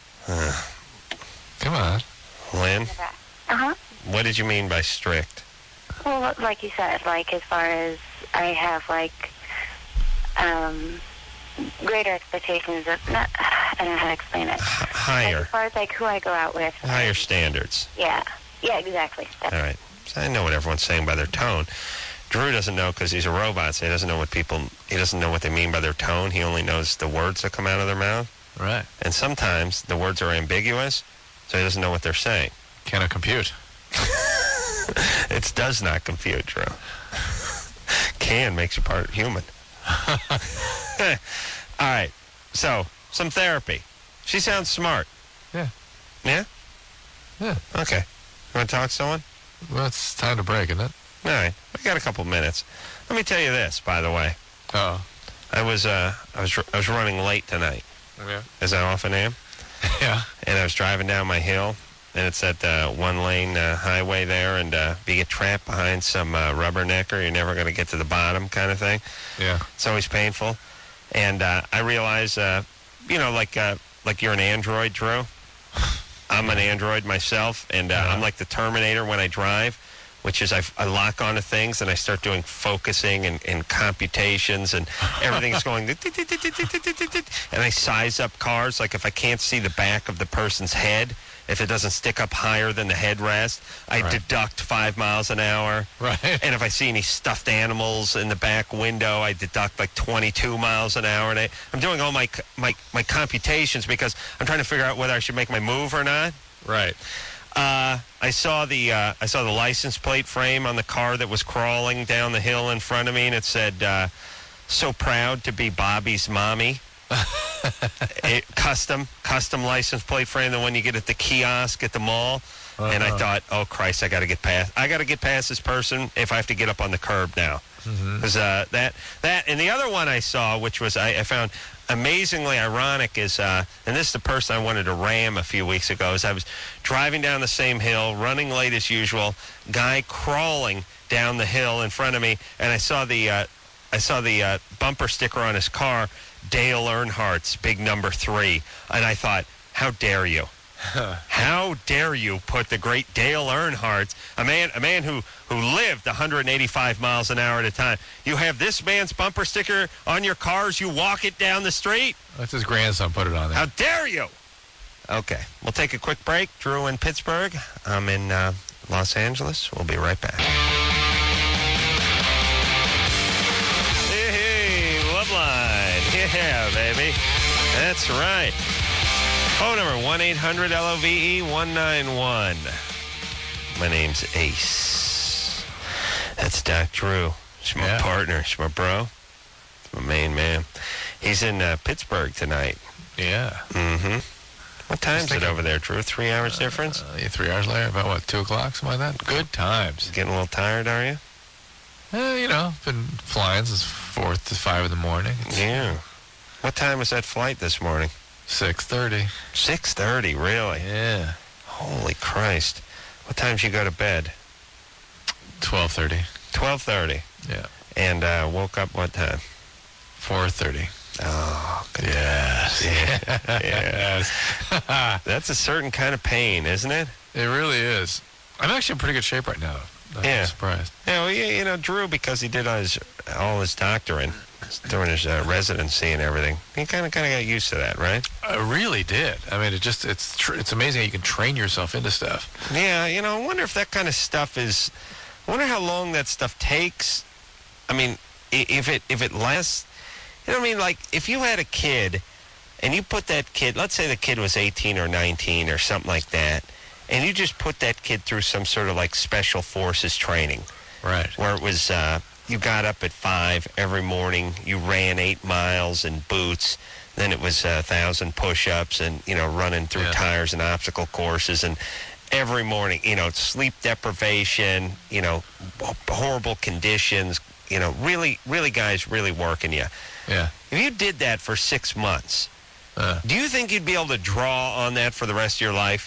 [SPEAKER 3] Come on.
[SPEAKER 2] Lynn,
[SPEAKER 10] Uh-huh.
[SPEAKER 2] what did you mean by strict?
[SPEAKER 10] Well, like you said, like as far as I have like um, greater expectations of, not, I don't know how to explain it.
[SPEAKER 2] H-
[SPEAKER 10] Like,
[SPEAKER 2] higher.
[SPEAKER 10] as far as like who I go out with.
[SPEAKER 2] Higher standards.
[SPEAKER 10] Yeah. Yeah, exactly. That's
[SPEAKER 2] All right. So I know what everyone's saying by their tone. Drew doesn't know because he's a robot, so he doesn't know what people, he doesn't know what they mean by their tone. He only knows the words that come out of their mouth.
[SPEAKER 3] Right.
[SPEAKER 2] And sometimes the words are ambiguous, so he doesn't know what they're saying.
[SPEAKER 3] Cannot compute.
[SPEAKER 2] It does not compute, Drew. Can makes you part human. All right. So, some therapy. She sounds smart.
[SPEAKER 3] Yeah.
[SPEAKER 2] Yeah?
[SPEAKER 3] Yeah.
[SPEAKER 2] Okay. You want to talk to someone?
[SPEAKER 3] Well, it's time to break, isn't it?
[SPEAKER 2] All right. We got a couple minutes. Let me tell you this, by the way.
[SPEAKER 3] Oh.
[SPEAKER 2] I was uh I was I was running late tonight,
[SPEAKER 3] Yeah.
[SPEAKER 2] as I often am,
[SPEAKER 3] Yeah.
[SPEAKER 2] and I was driving down my hill, and it's that uh, one-lane uh, highway there, and uh, if you get trapped behind some uh, rubbernecker, you're never going to get to the bottom, kind of thing.
[SPEAKER 3] Yeah.
[SPEAKER 2] It's always painful, and uh, I realize, uh, you know, like uh, like you're an android, Drew. I'm an android myself, and uh, I'm like the Terminator when I drive, which is I, I lock onto things and I start doing focusing and, and computations, and everything's going, and I size up cars. Like if I can't see the back of the person's head, if it doesn't stick up higher than the headrest, I
[SPEAKER 3] Right.
[SPEAKER 2] deduct five miles an hour.
[SPEAKER 3] Right.
[SPEAKER 2] And if I see any stuffed animals in the back window, I deduct like twenty-two miles an hour. And I, I'm doing all my, my my computations because I'm trying to figure out whether I should make my move or not.
[SPEAKER 3] Right.
[SPEAKER 2] Uh, I saw the uh, I saw the license plate frame on the car that was crawling down the hill in front of me, and it said, uh, "So proud to be Bobby's mommy." it, custom, custom license plate frame, the one you get at the kiosk at the mall. Uh-huh. And I thought, oh, Christ, I got to get past. I got to get past this person if I have to get up on the curb now. Because mm-hmm. uh, that, that, and the other one I saw, which was I, I found amazingly ironic, is, uh, and this is the person I wanted to ram a few weeks ago, is I was driving down the same hill, running late as usual, guy crawling down the hill in front of me, and I saw the, uh, I saw the uh, bumper sticker on his car, Dale Earnhardt's big number three, and I thought, how dare you? How dare you put the great Dale Earnhardt, a man a man who, who lived one hundred eighty-five miles an hour at a time. You have this man's bumper sticker on your car as you walk it down the street?
[SPEAKER 3] That's his grandson put it on there.
[SPEAKER 2] How dare you? Okay, we'll take a quick break. Drew in Pittsburgh. I'm in uh, Los Angeles. We'll be right back. Hey, hey, Loveline. Yeah, baby. That's right. Phone number one eight hundred L O V E one nine one. My name's Ace. That's Doc Drew. He's my yeah. partner. He's my bro. He's my main man. He's in uh, Pittsburgh tonight.
[SPEAKER 3] Yeah.
[SPEAKER 2] Mm-hmm. What time's it over there, Drew? Three hours uh, difference?
[SPEAKER 3] Uh, yeah, three hours later. About, what, two o'clock, something like that? Good times.
[SPEAKER 2] Getting a little tired, are you?
[SPEAKER 3] Uh, you know, been flying since four to five in the morning. It's,
[SPEAKER 2] yeah. What time was that flight this morning?
[SPEAKER 3] six thirty.
[SPEAKER 2] six thirty, really?
[SPEAKER 3] Yeah.
[SPEAKER 2] Holy Christ. What time did you go to bed?
[SPEAKER 3] twelve thirty.
[SPEAKER 2] twelve thirty?
[SPEAKER 3] Yeah.
[SPEAKER 2] And uh, woke up what time?
[SPEAKER 3] four thirty.
[SPEAKER 2] Oh, good.
[SPEAKER 3] Yes.
[SPEAKER 2] Yeah. Yes. That's a certain kind of pain, isn't it?
[SPEAKER 3] It really is. I'm actually in pretty good shape right now. I'm
[SPEAKER 2] yeah.
[SPEAKER 3] surprised.
[SPEAKER 2] Yeah, well, yeah, you know, Drew, because he did all his, all his doctoring during his uh, residency and everything, he kind of kind of got used to that, right?
[SPEAKER 3] I really did. I mean, it just it's tr- it's amazing how you can train yourself into stuff.
[SPEAKER 2] Yeah, you know, I wonder if that kind of stuff is. I wonder how long that stuff takes. I mean, if it if it lasts. You know what I mean? Like, if you had a kid, and you put that kid. Let's say the kid was eighteen or nineteen or something like that, and you just put that kid through some sort of like special forces training,
[SPEAKER 3] right?
[SPEAKER 2] Where it was. Uh, You got up at five every morning. You ran eight miles in boots. Then it was a thousand push-ups and, you know, running through yeah. tires and obstacle courses. And every morning, you know, sleep deprivation, you know, horrible conditions, you know, really, really guys really working you.
[SPEAKER 3] Yeah.
[SPEAKER 2] If you did that for six months, uh, do you think you'd be able to draw on that for the rest of your life?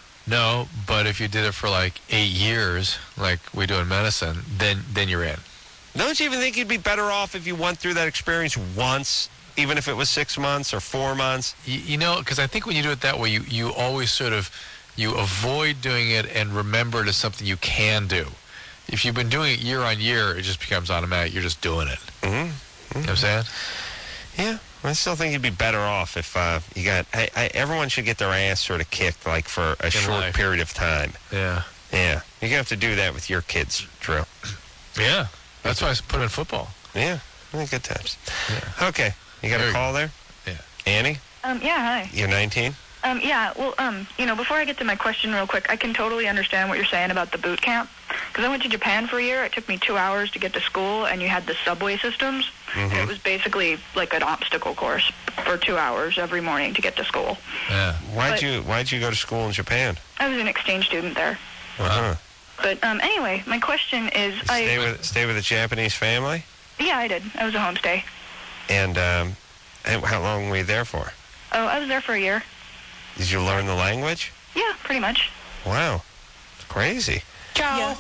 [SPEAKER 3] No, but if you did it for like eight years, like we do in medicine, then then you're in.
[SPEAKER 2] Don't you even think you'd be better off if you went through that experience once, even if it was six months or four months?
[SPEAKER 3] You, you know, because I think when you do it that way, you, you always sort of, you avoid doing it and remember it as something you can do. If you've been doing it year on year, it just becomes automatic. You're just doing it.
[SPEAKER 2] Mm-hmm. Mm-hmm.
[SPEAKER 3] You know what I'm saying?
[SPEAKER 2] Yeah. I still think you'd be better off if uh, you got, I, I, everyone should get their ass sort of kicked, like, for a
[SPEAKER 3] In
[SPEAKER 2] short
[SPEAKER 3] life.
[SPEAKER 2] period of time.
[SPEAKER 3] Yeah.
[SPEAKER 2] Yeah. You're going to have to do that with your kids, Drew.
[SPEAKER 3] Yeah. That's why I put in football.
[SPEAKER 2] Yeah. I think good times.
[SPEAKER 3] Yeah.
[SPEAKER 2] Okay. You got
[SPEAKER 3] there
[SPEAKER 2] a call there?
[SPEAKER 3] Yeah.
[SPEAKER 2] Annie?
[SPEAKER 12] Um, yeah, hi.
[SPEAKER 2] You're nineteen?
[SPEAKER 12] Um, yeah, well, um, you know, before I get to my question real quick, I can totally understand what you're saying about the boot camp. Because I went to Japan for a year. It took me two hours to get to school, and you had the subway systems.
[SPEAKER 2] Mm-hmm.
[SPEAKER 12] And it was basically like an obstacle course for two hours every morning to get to school.
[SPEAKER 3] Yeah.
[SPEAKER 2] Why'd
[SPEAKER 12] But-
[SPEAKER 2] you Why'd you go to school in Japan?
[SPEAKER 12] I was an exchange student there.
[SPEAKER 2] Uh-huh.
[SPEAKER 12] But um, anyway, my question is, I
[SPEAKER 2] Stay with Stay with a Japanese family?
[SPEAKER 12] yeah, I did. I was a homestay.
[SPEAKER 2] And um, and how long were you there for?
[SPEAKER 12] Oh, I was there for a year.
[SPEAKER 2] Did you learn the language?
[SPEAKER 12] Yeah, pretty much.
[SPEAKER 2] Wow. It's crazy.
[SPEAKER 12] Ciao.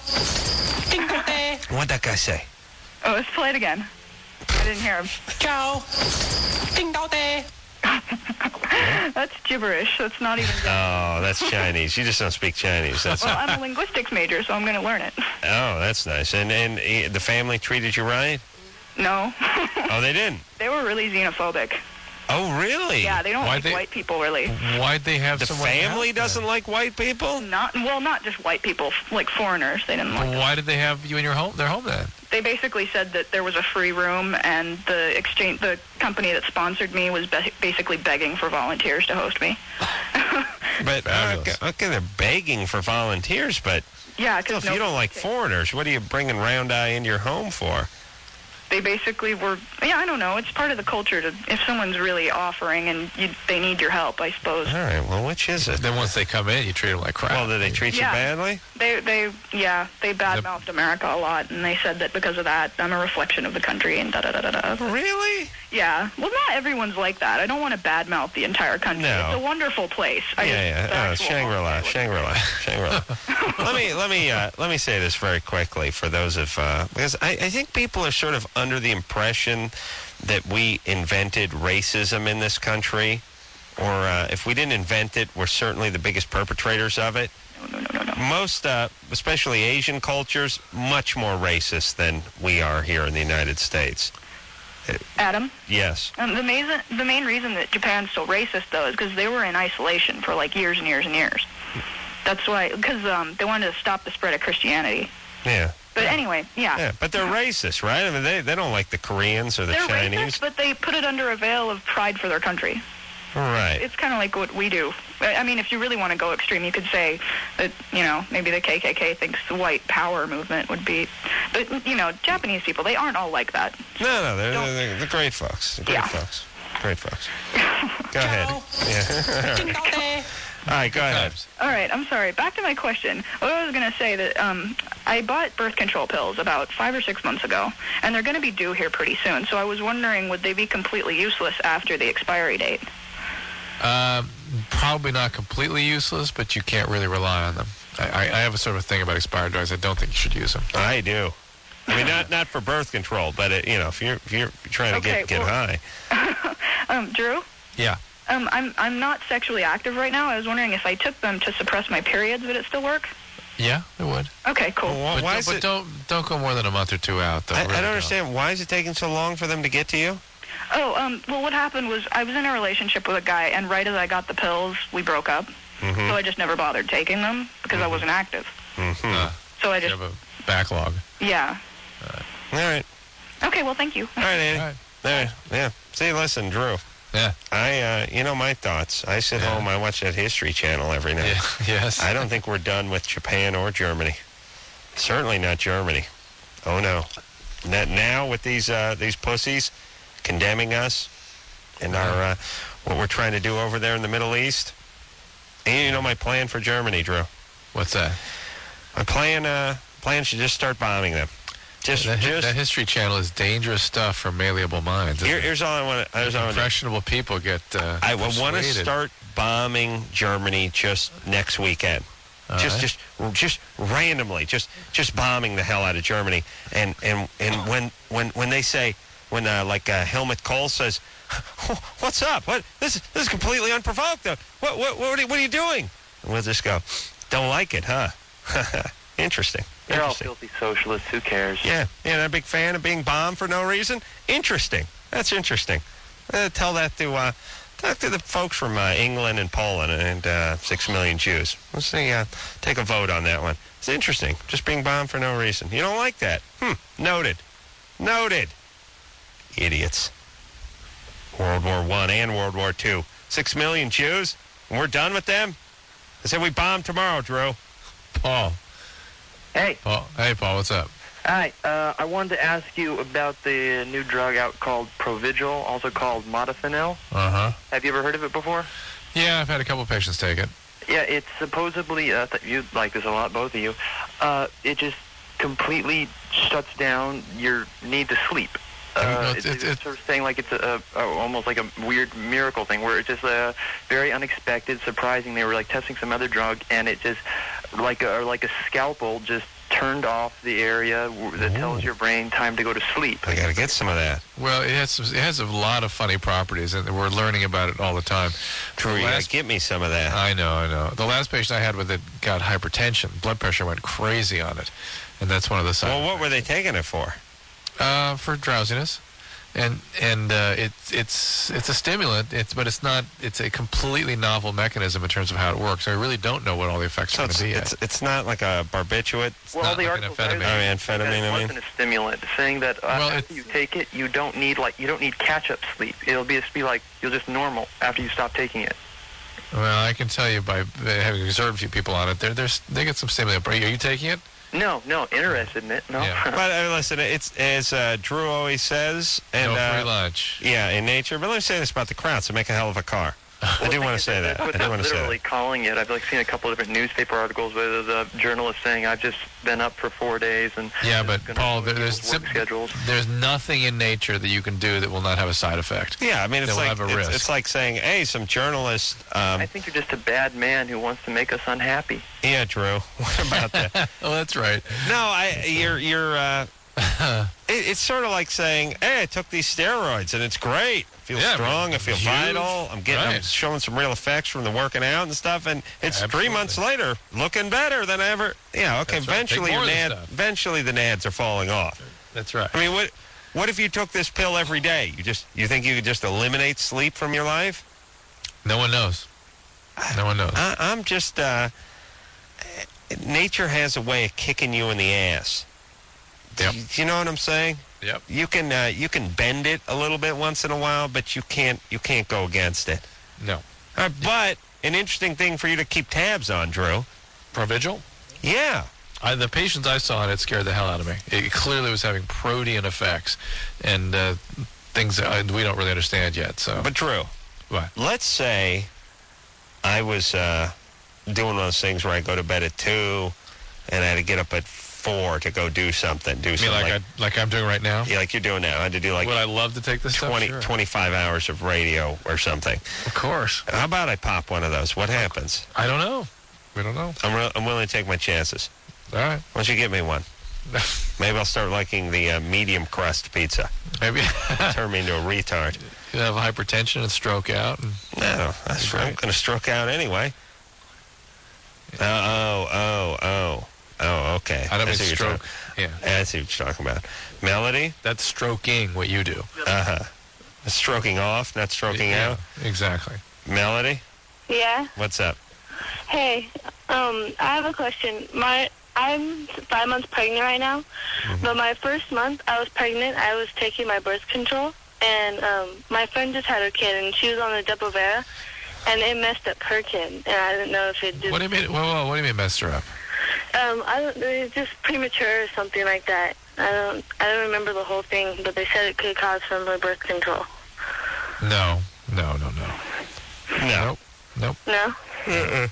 [SPEAKER 2] What'd that guy say?
[SPEAKER 12] Oh, let's play it again. I didn't hear him. Ciao. Ding dao de. That's gibberish. That's not even.
[SPEAKER 2] Oh, that's Chinese. You just don't speak Chinese. That's
[SPEAKER 12] Well, I'm a linguistics major, so I'm going to learn it.
[SPEAKER 2] Oh, that's nice. And and eh, the family treated you right?
[SPEAKER 12] No.
[SPEAKER 2] Oh, they didn't?
[SPEAKER 12] They were really xenophobic.
[SPEAKER 2] Oh, really?
[SPEAKER 12] Yeah, they don't
[SPEAKER 3] Why'd
[SPEAKER 12] like
[SPEAKER 3] they-
[SPEAKER 12] white people, really.
[SPEAKER 3] Why'd they have
[SPEAKER 2] The
[SPEAKER 3] someone
[SPEAKER 2] family
[SPEAKER 3] out
[SPEAKER 2] doesn't
[SPEAKER 3] there?
[SPEAKER 2] like white people?
[SPEAKER 12] Not well, not just white people, like foreigners. They didn't like.
[SPEAKER 3] Well, why did they have you in your home? Their home then?
[SPEAKER 12] They basically said that there was a free room, and the exchange, the company that sponsored me was be- basically begging for volunteers to host me.
[SPEAKER 2] But uh,
[SPEAKER 3] Fabulous.
[SPEAKER 2] okay, okay, they're begging for volunteers, but
[SPEAKER 12] Yeah,
[SPEAKER 2] still,
[SPEAKER 12] because
[SPEAKER 2] if you don't like foreigners, what are you bringing Round Eye into your home for?
[SPEAKER 12] they basically were, yeah, I don't know. It's part of the culture to, if someone's really offering and you, they need your help, I suppose.
[SPEAKER 2] All right, well, which is it?
[SPEAKER 3] Then once they come in, you treat them like crap.
[SPEAKER 2] Well, did they treat
[SPEAKER 12] Yeah.
[SPEAKER 2] you badly?
[SPEAKER 12] They, they, yeah, they badmouthed America a lot, and they said that because of that, I'm a reflection of the country, and da-da-da-da-da.
[SPEAKER 2] Really?
[SPEAKER 12] Yeah. Well, not everyone's like that. I don't want to badmouth the entire country.
[SPEAKER 2] No.
[SPEAKER 12] It's a wonderful place. I
[SPEAKER 2] yeah,
[SPEAKER 12] just, the
[SPEAKER 2] yeah. Oh,
[SPEAKER 12] actual-
[SPEAKER 2] Shangri-La, Shangri-La, Shangri-La. let me let me uh, let me say this very quickly for those of uh, because I, I think people are sort of under the impression that we invented racism in this country, or uh, if we didn't invent it, we're certainly the biggest perpetrators of it.
[SPEAKER 12] No, no, no, no, no.
[SPEAKER 2] Most, uh, especially Asian cultures, much more racist than we are here in the United States.
[SPEAKER 12] Adam?
[SPEAKER 2] Yes.
[SPEAKER 12] Um, the, main, the main reason that Japan's so racist, though, is because they were in isolation for, like, years and years and years. That's why, because um, they wanted to stop the spread of Christianity.
[SPEAKER 2] Yeah.
[SPEAKER 12] But anyway, yeah.
[SPEAKER 2] Yeah, but they're racist, right? I mean, they, they don't like the Koreans or the
[SPEAKER 12] They're
[SPEAKER 2] Chinese.
[SPEAKER 12] racist, but they put it under a veil of pride for their country.
[SPEAKER 2] Right.
[SPEAKER 12] It's kind of like what we do. I I mean, if you really want to go extreme, you could say that, you know, maybe the K K K thinks the white power movement would be... But, you know, Japanese people, they aren't all like that.
[SPEAKER 2] No, no, they're, they're, they're great folks. They're great
[SPEAKER 12] Yeah.
[SPEAKER 2] folks. Great folks. Go ahead. Yeah. All right, go ahead.
[SPEAKER 12] All right, I'm sorry. Back to my question. What I was going to say that um, I bought birth control pills about five or six months ago, and they're going to be due here pretty soon. So I was wondering, would they be completely useless after the expiry date?
[SPEAKER 3] Um, probably not completely useless, but you can't really rely on them. I, I, I have a sort of thing about expired drugs. I don't think you should use them.
[SPEAKER 2] I do. I mean, not not for birth control, but it, you know, if you're if you're trying to
[SPEAKER 12] Okay,
[SPEAKER 2] get get
[SPEAKER 12] well-
[SPEAKER 2] high.
[SPEAKER 12] um, Drew?
[SPEAKER 3] Yeah.
[SPEAKER 12] Um, I'm I'm not sexually active right now. I was wondering if I took them to suppress my periods, would it still work?
[SPEAKER 3] Yeah, it would.
[SPEAKER 12] Okay, cool.
[SPEAKER 2] Well,
[SPEAKER 3] But,
[SPEAKER 2] why
[SPEAKER 3] don't,
[SPEAKER 2] is
[SPEAKER 3] but
[SPEAKER 2] it?
[SPEAKER 3] don't don't go more than a month or two out. Though.
[SPEAKER 2] I,
[SPEAKER 3] Really
[SPEAKER 2] I don't understand. Why is it taking so long for them to get to you?
[SPEAKER 12] Oh, um, well, what happened was I was in a relationship with a guy, and right as I got the pills, we broke up.
[SPEAKER 2] Mm-hmm.
[SPEAKER 12] So I just never bothered taking them because I wasn't active.
[SPEAKER 2] Mm-hmm.
[SPEAKER 3] Uh,
[SPEAKER 12] So I
[SPEAKER 3] you
[SPEAKER 12] just,
[SPEAKER 3] have a backlog.
[SPEAKER 12] yeah.
[SPEAKER 2] All right.
[SPEAKER 12] Okay, well, thank you.
[SPEAKER 2] All right, Andy.
[SPEAKER 3] All right.
[SPEAKER 2] There. Yeah. See, listen, Drew.
[SPEAKER 3] Yeah.
[SPEAKER 2] I, uh, you know my thoughts. I sit
[SPEAKER 3] Yeah.
[SPEAKER 2] home. I watch that History Channel every night.
[SPEAKER 3] Yeah. Yes.
[SPEAKER 2] I don't think we're done with Japan or Germany. Certainly not Germany. Oh no. Not now with these uh, these pussies condemning us and our uh, what we're trying to do over there in the Middle East. And you know my plan for Germany, Drew.
[SPEAKER 3] What's that?
[SPEAKER 2] My plan uh, plan should just start bombing them. Just
[SPEAKER 3] That, hi-
[SPEAKER 2] just
[SPEAKER 3] that History Channel is dangerous stuff for malleable minds. isn't
[SPEAKER 2] here,
[SPEAKER 3] it?
[SPEAKER 2] here's all I want. Here's all I want.
[SPEAKER 3] Impressionable people get. Uh,
[SPEAKER 2] I want to
[SPEAKER 3] persuaded.
[SPEAKER 2] start bombing Germany just next weekend.
[SPEAKER 3] All
[SPEAKER 2] just,
[SPEAKER 3] right.
[SPEAKER 2] just, just randomly, just, just bombing the hell out of Germany. And and and when when when they say, when uh, like uh, Helmut Kohl says, "What's up? What this is this is completely unprovoked. Uh, What what what are, you, what are you doing?" And we'll just go, "Don't like it, huh?" Interesting.
[SPEAKER 4] They're all
[SPEAKER 2] Interesting.
[SPEAKER 4] filthy socialists. Who cares?
[SPEAKER 2] Yeah, yeah, they're a big fan of being bombed for no reason. Interesting. That's interesting. Uh, tell that to uh, talk to the folks from uh, England and Poland and uh, six million Jews. Let's see. Uh, take a vote on that one. It's interesting. Just being bombed for no reason. You don't like that? Hmm. Noted. Noted. Idiots. World War One and World War Two. Six million Jews. And we're done with them. I said we bomb tomorrow, Drew.
[SPEAKER 3] Paul.
[SPEAKER 4] Hey.
[SPEAKER 3] Paul. Hey, Paul. What's up?
[SPEAKER 4] Hi. Uh, I wanted to ask you about the new drug out called Provigil, also called Modafinil.
[SPEAKER 3] Uh huh.
[SPEAKER 4] Have you ever heard of it before?
[SPEAKER 3] Yeah, I've had a couple of patients take it.
[SPEAKER 4] Yeah, it's supposedly, uh, th- you like this a lot, both of you, uh, it just completely shuts down your need to sleep.
[SPEAKER 3] I mean,
[SPEAKER 4] Uh,
[SPEAKER 3] no,
[SPEAKER 4] it's,
[SPEAKER 3] it's-
[SPEAKER 4] it's sort of saying like it's a, a, a almost like a weird miracle thing where it's just uh, very unexpected, surprising. They were like testing some other drug, and it just like a, like a scalpel just turned off the area w- that tells your brain time to go to sleep.
[SPEAKER 2] I got to get some of that.
[SPEAKER 3] Well, it has some, it has a lot of funny properties, and we're learning about it all the time.
[SPEAKER 2] Drew,
[SPEAKER 3] The
[SPEAKER 2] you got
[SPEAKER 3] last-
[SPEAKER 2] to get me some of that.
[SPEAKER 3] I know, I know. The last patient I had with it got hypertension. Blood pressure went crazy on it, and that's one of the signs.
[SPEAKER 2] Well, what were they taking it for?
[SPEAKER 3] Uh, for drowsiness, and and uh, it's it's it's a stimulant. It's but it's not. It's a completely novel mechanism in terms of how it works. I really don't know what all the effects
[SPEAKER 2] So
[SPEAKER 3] are
[SPEAKER 2] it's,
[SPEAKER 3] going to be
[SPEAKER 2] it's
[SPEAKER 3] yet.
[SPEAKER 2] it's not like a barbiturate.
[SPEAKER 4] Well,
[SPEAKER 3] not
[SPEAKER 4] the
[SPEAKER 3] like an
[SPEAKER 4] article says
[SPEAKER 3] amphetamine.
[SPEAKER 2] I mean,
[SPEAKER 4] that
[SPEAKER 2] amphetamine,
[SPEAKER 4] it
[SPEAKER 2] I mean.
[SPEAKER 4] wasn't a stimulant, saying that uh,
[SPEAKER 3] Well,
[SPEAKER 4] after
[SPEAKER 3] it's-
[SPEAKER 4] you take it, you don't need like you don't need catch-up sleep. It'll be just be like you'll just normal after you stop taking it.
[SPEAKER 3] Well, I can tell you by having observed a few people on it, they're, they're, they get some stimulant. Are you, are you taking it?
[SPEAKER 5] No, no, interested in it. No.
[SPEAKER 2] But uh, listen, it's as uh, Drew always says, and
[SPEAKER 3] No free
[SPEAKER 2] uh,
[SPEAKER 3] lunch.
[SPEAKER 2] Yeah, in nature. But let me say this about the Krauts: they make a hell of a car. I do want to say that. I
[SPEAKER 5] That's
[SPEAKER 2] do
[SPEAKER 5] what
[SPEAKER 2] want
[SPEAKER 5] they're
[SPEAKER 2] to say that.
[SPEAKER 5] literally calling it. I've like seen a couple of different newspaper articles where there's a journalist saying, "I've just been up for four days and
[SPEAKER 3] Yeah, but
[SPEAKER 5] gonna
[SPEAKER 3] Paul,
[SPEAKER 5] ruin
[SPEAKER 3] there- there's
[SPEAKER 5] people's work
[SPEAKER 3] sim-
[SPEAKER 5] schedules."
[SPEAKER 3] there's nothing in nature that you can do that will not have a side effect.
[SPEAKER 2] Yeah, I mean, it's
[SPEAKER 3] That will
[SPEAKER 2] like
[SPEAKER 3] have a
[SPEAKER 2] it's,
[SPEAKER 3] risk.
[SPEAKER 2] it's like saying, "Hey, some journalist." Um,
[SPEAKER 5] I think you're just a bad man who wants to make us unhappy.
[SPEAKER 2] yeah, Drew. What about that?
[SPEAKER 3] Oh, that's right.
[SPEAKER 2] No, I you're you're. Uh, it, it's sort of like saying, "Hey, I took these steroids and it's great. I feel
[SPEAKER 3] Yeah,
[SPEAKER 2] strong. I feel
[SPEAKER 3] huge.
[SPEAKER 2] vital. I'm getting, I'm
[SPEAKER 3] Right.
[SPEAKER 2] showing some real effects from the working out and stuff. And it's three
[SPEAKER 3] Absolutely.
[SPEAKER 2] months later, looking better than I ever. Yeah, okay.
[SPEAKER 3] That's right. Take
[SPEAKER 2] Eventually,
[SPEAKER 3] more
[SPEAKER 2] your
[SPEAKER 3] of the
[SPEAKER 2] nad,
[SPEAKER 3] stuff.
[SPEAKER 2] eventually the nads are falling off.
[SPEAKER 3] That's right.
[SPEAKER 2] I mean, what what if you took this pill every day? You just you think you could just eliminate sleep from your life?
[SPEAKER 3] No one knows. No one knows.
[SPEAKER 2] I, I'm just. Uh, nature has a way of kicking you in the ass.
[SPEAKER 3] Yep.
[SPEAKER 2] Do you, do you know what I'm saying?
[SPEAKER 3] Yep.
[SPEAKER 2] You can uh, you can bend it a little bit once in a while, but you can't you can't go against it.
[SPEAKER 3] No.
[SPEAKER 2] Uh, but an interesting thing for you to keep tabs on, Drew.
[SPEAKER 3] Provigil?
[SPEAKER 2] Yeah.
[SPEAKER 3] I, the patients I saw, and it scared the hell out of me. It clearly was having protean effects and uh, things that I, we don't really understand yet. So,
[SPEAKER 2] But Drew,
[SPEAKER 3] what?
[SPEAKER 2] let's say I was uh, doing one of those things where I go to bed at two, and I had to get up at four to go do something. Do
[SPEAKER 3] You mean
[SPEAKER 2] something
[SPEAKER 3] like,
[SPEAKER 2] like,
[SPEAKER 3] I, like I'm doing right now?
[SPEAKER 2] yeah, like you're doing now. I had to do like
[SPEAKER 3] Would I love to take this
[SPEAKER 2] twenty,
[SPEAKER 3] stuff? Sure.
[SPEAKER 2] twenty-five hours of radio or something.
[SPEAKER 3] Of course.
[SPEAKER 2] How about I pop one of those? What happens?
[SPEAKER 3] I don't know. We don't know.
[SPEAKER 2] I'm, re- I'm willing to take my chances.
[SPEAKER 3] All right.
[SPEAKER 2] Why don't you give me one? Maybe I'll start liking the uh, medium crust pizza.
[SPEAKER 3] Maybe
[SPEAKER 2] Turn me into a retard.
[SPEAKER 3] you have hypertension and stroke out. And,
[SPEAKER 2] No, that's
[SPEAKER 3] Right.
[SPEAKER 2] I'm going to stroke out anyway. Oh, oh, oh, oh. Oh, okay.
[SPEAKER 3] I don't mean
[SPEAKER 2] see what you're
[SPEAKER 3] stroke.
[SPEAKER 2] talking-
[SPEAKER 3] Yeah.
[SPEAKER 2] Yeah, I see what you're talking about. Melody?
[SPEAKER 3] That's stroking what you do.
[SPEAKER 2] Uh-huh. Stroking off, not stroking
[SPEAKER 3] Yeah,
[SPEAKER 2] out.
[SPEAKER 3] Exactly.
[SPEAKER 2] Melody?
[SPEAKER 6] Yeah.
[SPEAKER 2] What's up?
[SPEAKER 6] Hey, um, I have a question. My I'm five months pregnant right now, but my first month I was pregnant. I was taking my birth control, and um, my friend just had her kid, and she was on the Depo-Vera, and it messed up her kid, and I didn't know if it just
[SPEAKER 3] What do you mean? Whoa, whoa, what do you mean messed her up?
[SPEAKER 6] um I don't it was just premature or something like that. I don't I don't remember the whole thing, but they said it could cause from the birth control.
[SPEAKER 3] No, no, no, no.
[SPEAKER 2] No.
[SPEAKER 3] Nope.
[SPEAKER 6] No.
[SPEAKER 2] Mm-mm.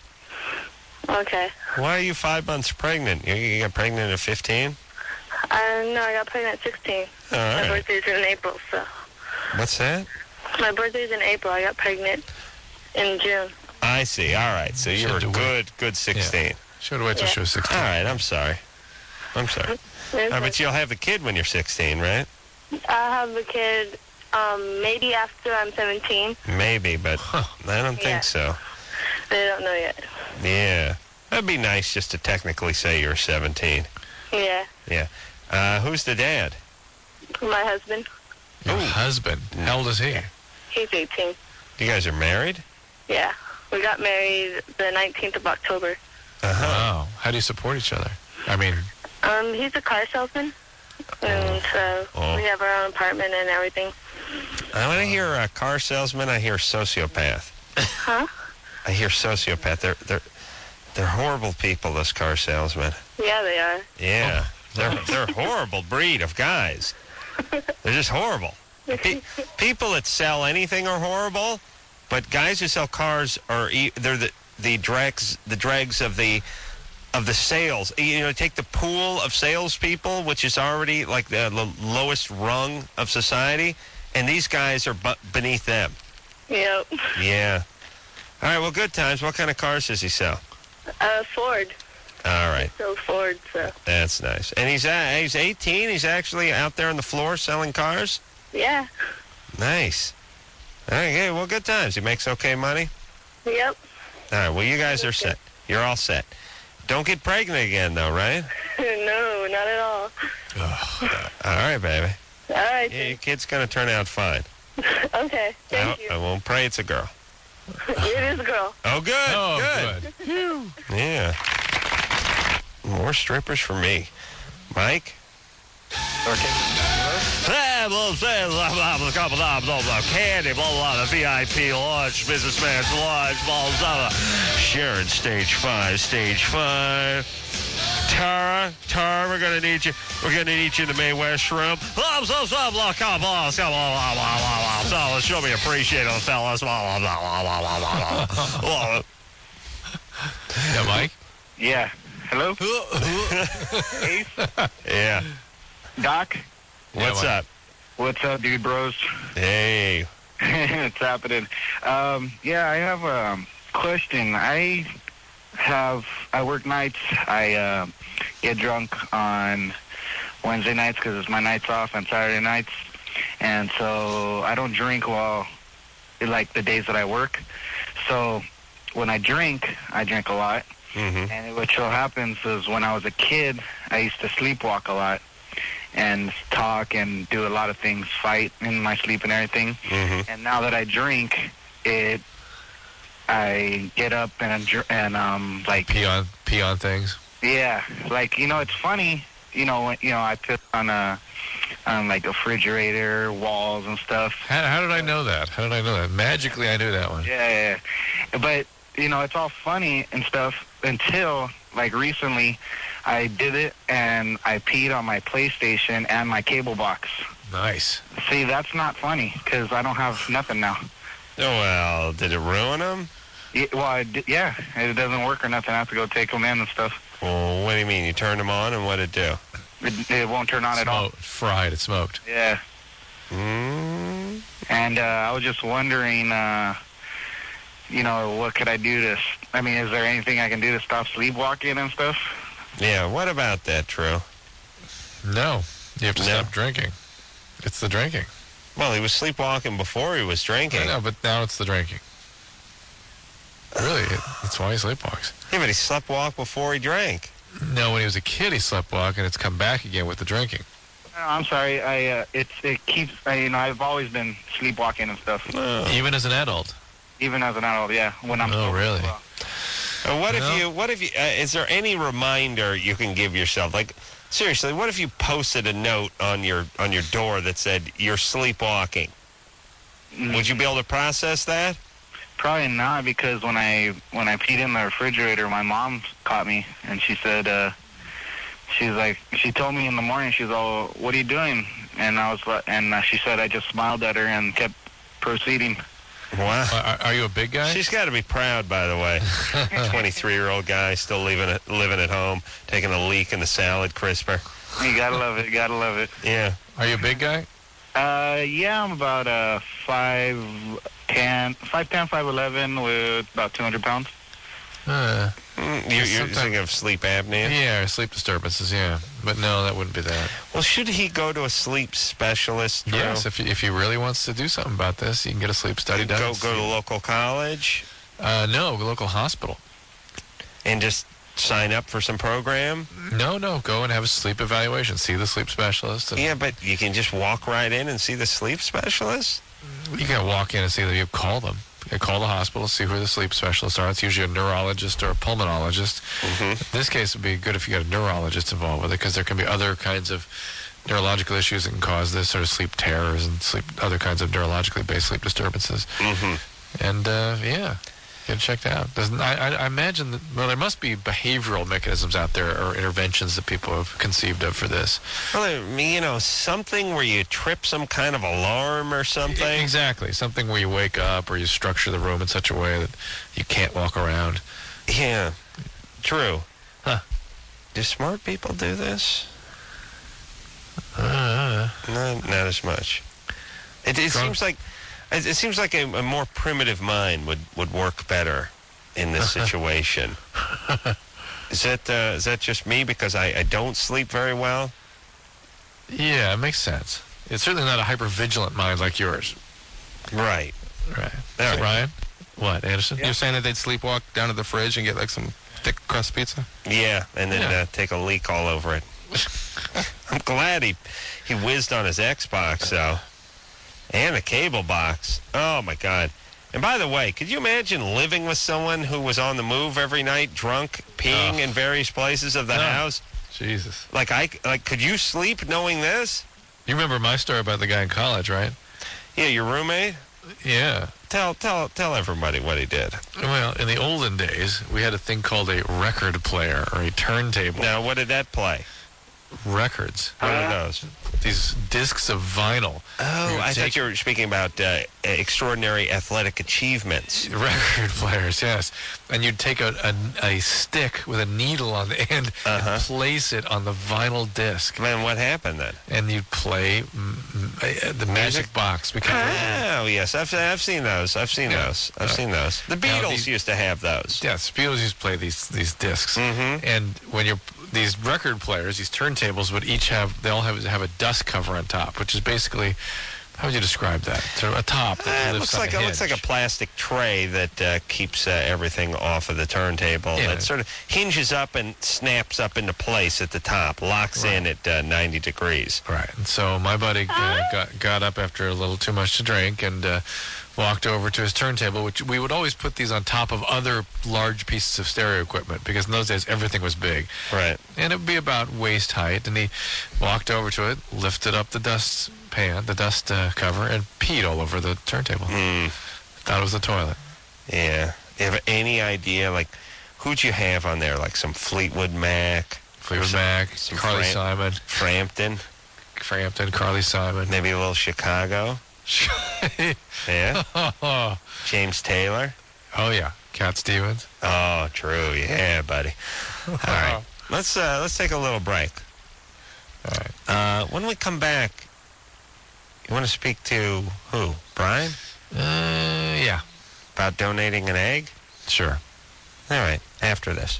[SPEAKER 6] Okay.
[SPEAKER 2] Why are you five months pregnant? You, you got pregnant at fifteen?
[SPEAKER 6] Uh, no, I got pregnant at sixteen.
[SPEAKER 2] All
[SPEAKER 6] My
[SPEAKER 2] right.
[SPEAKER 6] birthday's in April, so
[SPEAKER 2] What's that?
[SPEAKER 6] my birthday's in April. I got pregnant in June.
[SPEAKER 2] I see. All right. So you
[SPEAKER 3] Should
[SPEAKER 2] were a
[SPEAKER 3] do
[SPEAKER 2] good, good sixteen.
[SPEAKER 3] Should have waited till
[SPEAKER 6] Yeah.
[SPEAKER 3] she was sixteen.
[SPEAKER 2] All right. I'm sorry. I'm sorry. All right, but you'll have the kid when you're sixteen, right?
[SPEAKER 6] I'll have the kid um, maybe after I'm seventeen.
[SPEAKER 2] Maybe, but I don't
[SPEAKER 6] Yeah.
[SPEAKER 2] think so.
[SPEAKER 6] They don't know yet.
[SPEAKER 2] Yeah. That'd be nice just to technically say you're seventeen.
[SPEAKER 6] Yeah.
[SPEAKER 2] Yeah. Uh, who's the dad?
[SPEAKER 6] My husband,
[SPEAKER 3] Your husband. How old is he?
[SPEAKER 6] he's eighteen.
[SPEAKER 2] You guys are married?
[SPEAKER 6] Yeah. We got married the nineteenth of October.
[SPEAKER 2] Uh-huh.
[SPEAKER 3] Wow. How do you support each other? I mean,
[SPEAKER 6] Um, he's a car salesman, and so
[SPEAKER 2] Oh.
[SPEAKER 6] we have our own apartment and everything.
[SPEAKER 2] Uh, When I hear a car salesman, I hear sociopath.
[SPEAKER 6] Huh?
[SPEAKER 2] I hear sociopath. They're they're they're horrible people. Those car salesmen.
[SPEAKER 6] Yeah, they are.
[SPEAKER 2] Yeah, they're they're a horrible breed of guys. They're just horrible. Pe- people that sell anything are horrible, but guys who sell cars are e- they're the the dregs the dregs of the of the sales. You know, take the pool of salespeople, which is already like the, the lowest rung of society, and these guys are bu- beneath them.
[SPEAKER 6] Yep.
[SPEAKER 2] Yeah. All right. Well, good times. What kind of cars does he sell?
[SPEAKER 6] Uh, Ford.
[SPEAKER 2] All right.
[SPEAKER 6] So Ford, so.
[SPEAKER 2] That's nice. And he's uh, he's eighteen. He's actually out there on the floor selling cars.
[SPEAKER 6] Yeah.
[SPEAKER 2] Nice. All right. Yeah. Well, good times. He makes okay money.
[SPEAKER 6] Yep.
[SPEAKER 2] All right. Well, you guys are set. You're all set. Don't get pregnant again, though, right?
[SPEAKER 6] No, not at all.
[SPEAKER 2] All right, baby.
[SPEAKER 6] All right.
[SPEAKER 2] Yeah, your kid's gonna turn out fine.
[SPEAKER 6] Okay.
[SPEAKER 2] I,
[SPEAKER 6] Thank you.
[SPEAKER 2] I won't pray it's a girl.
[SPEAKER 6] It is a girl.
[SPEAKER 2] Oh, good.
[SPEAKER 3] oh,
[SPEAKER 2] good.
[SPEAKER 3] good.
[SPEAKER 2] Yeah. More strippers for me. Mike? Yeah, blah, blah, blah, blah, blah, blah, blah, blah, blah, candy, blah, blah, the V I P lunch, businessman's lunch, blah, blah, blah. Sharon, stage five, stage five. Tara, Tara, we're gonna need you. We're gonna need you in the May West room. Blah blah blah blah. Come on, come on, blah blah blah blah. Fellas, show me appreciate it, fellas. Blah blah blah blah blah blah blah.
[SPEAKER 3] Yeah, Mike.
[SPEAKER 13] Yeah. Hello. Ace.
[SPEAKER 2] Yeah.
[SPEAKER 13] Doc.
[SPEAKER 2] What's
[SPEAKER 3] Yeah,
[SPEAKER 2] up?
[SPEAKER 13] What's up, dude, bros?
[SPEAKER 2] Hey.
[SPEAKER 13] What's happening? Um, yeah, I have a question. I have I work nights. I uh, get drunk on Wednesday nights because it's my nights off, and Saturday nights, and so I don't drink while like the days that I work. So when I drink, I drink a lot.
[SPEAKER 2] Mm-hmm.
[SPEAKER 13] And what so happens is when I was a kid, I used to sleepwalk a lot and talk and do a lot of things, fight in my sleep and everything.
[SPEAKER 2] Mm-hmm.
[SPEAKER 13] And now that I drink, it I get up and and um like
[SPEAKER 3] pee on pee on things.
[SPEAKER 13] Yeah, like you know, it's funny. You know, when, you know, I put on a on like a refrigerator, walls and stuff.
[SPEAKER 3] How, how did I know that? How did I know that? Magically, I knew that one.
[SPEAKER 13] Yeah, yeah, yeah. But you know, it's all funny and stuff until like recently, I did it and I peed on my PlayStation and my cable box.
[SPEAKER 3] Nice.
[SPEAKER 13] See, that's not funny because I don't have nothing now.
[SPEAKER 2] Oh, well, did it ruin them?
[SPEAKER 13] Yeah, well, I did, yeah, it doesn't work or nothing. I have to go take them in and stuff.
[SPEAKER 2] Well, what do you mean? You turned them on, and what did it do?
[SPEAKER 13] It, it won't turn on at all.
[SPEAKER 3] Smoked, fried, it smoked.
[SPEAKER 13] Yeah.
[SPEAKER 2] Mm.
[SPEAKER 13] And uh, I was just wondering, uh, you know, what could I do to, I mean, is there anything I can do to stop sleepwalking and stuff?
[SPEAKER 2] Yeah, what about that, Drew?
[SPEAKER 3] No, you have to
[SPEAKER 2] No.
[SPEAKER 3] stop drinking. It's the drinking.
[SPEAKER 2] Well, he was sleepwalking before he was drinking.
[SPEAKER 3] I know, but now it's the drinking. Really, it, that's why he sleepwalks.
[SPEAKER 2] Yeah, but he sleptwalked before he drank.
[SPEAKER 3] No, when he was a kid, he sleptwalked, and it's come back again with the drinking.
[SPEAKER 13] No, I'm sorry. I uh, it's it keeps. I, you know, I've always been sleepwalking and stuff.
[SPEAKER 2] Oh.
[SPEAKER 3] Even as an adult.
[SPEAKER 13] Even as an adult, yeah. When I'm.
[SPEAKER 3] Oh,
[SPEAKER 13] sober
[SPEAKER 3] really?
[SPEAKER 13] as well.
[SPEAKER 2] Uh, what
[SPEAKER 3] No.
[SPEAKER 2] if you? What if you? Uh, is there any reminder you can give yourself? Like, seriously, what if you posted a note on your on your door that said you're sleepwalking?
[SPEAKER 13] Mm,
[SPEAKER 2] Would you be able to process that?
[SPEAKER 13] Probably not, because when I when I peed in the refrigerator, my mom caught me and she said, uh, she's like, she told me in the morning, she's all, "What are you doing?" And I was, li- and uh, she said, I just smiled at her and kept proceeding.
[SPEAKER 2] Wow.
[SPEAKER 3] Are, are you a big guy?
[SPEAKER 2] She's got to be proud, by the way. twenty-three-year-old guy still living at, living at home, taking a leak in the salad crisper.
[SPEAKER 13] You gotta love it. You gotta love it.
[SPEAKER 2] Yeah.
[SPEAKER 3] Are you a big guy?
[SPEAKER 13] Uh, yeah, I'm about uh five ten, five ten, five eleven with about two hundred pounds.
[SPEAKER 3] Uh,
[SPEAKER 2] Mm, you're you're
[SPEAKER 3] Sometime-
[SPEAKER 2] thinking of sleep apnea?
[SPEAKER 3] yeah, sleep disturbances, yeah. But no, that wouldn't be that.
[SPEAKER 2] Well, should he go to a sleep specialist, Drew?
[SPEAKER 3] Yes, if, if he really wants to do something about this, he can get a sleep study done.
[SPEAKER 2] Go, go to local college
[SPEAKER 3] Uh, no, local hospital.
[SPEAKER 2] and just sign up for some program?
[SPEAKER 3] No, no, go and have a sleep evaluation. See the sleep specialist. And
[SPEAKER 2] Yeah, but you can just walk right in and see the sleep specialist?
[SPEAKER 3] You can walk in and see them. You call them. You call the hospital, see who the sleep specialists are. It's usually a neurologist or a pulmonologist.
[SPEAKER 2] Mm-hmm.
[SPEAKER 3] In this case, it would be good if you got a neurologist involved with it, because there can be other kinds of neurological issues that can cause this, sort of sleep terrors and sleep other kinds of neurologically based sleep disturbances.
[SPEAKER 2] Mm-hmm.
[SPEAKER 3] And uh, yeah, get it checked out. Doesn't I, I, I imagine that, well, there must be behavioral mechanisms out there or interventions that people have conceived of for this.
[SPEAKER 2] Well, I mean, you know, something where you trip some kind of alarm or something.
[SPEAKER 3] Exactly, something where you wake up or you structure the room in such a way that you can't walk around.
[SPEAKER 2] Yeah, true.
[SPEAKER 3] Huh.
[SPEAKER 2] Do smart people do this?
[SPEAKER 3] Uh,
[SPEAKER 2] Not, not as much. It, it
[SPEAKER 3] Drunk.
[SPEAKER 2] seems like it, it seems like a, a more primitive mind would, would work better in this situation. Is that uh, is that just me because I, I don't sleep very well?
[SPEAKER 3] yeah, it makes sense. It's certainly not a hyper-vigilant mind like yours.
[SPEAKER 2] Right.
[SPEAKER 3] Right.
[SPEAKER 2] All right.
[SPEAKER 3] Ryan? What, Anderson?
[SPEAKER 9] You're saying that they'd sleepwalk down to the fridge and get like some thick crust pizza?
[SPEAKER 2] Yeah, and then
[SPEAKER 3] Yeah.
[SPEAKER 2] Uh, take a leak all over it. I'm glad he he whizzed on his Xbox though, and a cable box. Oh my God! And by the way, could you imagine living with someone who was on the move every night, drunk, peeing
[SPEAKER 3] Oh.
[SPEAKER 2] in various places of the
[SPEAKER 3] No.
[SPEAKER 2] house?
[SPEAKER 3] Jesus.
[SPEAKER 2] Like I like, could you sleep knowing this?
[SPEAKER 3] You remember my story about the guy in college, right?
[SPEAKER 2] Yeah, your roommate.
[SPEAKER 3] Yeah.
[SPEAKER 2] Tell tell tell everybody what he did.
[SPEAKER 3] Well, in the olden days, we had a thing called a record player or a turntable.
[SPEAKER 2] Now, what did that play?
[SPEAKER 3] Records.
[SPEAKER 2] What are those?
[SPEAKER 3] These discs of vinyl.
[SPEAKER 2] Oh, I thought you were speaking about uh, extraordinary athletic achievements.
[SPEAKER 3] Record players, yes. And you'd take a, a, a stick with a needle on the end
[SPEAKER 2] Uh-huh.
[SPEAKER 3] and place it on the vinyl disc.
[SPEAKER 2] Man, what happened then?
[SPEAKER 3] And you'd play mm, mm, uh, the magic box. Because
[SPEAKER 2] Oh, yes. I've, I've seen those. I've seen
[SPEAKER 3] Yeah.
[SPEAKER 2] those. I've
[SPEAKER 3] Uh,
[SPEAKER 2] seen those. The
[SPEAKER 3] now
[SPEAKER 2] Beatles
[SPEAKER 3] these-
[SPEAKER 2] used to have those.
[SPEAKER 3] Yes, Beatles used to play these these discs,
[SPEAKER 2] Mhm.
[SPEAKER 3] and when you're these record players, these turntables would each have they all have have a dust cover on top, which is basically how would you describe that? So a top that
[SPEAKER 2] Uh, it
[SPEAKER 3] lifts
[SPEAKER 2] looks
[SPEAKER 3] on
[SPEAKER 2] like
[SPEAKER 3] a
[SPEAKER 2] it looks like
[SPEAKER 3] hinge.
[SPEAKER 2] a plastic tray that uh, keeps uh, everything off of the turntable.
[SPEAKER 3] Yeah.
[SPEAKER 2] It sort of hinges up and snaps up into place at the top, locks in at uh, ninety degrees.
[SPEAKER 3] Right. And so my buddy uh, got got up after a little too much to drink and uh, walked over to his turntable, which we would always put these on top of other large pieces of stereo equipment because in those days everything was big.
[SPEAKER 2] Right.
[SPEAKER 3] And it would be about waist height. And he walked over to it, lifted up the dust pan, the dust uh, cover, and peed all over the turntable.
[SPEAKER 2] Mm.
[SPEAKER 3] Thought it was the toilet.
[SPEAKER 2] Yeah. You have any idea, like, who'd you have on there? Like some Fleetwood Mac?
[SPEAKER 3] Fleetwood
[SPEAKER 2] some-
[SPEAKER 3] Mac,
[SPEAKER 2] some
[SPEAKER 3] Carly
[SPEAKER 2] Fram-
[SPEAKER 3] Simon,
[SPEAKER 2] Frampton?
[SPEAKER 3] Frampton, Carly Simon.
[SPEAKER 2] Maybe a little Chicago? Yeah.
[SPEAKER 3] oh,
[SPEAKER 2] James Taylor?
[SPEAKER 3] yeah. Cat Stevens.
[SPEAKER 2] Oh, true. Yeah, buddy. All right. Let's uh, let's take a little break.
[SPEAKER 3] All right.
[SPEAKER 2] Uh, when we come back, you want to speak to who? Brian?
[SPEAKER 3] Uh, yeah.
[SPEAKER 2] About donating an egg?
[SPEAKER 3] Sure.
[SPEAKER 2] All right. After this.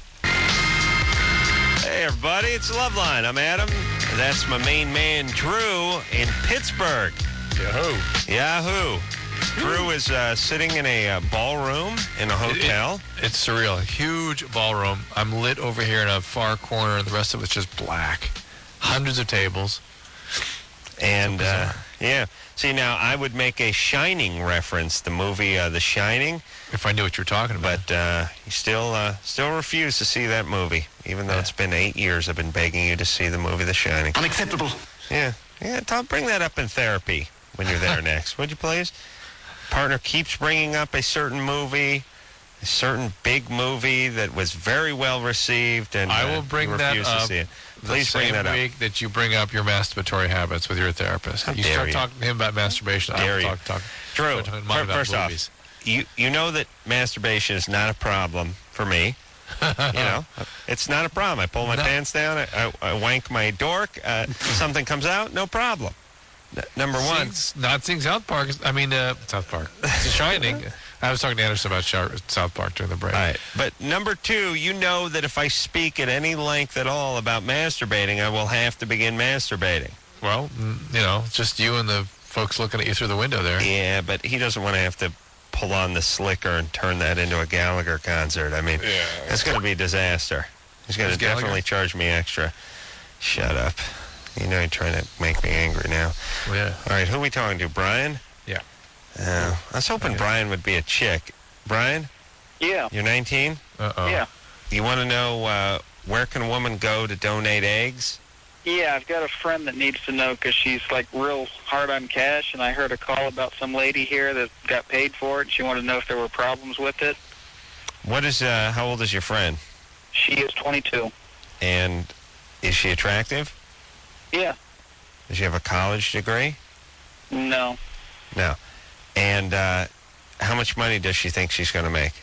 [SPEAKER 2] Hey, everybody. It's Loveline. I'm Adam. That's my main man, Drew, in Pittsburgh.
[SPEAKER 3] Yahoo.
[SPEAKER 2] Yahoo. Drew is uh, sitting in a uh, ballroom in a hotel.
[SPEAKER 3] It, it, it's surreal. A huge ballroom. I'm lit over here in a far corner, and the rest of it's just black. Hundreds of tables.
[SPEAKER 2] And,
[SPEAKER 3] So
[SPEAKER 2] uh,
[SPEAKER 3] bizarre.
[SPEAKER 2] yeah. See, now, I would make a Shining reference, the movie uh, The Shining.
[SPEAKER 3] If I knew what you were talking about.
[SPEAKER 2] But uh, you still uh, still refuse to see that movie, even though
[SPEAKER 3] Yeah.
[SPEAKER 2] it's been eight years I've been begging you to see the movie The Shining.
[SPEAKER 11] Unacceptable.
[SPEAKER 2] Yeah. Yeah, Tom, bring that up in therapy when you're there next, would you please? Partner keeps bringing up a certain movie, a certain big movie that was very well received, and
[SPEAKER 3] I
[SPEAKER 2] uh,
[SPEAKER 3] will bring
[SPEAKER 2] you
[SPEAKER 3] that
[SPEAKER 2] refuse
[SPEAKER 3] up
[SPEAKER 2] to see it.
[SPEAKER 3] the
[SPEAKER 2] Please bring
[SPEAKER 3] same
[SPEAKER 2] that up.
[SPEAKER 3] week that you bring up your masturbatory habits with your therapist.
[SPEAKER 2] How
[SPEAKER 3] you
[SPEAKER 2] dare
[SPEAKER 3] start
[SPEAKER 2] you.
[SPEAKER 3] talking to him about masturbation. I
[SPEAKER 2] Dare
[SPEAKER 3] will
[SPEAKER 2] you.
[SPEAKER 3] talk, talk,
[SPEAKER 2] Drew,
[SPEAKER 3] start talking to mine
[SPEAKER 2] fir-
[SPEAKER 3] about
[SPEAKER 2] first
[SPEAKER 3] movies.
[SPEAKER 2] off, you you know that masturbation is not a problem for me. You know, it's not a problem. I pull my
[SPEAKER 3] No.
[SPEAKER 2] pants down, I, I, I wank my dork, uh, something comes out, no problem. N- number one.
[SPEAKER 3] Seeing- not seeing South Park. is- I mean, uh, South Park. It's Shining. I was talking to Anderson about Shar- South Park during the break.
[SPEAKER 2] All right. But number two, you know that if I speak at any length at all about masturbating, I will have to begin masturbating.
[SPEAKER 3] Well, mm, you know, it's just you and the folks looking at you through the window there.
[SPEAKER 2] Yeah, but he doesn't want to have to pull on the slicker and turn that into a Gallagher concert. I mean,
[SPEAKER 3] Yeah.
[SPEAKER 2] that's going to be a disaster. He's going to
[SPEAKER 3] Who's Gallagher?
[SPEAKER 2] definitely charge me extra. Shut up. You know you're trying to make me angry now.
[SPEAKER 3] Yeah.
[SPEAKER 2] All right, who are we talking to? Brian?
[SPEAKER 3] Yeah.
[SPEAKER 2] Uh, I was hoping
[SPEAKER 3] Okay.
[SPEAKER 2] Brian would be a chick. Brian,
[SPEAKER 13] Yeah.
[SPEAKER 2] you're nineteen?
[SPEAKER 3] Uh-oh.
[SPEAKER 13] Yeah.
[SPEAKER 2] You want to know uh, where can a woman go to donate eggs?
[SPEAKER 13] Yeah, I've got a friend that needs to know because she's like real hard on cash, and I heard a call about some lady here that got paid for it. And she wanted to know if there were problems with it.
[SPEAKER 2] What is, uh, how old is your friend?
[SPEAKER 13] She is twenty-two.
[SPEAKER 2] And is she attractive?
[SPEAKER 13] Yeah.
[SPEAKER 2] Does she have a college degree?
[SPEAKER 13] No.
[SPEAKER 2] No. And uh, how much money does she think she's going to make?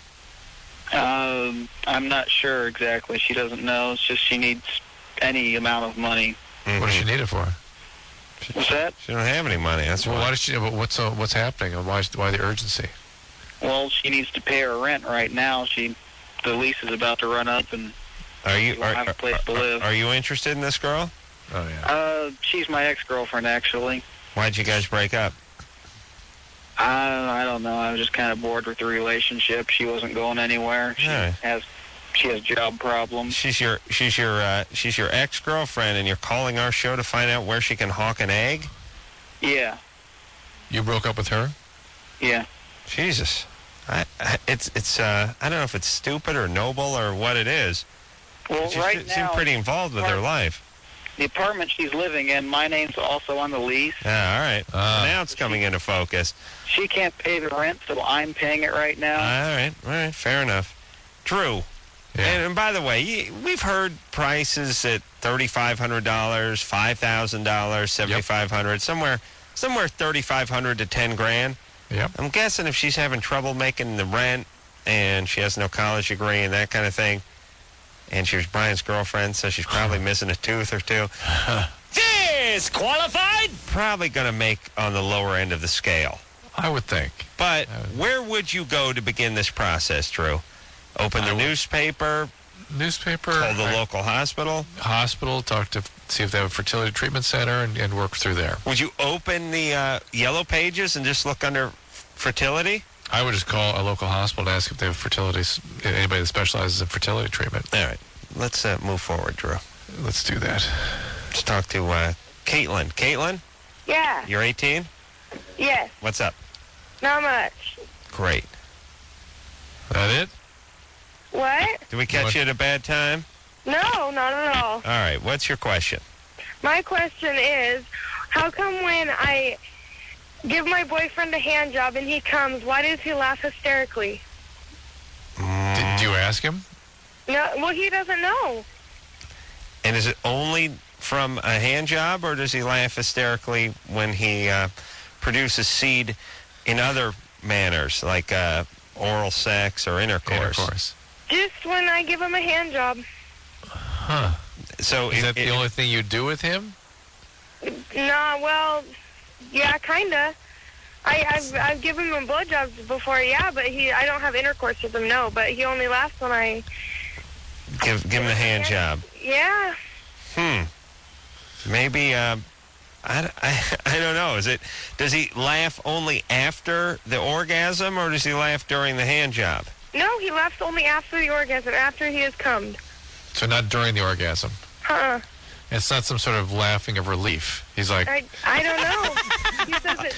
[SPEAKER 13] Um, I'm not sure exactly. She doesn't know. It's just she needs any amount of money.
[SPEAKER 3] What does she need it for?
[SPEAKER 13] What's that?
[SPEAKER 2] She don't have any money. That's
[SPEAKER 3] Well,
[SPEAKER 2] why.
[SPEAKER 3] why does she? But what's uh, what's happening? And why why the urgency?
[SPEAKER 13] Well, she needs to pay her rent right now. She, the lease is about to run up, and
[SPEAKER 2] Are you
[SPEAKER 13] she won't
[SPEAKER 2] are,
[SPEAKER 13] have a place to
[SPEAKER 2] are-
[SPEAKER 13] live.
[SPEAKER 2] are you interested in this girl?
[SPEAKER 3] Oh yeah.
[SPEAKER 13] Uh, she's my ex-girlfriend, actually.
[SPEAKER 2] Why'd you guys break up?
[SPEAKER 13] I I don't know. I was just kind of bored with the relationship. She wasn't going anywhere. She
[SPEAKER 2] Alright.
[SPEAKER 13] has she has job problems.
[SPEAKER 2] She's your she's your uh, she's your ex-girlfriend, and you're calling our show to find out where she can hawk an egg?
[SPEAKER 13] Yeah,
[SPEAKER 3] You broke up with her?
[SPEAKER 13] yeah.
[SPEAKER 2] Jesus. I, I it's it's uh I don't know if it's stupid or noble or what it is.
[SPEAKER 13] Well,
[SPEAKER 2] But you
[SPEAKER 13] right
[SPEAKER 2] se-
[SPEAKER 13] now,
[SPEAKER 2] seem pretty involved with her life.
[SPEAKER 14] the apartment she's living in, my name's also on the lease.
[SPEAKER 2] Yeah, all right. Uh, now it's coming into focus.
[SPEAKER 14] She can't pay the rent, so I'm paying it right now.
[SPEAKER 2] All right, all right, fair enough. Drew,
[SPEAKER 3] yeah.
[SPEAKER 2] and, and by the way, we've heard prices at thirty-five hundred dollars, five thousand dollars, seventy-five hundred dollars, yep. somewhere, somewhere thirty-five hundred dollars to ten grand.
[SPEAKER 3] Yep.
[SPEAKER 2] I'm guessing if she's having trouble making the rent and she has no college degree and that kind of thing, and she was Brian's girlfriend, so she's probably missing a tooth or two. Disqualified? Probably going to make on the lower end of the scale.
[SPEAKER 3] I would think.
[SPEAKER 2] But where would you go to begin this process, Drew? Open the
[SPEAKER 3] I
[SPEAKER 2] newspaper?
[SPEAKER 3] Newspaper.
[SPEAKER 2] Call the
[SPEAKER 3] I,
[SPEAKER 2] local hospital?
[SPEAKER 3] Hospital, talk to, see if they have a fertility treatment center and, and work through there.
[SPEAKER 2] Would you open the uh, yellow pages and just look under fertility?
[SPEAKER 3] I would just call a local hospital and ask if they have fertility, anybody that specializes in fertility treatment.
[SPEAKER 2] All right. Let's uh, move forward, Drew.
[SPEAKER 3] Let's do that.
[SPEAKER 2] Let's talk to uh, Caitlin. Caitlin?
[SPEAKER 6] Yeah.
[SPEAKER 2] You're eighteen?
[SPEAKER 6] Yes.
[SPEAKER 2] What's up?
[SPEAKER 6] Not much.
[SPEAKER 2] Great.
[SPEAKER 3] That it?
[SPEAKER 6] What?
[SPEAKER 2] Did we catch
[SPEAKER 3] What?
[SPEAKER 2] you at a bad time?
[SPEAKER 6] No, not at all.
[SPEAKER 2] All right. What's your question?
[SPEAKER 6] My question is, how come when I give my boyfriend a hand job and he comes, why does he laugh hysterically?
[SPEAKER 3] Did you ask him?
[SPEAKER 6] No, well, he doesn't know.
[SPEAKER 2] And is it only from a hand job, or does he laugh hysterically when he uh, produces seed in other manners, like uh, oral sex or intercourse?
[SPEAKER 3] Intercourse.
[SPEAKER 6] Just when I give him a hand job.
[SPEAKER 3] Huh.
[SPEAKER 2] So
[SPEAKER 3] is
[SPEAKER 2] if,
[SPEAKER 3] that the
[SPEAKER 2] if,
[SPEAKER 3] only thing you do with him?
[SPEAKER 6] Nah, well, yeah, kinda. I, I've I've given him blowjobs before, yeah, but he I don't have intercourse with him, no. But he only laughs when I
[SPEAKER 2] give give him the hand job?
[SPEAKER 6] Yeah.
[SPEAKER 2] Hmm. Maybe. Uh, I, I, I don't know. Is it? Does he laugh only after the orgasm, or does he laugh during the hand job?
[SPEAKER 6] No, he laughs only after the orgasm, after he has come.
[SPEAKER 3] So not during the orgasm.
[SPEAKER 6] Huh.
[SPEAKER 3] It's not some sort of laughing of relief. He's like,
[SPEAKER 6] I, I don't know. He says it.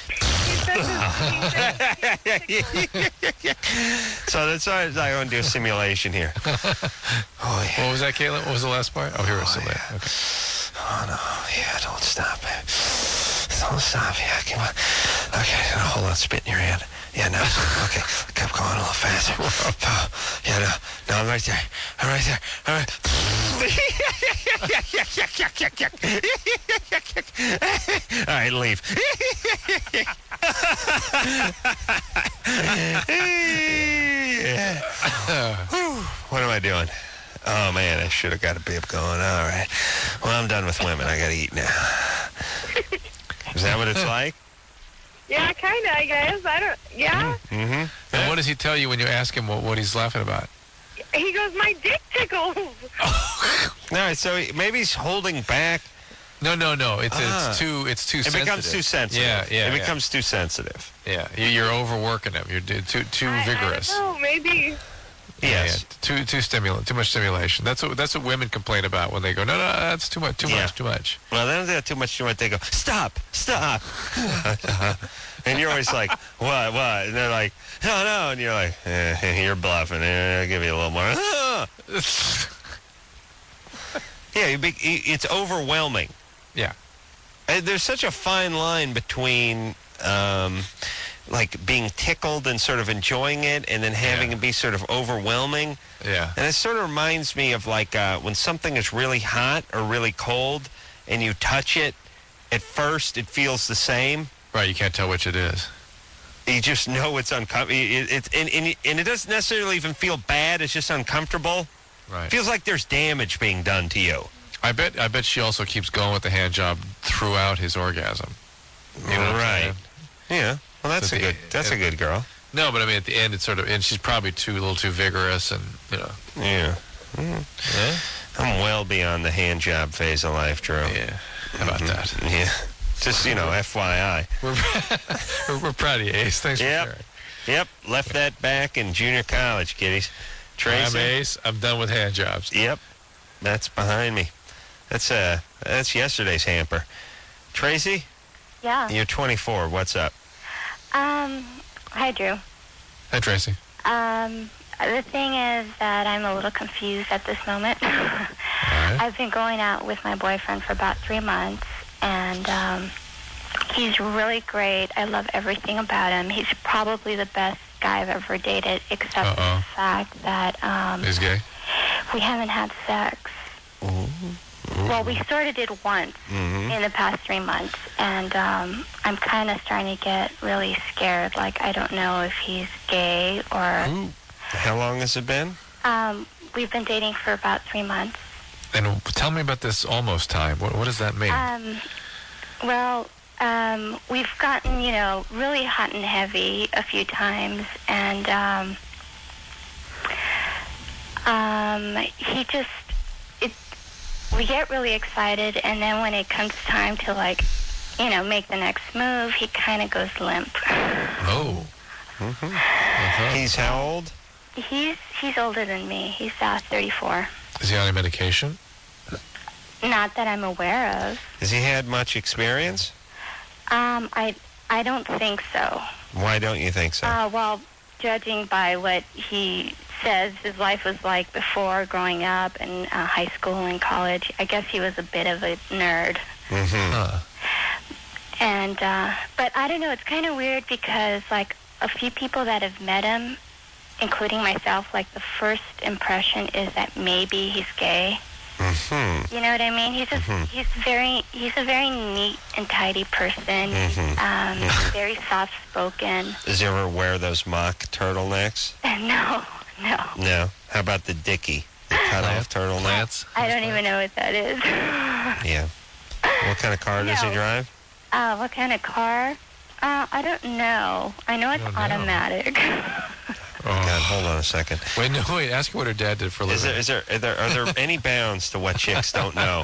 [SPEAKER 6] He says it.
[SPEAKER 2] So that's why I want to do a simulation here. Oh, yeah.
[SPEAKER 3] What was that, Caitlin? What was the last part? Oh, here it's
[SPEAKER 2] Oh,
[SPEAKER 3] still
[SPEAKER 2] yeah.
[SPEAKER 3] there. Okay.
[SPEAKER 2] Oh, no. Yeah, don't stop it. Don't stop. Yeah, come on. Okay, now hold on. Spit in your hand. Yeah, no. Okay, keep going a little faster. Oh, yeah, no. No, I'm right there. I'm right there. I'm right All right, leave. What am I doing? Oh, man, I should have got a bib going. All right. Well, I'm done with women. I got to eat now. Is that what it's like?
[SPEAKER 6] Yeah, kind of, I guess. I don't, yeah.
[SPEAKER 2] Mm-hmm.
[SPEAKER 3] And what does he tell you when you ask him what, what he's laughing about?
[SPEAKER 6] He goes, my dick tickles.
[SPEAKER 2] All right, so he- maybe he's holding back.
[SPEAKER 3] No, no, no. It's
[SPEAKER 2] Ah.
[SPEAKER 3] it's too it's too
[SPEAKER 2] It
[SPEAKER 3] sensitive.
[SPEAKER 2] becomes too sensitive.
[SPEAKER 3] Yeah, yeah.
[SPEAKER 2] It
[SPEAKER 3] yeah.
[SPEAKER 2] becomes too sensitive.
[SPEAKER 3] Yeah, You- you're overworking him. You're too too, too
[SPEAKER 6] I,
[SPEAKER 3] vigorous.
[SPEAKER 6] I don't know, maybe.
[SPEAKER 2] Yes.
[SPEAKER 3] Yeah, too too stimulant, too much stimulation. That's what that's what women complain about when they go, no, no, that's too much, too
[SPEAKER 2] Yeah.
[SPEAKER 3] much, too much.
[SPEAKER 2] Well, then they have too much to it. They go, stop, stop. And you're always like, what, what? And they're like, no, no. And you're like, eh, you're bluffing. Eh, I'll give you a little more. Yeah, you be, it's overwhelming.
[SPEAKER 3] Yeah.
[SPEAKER 2] And there's such a fine line between, um, like, being tickled and sort of enjoying it and then having
[SPEAKER 3] Yeah.
[SPEAKER 2] it be sort of overwhelming.
[SPEAKER 3] Yeah.
[SPEAKER 2] And it sort of reminds me of, like, uh, when something is really hot or really cold and you touch it, at first it feels the same.
[SPEAKER 3] Right, you can't tell which it is.
[SPEAKER 2] You just know it's uncomfortable. It, it, and, and, and it doesn't necessarily even feel bad. It's just uncomfortable.
[SPEAKER 3] Right.
[SPEAKER 2] It feels like there's damage being done to you.
[SPEAKER 3] I bet I bet she also keeps going with the hand job throughout his orgasm. You know what I'm
[SPEAKER 2] Right.
[SPEAKER 3] saying?
[SPEAKER 2] Yeah. Well, that's
[SPEAKER 3] So
[SPEAKER 2] a
[SPEAKER 3] the-
[SPEAKER 2] good. That's a good girl.
[SPEAKER 3] No, but I mean at the end it's sort of, and she's probably too a little too vigorous, and you know.
[SPEAKER 2] Yeah. Mm.
[SPEAKER 3] Yeah.
[SPEAKER 2] I'm well beyond the hand job phase of life, Drew.
[SPEAKER 3] Yeah. How about that?
[SPEAKER 2] Yeah. Just, you know, F Y I.
[SPEAKER 3] We're we're, we're proud of you, Ace. Thanks
[SPEAKER 2] Yep.
[SPEAKER 3] for sharing.
[SPEAKER 2] Yep. Left that back in junior college, kiddies.
[SPEAKER 3] I'm
[SPEAKER 2] Tracy.
[SPEAKER 3] Ace. I'm done with hand jobs.
[SPEAKER 2] Yep. That's behind me. That's uh that's yesterday's hamper. Tracy,
[SPEAKER 10] Yeah.
[SPEAKER 2] you're twenty-four. What's up?
[SPEAKER 10] Um, hi, Drew.
[SPEAKER 3] Hi, Tracy.
[SPEAKER 10] Um, the thing is that I'm a little confused at this moment.
[SPEAKER 3] All Right.
[SPEAKER 10] I've been going out with my boyfriend for about three months, and um, he's really great. I love everything about him. He's probably the best guy I've ever dated, except for
[SPEAKER 3] Uh-oh.
[SPEAKER 10] the fact that um,
[SPEAKER 3] He's gay?
[SPEAKER 10] we haven't had sex. Well, we sort of did once
[SPEAKER 2] Mhm.
[SPEAKER 10] in the past three months, and um, I'm kind of starting to get really scared. Like, I don't know if he's gay or...
[SPEAKER 2] Ooh. How long has it been?
[SPEAKER 10] Um, we've been dating for about three months.
[SPEAKER 3] And tell me about this almost time. What, what does that mean?
[SPEAKER 10] Um, well, um, we've gotten, you know, really hot and heavy a few times, and um, um, he just, it, we get really excited, and then when it comes time to, like, you know, make the next move, he kind of goes limp.
[SPEAKER 3] Oh.
[SPEAKER 2] Mm-hmm.
[SPEAKER 3] Uh-huh.
[SPEAKER 2] He's how old?
[SPEAKER 10] He's he's older than me. He's uh, thirty-four.
[SPEAKER 3] Is he on any medication?
[SPEAKER 10] Not that I'm aware of.
[SPEAKER 2] Has he had much experience?
[SPEAKER 10] Um, I I don't think so.
[SPEAKER 2] Why don't you think so?
[SPEAKER 10] Uh, well, judging by what he says his life was like before growing up in uh, high school and college, I guess he was a bit of a nerd.
[SPEAKER 2] Mm-hmm.
[SPEAKER 3] Huh.
[SPEAKER 10] And uh, but I don't know. It's kind of weird because like a few people that have met him, including myself, like the first impression is that maybe he's gay.
[SPEAKER 2] Mm-hmm.
[SPEAKER 10] You know what I mean? He's just
[SPEAKER 2] Mhm.
[SPEAKER 10] he's very he's a very neat and tidy person.
[SPEAKER 2] Mhm.
[SPEAKER 10] Um,
[SPEAKER 2] Mhm.
[SPEAKER 10] very soft spoken.
[SPEAKER 2] Does he ever wear those mock turtlenecks?
[SPEAKER 10] No, no.
[SPEAKER 2] No. How about the Dickie? The cut-off turtleneck?
[SPEAKER 10] I don't even know what that is.
[SPEAKER 2] Yeah. What kind of car does he
[SPEAKER 10] No.
[SPEAKER 2] drive?
[SPEAKER 10] Uh, what kind of car? Uh, I don't know. I know it's
[SPEAKER 3] don't know.
[SPEAKER 10] automatic.
[SPEAKER 3] Oh.
[SPEAKER 2] God, hold on a second.
[SPEAKER 3] Wait, no, wait. Ask her what her dad did for a
[SPEAKER 2] Is
[SPEAKER 3] living.
[SPEAKER 2] there, is there, are there, are there any bounds to what chicks don't know?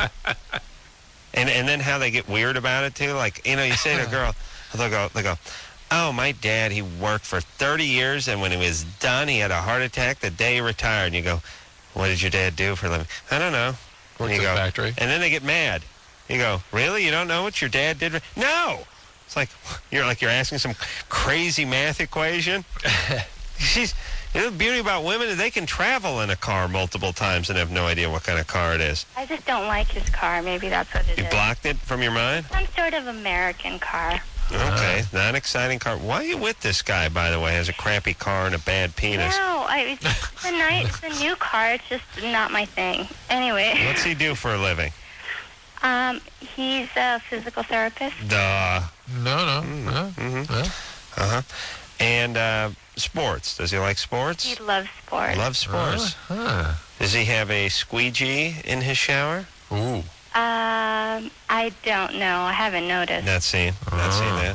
[SPEAKER 2] And and then how they get weird about it, too? Like, you know, you say to a girl, they'll go, they'll go, oh, my dad, he worked for thirty years, and when he was done, he had a heart attack the day he retired. And you go, what did your dad do for a living? I don't know.
[SPEAKER 3] Worked
[SPEAKER 2] And you
[SPEAKER 3] at a
[SPEAKER 2] go,
[SPEAKER 3] factory.
[SPEAKER 2] And then they get mad. You go, really? You don't know what your dad did? No! It's like, you're like you're asking some crazy math equation. She's, you know, the beauty about women is they can travel in a car multiple times and have no idea what kind of car it is.
[SPEAKER 10] I just don't like his car. Maybe that's what it
[SPEAKER 2] You
[SPEAKER 10] is.
[SPEAKER 2] blocked it from your mind?
[SPEAKER 10] Some sort of American car.
[SPEAKER 2] Okay, not an exciting car. Why are you with this guy, by the way? Has a crappy car and a bad penis.
[SPEAKER 10] No, I, it's, it's a nice, it's a new car. It's just not my thing. Anyway,
[SPEAKER 2] What's he do for a living?
[SPEAKER 10] um, he's a physical therapist.
[SPEAKER 2] Duh.
[SPEAKER 3] No, no.
[SPEAKER 2] Mm,
[SPEAKER 3] no.
[SPEAKER 2] mhm.
[SPEAKER 3] no.
[SPEAKER 2] Uh-huh. And uh, sports. Does he like sports?
[SPEAKER 10] He loves sports.
[SPEAKER 2] Loves sports.
[SPEAKER 3] Huh.
[SPEAKER 2] Does he have a squeegee in his shower?
[SPEAKER 3] Ooh.
[SPEAKER 10] Um, I don't know. I haven't noticed.
[SPEAKER 2] Not seen. Not seen that.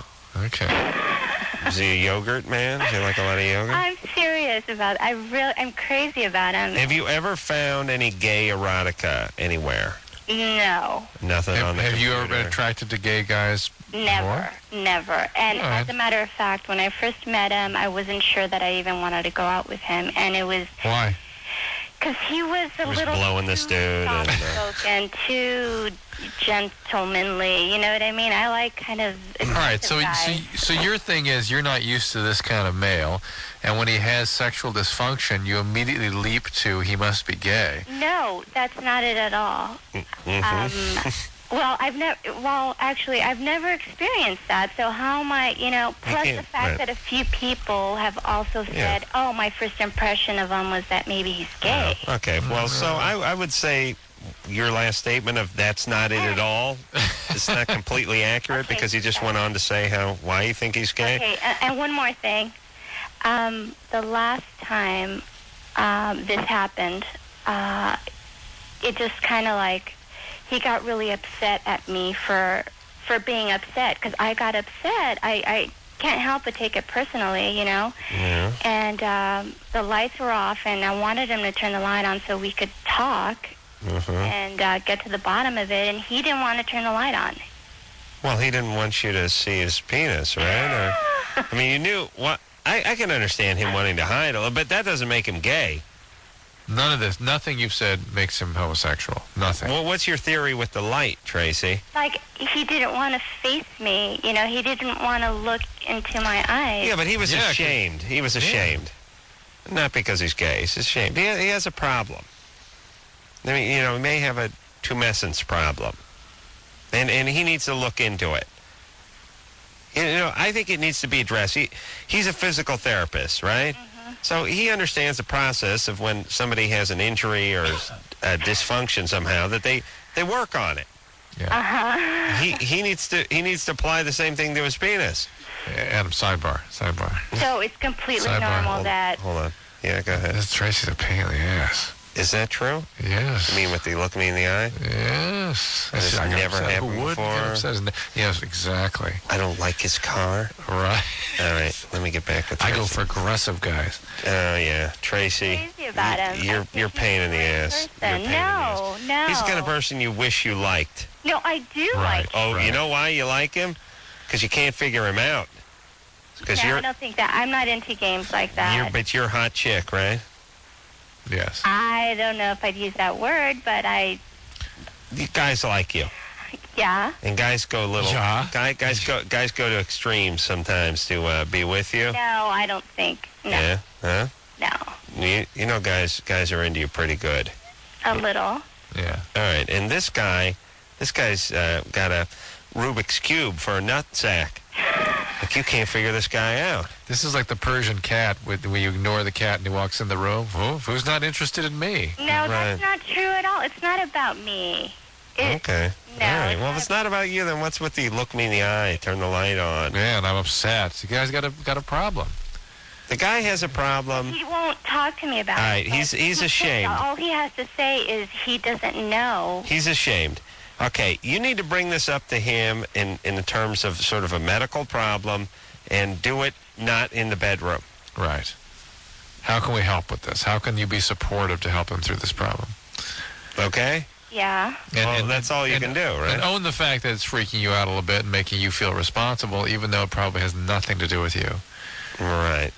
[SPEAKER 3] Okay.
[SPEAKER 2] Is he a yogurt man? Does he like a lot of yogurt?
[SPEAKER 10] I'm serious about it. I really, I'm crazy about him.
[SPEAKER 2] Have you ever found any gay erotica anywhere?
[SPEAKER 10] No,
[SPEAKER 2] Nothing on
[SPEAKER 3] Have,
[SPEAKER 2] the
[SPEAKER 3] have you ever been
[SPEAKER 2] computer.
[SPEAKER 3] attracted to gay guys?
[SPEAKER 10] never, never. And
[SPEAKER 3] All right.
[SPEAKER 10] as a matter of fact, when I first met him, I wasn't sure that I even wanted to go out with him, and it was
[SPEAKER 3] Why?
[SPEAKER 10] because he was a
[SPEAKER 2] He was
[SPEAKER 10] little
[SPEAKER 2] blowing this
[SPEAKER 10] too
[SPEAKER 2] dude and, uh,
[SPEAKER 10] soft-spoken, too gentlemanly. You know what I mean? I like kind of.
[SPEAKER 3] All right. So, so,
[SPEAKER 10] guys.
[SPEAKER 3] so your thing is you're not used to this kind of male, and when he has sexual dysfunction, you immediately leap to he must be gay.
[SPEAKER 10] No, that's not it at all.
[SPEAKER 2] Mhm.
[SPEAKER 10] Um, well, I've never. Well, actually, I've never experienced that. So how am I? You know. Plus
[SPEAKER 2] can't-
[SPEAKER 10] the fact
[SPEAKER 2] right.
[SPEAKER 10] that a few people have also
[SPEAKER 2] Yeah.
[SPEAKER 10] said, "Oh, my first impression of him was that maybe he's gay."
[SPEAKER 2] Okay, well, so I, I would say your last statement of that's not it at all, it's not completely accurate
[SPEAKER 10] Okay.
[SPEAKER 2] because he just went on to say how why you think he's gay.
[SPEAKER 10] Okay, and, and one more thing. Um, the last time um, this happened, uh, it just kind of like he got really upset at me for for being upset because I got upset. I, I can't help but take it personally, you know.
[SPEAKER 2] Yeah.
[SPEAKER 10] And um, the lights were off, and I wanted him to turn the light on so we could talk
[SPEAKER 2] Mhm.
[SPEAKER 10] and uh, get to the bottom of it. And he didn't want to turn the light on.
[SPEAKER 2] Well, he didn't want you to see his penis, right? Or, I mean, you knew what. I, I can understand him wanting to hide a little, but that doesn't make him gay.
[SPEAKER 3] None of this, nothing you've said makes him homosexual. Nothing.
[SPEAKER 2] Well, what's your theory with the light, Tracy?
[SPEAKER 10] Like, he didn't want to face me, you know, he didn't want to look into my eyes.
[SPEAKER 2] Yeah, but he was
[SPEAKER 3] Yeah, 'cause-
[SPEAKER 2] ashamed. He was ashamed. Not because he's gay. He's ashamed. He, he has a problem. I mean, you know, he may have a tumescence problem. And and he needs to look into it. You know, I think it needs to be addressed. He, he's a physical therapist, right? Mm-hmm. So he understands the process of when somebody has an injury or a dysfunction somehow, that they, they work on it.
[SPEAKER 3] Yeah.
[SPEAKER 6] Uh-huh.
[SPEAKER 2] He he needs to he needs to apply the same thing to his penis.
[SPEAKER 3] Adam, sidebar, sidebar.
[SPEAKER 6] So it's completely
[SPEAKER 3] Sidebar.
[SPEAKER 6] normal
[SPEAKER 2] Hold,
[SPEAKER 6] that...
[SPEAKER 2] hold on. Yeah, go ahead.
[SPEAKER 3] This Tracy's a pain in the ass.
[SPEAKER 2] Is that true?
[SPEAKER 3] Yes.
[SPEAKER 2] You mean with the look me in the eye?
[SPEAKER 3] Yes.
[SPEAKER 2] That has
[SPEAKER 3] I got
[SPEAKER 2] never
[SPEAKER 3] upset.
[SPEAKER 2] happened
[SPEAKER 3] Who would
[SPEAKER 2] before?
[SPEAKER 3] get upset? Yes, exactly.
[SPEAKER 2] I don't like his car.
[SPEAKER 3] Right.
[SPEAKER 2] All right, let me get back with
[SPEAKER 3] I
[SPEAKER 2] Tracy.
[SPEAKER 3] go for aggressive guys.
[SPEAKER 2] Oh, yeah. Tracy.
[SPEAKER 6] Crazy about him.
[SPEAKER 2] You're, you're pain in the ass. You're pain in the ass.
[SPEAKER 6] No, no.
[SPEAKER 2] He's the kind of person you wish you liked.
[SPEAKER 6] No, I do like
[SPEAKER 2] Oh,
[SPEAKER 3] right.
[SPEAKER 2] you know why you like him? Because you can't figure him out. Because
[SPEAKER 6] No,
[SPEAKER 2] you're,
[SPEAKER 6] I don't think that. I'm not into games like that.
[SPEAKER 2] you're, but you're a hot chick, right?
[SPEAKER 3] Yes.
[SPEAKER 6] I don't know if I'd use that word, but I,
[SPEAKER 2] You guys like you,
[SPEAKER 6] yeah.
[SPEAKER 2] and guys go a little.
[SPEAKER 3] Yeah.
[SPEAKER 2] Guy, guys go. Guys go to extremes sometimes to uh, be with you.
[SPEAKER 6] No, I don't think. No,
[SPEAKER 2] Yeah. Huh?
[SPEAKER 6] no.
[SPEAKER 2] You, you know, guys. Guys are into you pretty good.
[SPEAKER 6] A little.
[SPEAKER 3] Yeah.
[SPEAKER 2] All right, and this guy, this guy's uh, got a Rubik's cube for a nut sack. Like you can't figure this guy out.
[SPEAKER 3] This is like the Persian cat with, where you ignore the cat and he walks in the room. Oh, who's not interested in me?
[SPEAKER 6] No,
[SPEAKER 2] Right.
[SPEAKER 6] that's not true at all. It's not about me. It,
[SPEAKER 2] Okay.
[SPEAKER 6] No,
[SPEAKER 2] All right.
[SPEAKER 6] it's
[SPEAKER 2] Well,
[SPEAKER 6] not
[SPEAKER 2] if it's not about you, then what's with the look me in the eye, turn the light on?
[SPEAKER 3] Man, I'm upset. You guys got a got a problem.
[SPEAKER 2] The guy has a problem.
[SPEAKER 6] He won't talk to me about
[SPEAKER 2] All
[SPEAKER 6] it.
[SPEAKER 2] right, he's he's ashamed.
[SPEAKER 6] All he has to say is he doesn't know.
[SPEAKER 2] He's ashamed. Okay, you need to bring this up to him in in the terms of sort of a medical problem, and do it not in the bedroom.
[SPEAKER 3] Right. How can we help with this? How can you be supportive to help him through this problem?
[SPEAKER 2] Okay.
[SPEAKER 6] Yeah.
[SPEAKER 2] Well, that's all you can do, right?
[SPEAKER 3] And own the fact that it's freaking you out a little bit and making you feel responsible, even though it probably has nothing to do with you.
[SPEAKER 2] Right.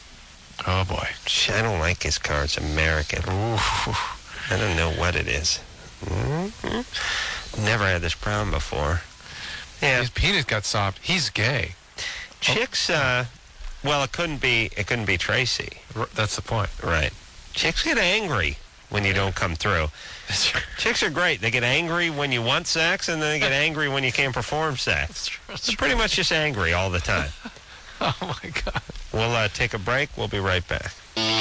[SPEAKER 3] Oh, boy.
[SPEAKER 2] Shh, I don't like his car. It's American.
[SPEAKER 3] Ooh.
[SPEAKER 2] I don't know what it is. Mm-hmm. Never had this problem before. Yeah.
[SPEAKER 3] His penis got soft. He's gay.
[SPEAKER 2] Chicks, uh, well, it couldn't be, it couldn't be Tracy.
[SPEAKER 3] R- That's the point.
[SPEAKER 2] Right. Chicks get angry when you don't come through. Chicks are great. They get angry when you want sex, and then they get angry when you can't perform sex. They're pretty much just angry all the time.
[SPEAKER 3] Oh, my God.
[SPEAKER 2] We'll uh, take a break. We'll be right back.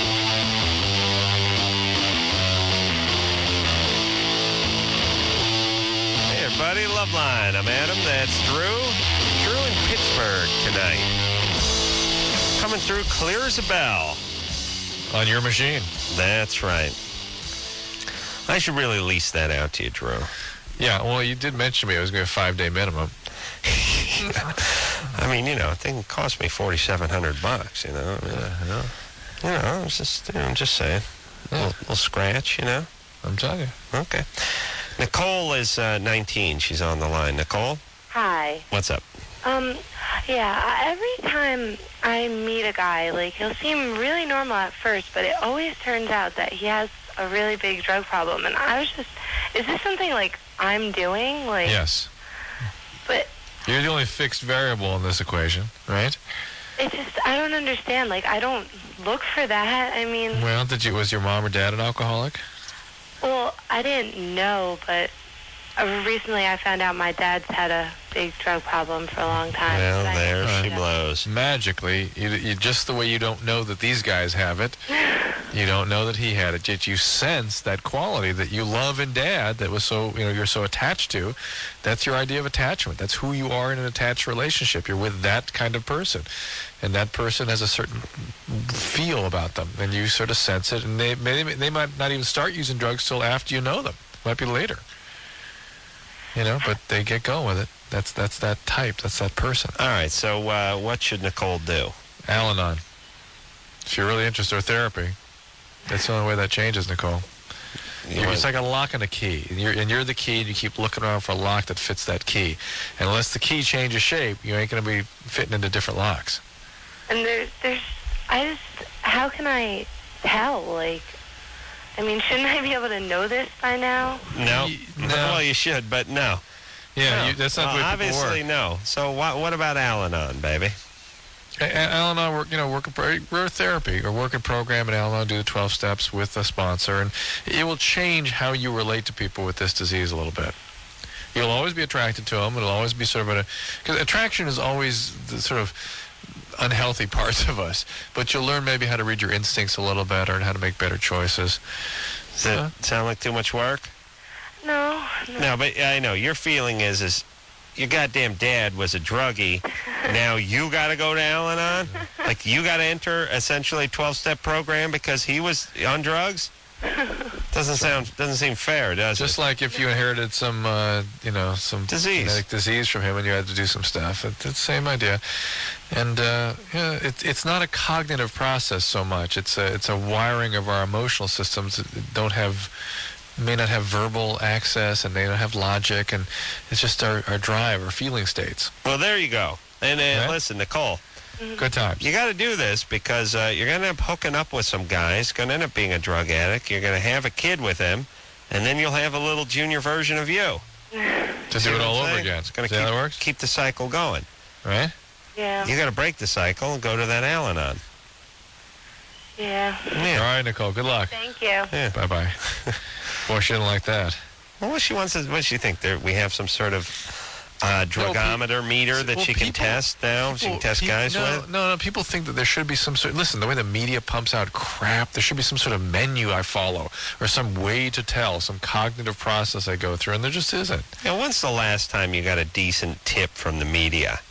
[SPEAKER 2] Hey, everybody. Loveline. I'm Adam. That's Drew. Drew in Pittsburgh tonight. Coming through clear as a bell.
[SPEAKER 3] On your machine.
[SPEAKER 2] That's right. I should really lease that out to you, Drew.
[SPEAKER 3] Yeah, well, you did mention to me it was going to be a five-day minimum.
[SPEAKER 2] I mean, you know, it thing cost me forty-seven hundred bucks, you know. I mean,
[SPEAKER 3] Uh,
[SPEAKER 2] you know, it's just, you know, I'm just saying. A little, little scratch, you know.
[SPEAKER 3] I'm telling you.
[SPEAKER 2] Okay. Nicole is uh, nineteen. She's on the line. Nicole,
[SPEAKER 8] Hi.
[SPEAKER 2] what's up?
[SPEAKER 8] Um, yeah, every time I meet a guy, like, he'll seem really normal at first, but it always turns out that he has a really big drug problem. And I was just, is this something, like, I'm doing? Like,
[SPEAKER 3] Yes.
[SPEAKER 8] But
[SPEAKER 3] You're the only fixed variable in this equation, right?
[SPEAKER 8] it's just, I don't understand. Like, I don't look for that. I mean,
[SPEAKER 3] Well, did you? Was your mom or dad an alcoholic?
[SPEAKER 8] well, I didn't know, but uh, recently I found out my dad's had a big drug problem for a long time.
[SPEAKER 2] Well,
[SPEAKER 8] But I-
[SPEAKER 2] there she
[SPEAKER 8] Yeah.
[SPEAKER 2] blows.
[SPEAKER 3] Magically, you, you just the way you don't know that these guys have it, you don't know that he had it. Yet you sense that quality that you love in dad, that was so you know you're so attached to. That's your idea of attachment. That's who you are in an attached relationship. You're with that kind of person, and that person has a certain feel about them, and you sort of sense it. And they they, they might not even start using drugs till after you know them. Might be later. You know, but they get going with it. That's that's that type. That's that person.
[SPEAKER 2] All right, so uh, what should Nicole do?
[SPEAKER 3] Al-Anon. If you're really interested in therapy, that's the only way that changes, Nicole.
[SPEAKER 2] You
[SPEAKER 3] You're,
[SPEAKER 2] want-
[SPEAKER 3] it's like a lock and a key. And you're, and you're the key, and you keep looking around for a lock that fits that key. And unless the key changes shape, you ain't going to be fitting into different locks.
[SPEAKER 8] And there's, there's, I just, how can I tell? Like, I mean, shouldn't I be able to know this by now?
[SPEAKER 2] No.
[SPEAKER 3] Y- no.
[SPEAKER 2] Well, you should, but no.
[SPEAKER 3] Yeah,
[SPEAKER 2] No.
[SPEAKER 3] you, that's not
[SPEAKER 2] Well,
[SPEAKER 3] the way people
[SPEAKER 2] obviously
[SPEAKER 3] work.
[SPEAKER 2] no. So what? What about Al-Anon, baby?
[SPEAKER 3] A- Al-Anon, work, you know, work a, pro- we're a therapy or work a program at Al-Anon, do the twelve steps with a sponsor, and it will change how you relate to people with this disease a little bit. You'll always be attracted to them. It'll always be sort of a, because attraction is always the sort of unhealthy parts of us, but you'll learn maybe how to read your instincts a little better and how to make better choices.
[SPEAKER 2] Does that uh, sound like too much work?
[SPEAKER 8] No. No,
[SPEAKER 2] no but I know your feeling is is your goddamn dad was a druggie. Now you got to go to Al-Anon? Like you got to enter essentially a twelve-step program because he was on drugs? Doesn't sound doesn't seem fair, does
[SPEAKER 3] Just
[SPEAKER 2] it?
[SPEAKER 3] like if you inherited some, uh, you know, some
[SPEAKER 2] disease.
[SPEAKER 3] genetic disease from him and you had to do some stuff. It, it's the same idea. And uh, yeah, it, it's not a cognitive process so much. It's a, it's a wiring of our emotional systems that don't have, may not have verbal access and they don't have logic. And it's just our, our drive, our feeling states.
[SPEAKER 2] Well, there you go. And uh,
[SPEAKER 3] Right?
[SPEAKER 2] listen, Nicole.
[SPEAKER 3] Good times.
[SPEAKER 2] You got to do this because uh, you're going to end up hooking up with some guys, going to end up being a drug addict. You're going to have a kid with him, and then you'll have a little junior version of you.
[SPEAKER 3] To do it all over again.
[SPEAKER 2] It's going to
[SPEAKER 3] See how
[SPEAKER 2] keep,
[SPEAKER 3] that works?
[SPEAKER 2] keep the cycle going.
[SPEAKER 3] Right?
[SPEAKER 8] Yeah.
[SPEAKER 2] You got to break the cycle and go to that Al-Anon.
[SPEAKER 8] Yeah.
[SPEAKER 2] Yeah.
[SPEAKER 3] All right, Nicole. Good luck.
[SPEAKER 8] Thank you.
[SPEAKER 2] Yeah.
[SPEAKER 3] Bye-bye. Boy, she didn't like that.
[SPEAKER 2] Well, what she wants is, what does she think? There, we have some sort of uh, drugometer meter that
[SPEAKER 3] well,
[SPEAKER 2] she can
[SPEAKER 3] people-
[SPEAKER 2] test now? She can
[SPEAKER 3] People-
[SPEAKER 2] test
[SPEAKER 3] pe-
[SPEAKER 2] guys
[SPEAKER 3] no,
[SPEAKER 2] with?
[SPEAKER 3] No, no, people think that there should be some sort... Listen, the way the media pumps out crap, there should be some sort of menu I follow or some way to tell, some cognitive process I go through, and there just isn't.
[SPEAKER 2] Yeah, when's the last time you got a decent tip from the media?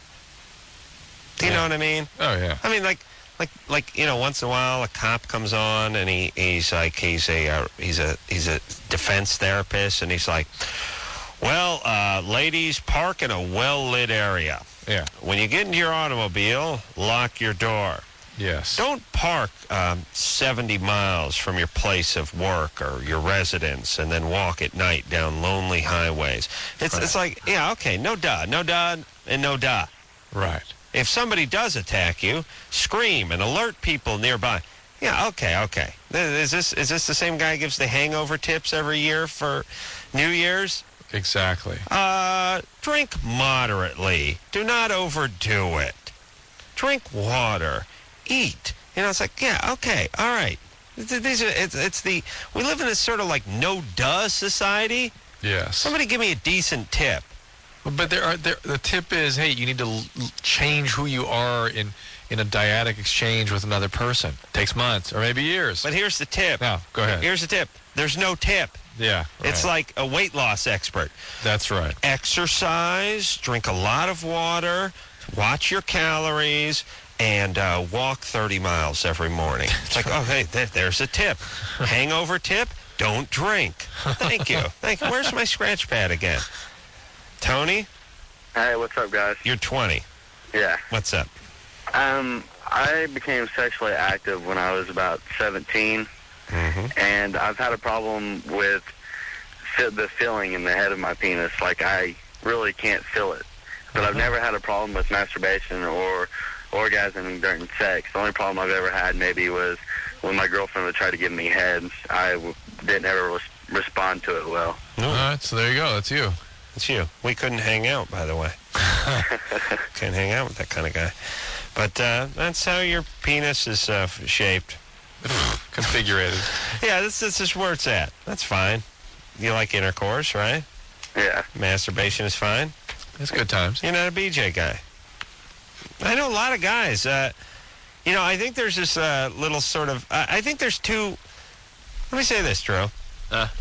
[SPEAKER 2] Do you
[SPEAKER 3] Yeah.
[SPEAKER 2] know what I mean?
[SPEAKER 3] Oh, yeah.
[SPEAKER 2] I mean, like, like, like you know, once in a while a cop comes on and he, he's like, he's a, uh, he's a, he's a defense therapist, and he's like, well, uh, ladies, park in a well-lit area.
[SPEAKER 3] Yeah.
[SPEAKER 2] When you get into your automobile, lock your door.
[SPEAKER 3] Yes.
[SPEAKER 2] Don't park um, seventy miles from your place of work or your residence and then walk at night down lonely highways. It's
[SPEAKER 3] Right.
[SPEAKER 2] it's like, yeah, okay, no duh, no duh, and no duh.
[SPEAKER 3] Right.
[SPEAKER 2] If somebody does attack you, scream and alert people nearby. Yeah, okay, okay. Is this is this the same guy who gives the hangover tips every year for New Year's?
[SPEAKER 3] Exactly.
[SPEAKER 2] Uh, drink moderately. Do not overdo it. Drink water. Eat. You know, it's like, yeah, okay, all right. These are, it's, it's the, we live in this sort of like no-duh society.
[SPEAKER 3] Yes.
[SPEAKER 2] Somebody give me a decent tip.
[SPEAKER 3] But there are there, the tip is, hey, you need to l- change who you are in, in a dyadic exchange with another person. Takes months or maybe years.
[SPEAKER 2] But here's the tip.
[SPEAKER 3] No, go ahead.
[SPEAKER 2] Here's the tip. There's no tip.
[SPEAKER 3] Yeah.
[SPEAKER 2] It's
[SPEAKER 3] right.
[SPEAKER 2] like a weight loss expert.
[SPEAKER 3] That's right.
[SPEAKER 2] Exercise, drink a lot of water, watch your calories, and uh, walk thirty miles every morning. It's like, oh, hey, there, there's a tip. Hangover tip, don't drink. Thank you. Thank you. Where's my scratch pad again? Tony?
[SPEAKER 15] Hey, what's up, guys?
[SPEAKER 2] You're twenty.
[SPEAKER 15] Yeah.
[SPEAKER 2] What's up?
[SPEAKER 15] Um, I became sexually active when I was about seventeen,
[SPEAKER 2] mm-hmm.
[SPEAKER 15] and I've had a problem with fi- the feeling in the head of my penis. Like, I really can't feel it. But I've never had a problem with masturbation or orgasming during sex. The only problem I've ever had maybe was when my girlfriend would try to give me head. I w- didn't ever res- respond to it well.
[SPEAKER 3] All right, so there you go. That's you.
[SPEAKER 2] It's you. We couldn't hang out, by the way. Can't hang out with that kind of guy. But uh, that's how your penis is uh, shaped.
[SPEAKER 3] Configurated.
[SPEAKER 2] Yeah, this, this is where it's at. That's fine. You like intercourse, right?
[SPEAKER 15] Yeah.
[SPEAKER 2] Masturbation is fine.
[SPEAKER 3] It's good times.
[SPEAKER 2] You're not a B J guy. I know a lot of guys. Uh, you know, I think there's this uh, little sort of... Uh, I think there's two... Let me say this, Drew.
[SPEAKER 3] Uh.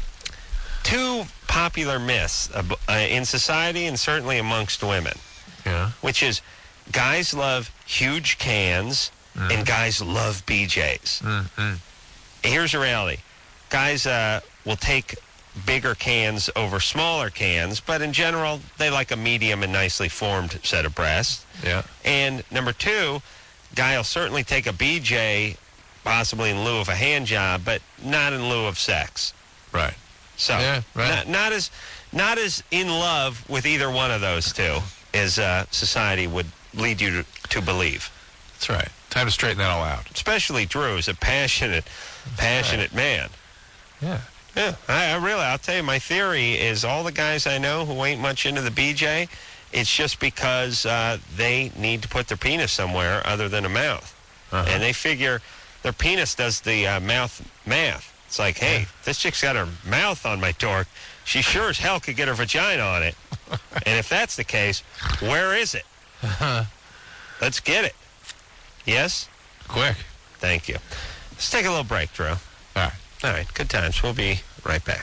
[SPEAKER 2] Two popular myths uh, uh, in society and certainly amongst women.
[SPEAKER 3] Yeah.
[SPEAKER 2] Which is guys love huge cans mm. and guys love B Js.
[SPEAKER 3] Mm-hmm.
[SPEAKER 2] Here's the reality. Guys uh, will take bigger cans over smaller cans, but in general, they like a medium and nicely formed set of breasts.
[SPEAKER 3] Yeah.
[SPEAKER 2] And number two, guy will certainly take a B J, possibly in lieu of a hand job, but not in lieu of sex.
[SPEAKER 3] Right.
[SPEAKER 2] So,
[SPEAKER 3] yeah, right.
[SPEAKER 2] not, not as not as in love with either one of those two as uh, society would lead you to, to believe.
[SPEAKER 3] That's right. Time to straighten that all out.
[SPEAKER 2] Especially Drew is a passionate, passionate right. man.
[SPEAKER 3] Yeah.
[SPEAKER 2] Yeah, I, I really, I'll tell you, my theory is all the guys I know who ain't much into the B J it's just because uh, they need to put their penis somewhere other than a mouth.
[SPEAKER 3] Uh-huh.
[SPEAKER 2] And they figure their penis does the uh, mouth math. It's like, hey, if this chick's got her mouth on my dork, she sure as hell could get her vagina on it. And if that's the case, where is it? Let's get it. Yes?
[SPEAKER 3] Quick.
[SPEAKER 2] Thank you. Let's take a little break, Drew. All
[SPEAKER 3] right.
[SPEAKER 2] All right, good times. We'll be right back.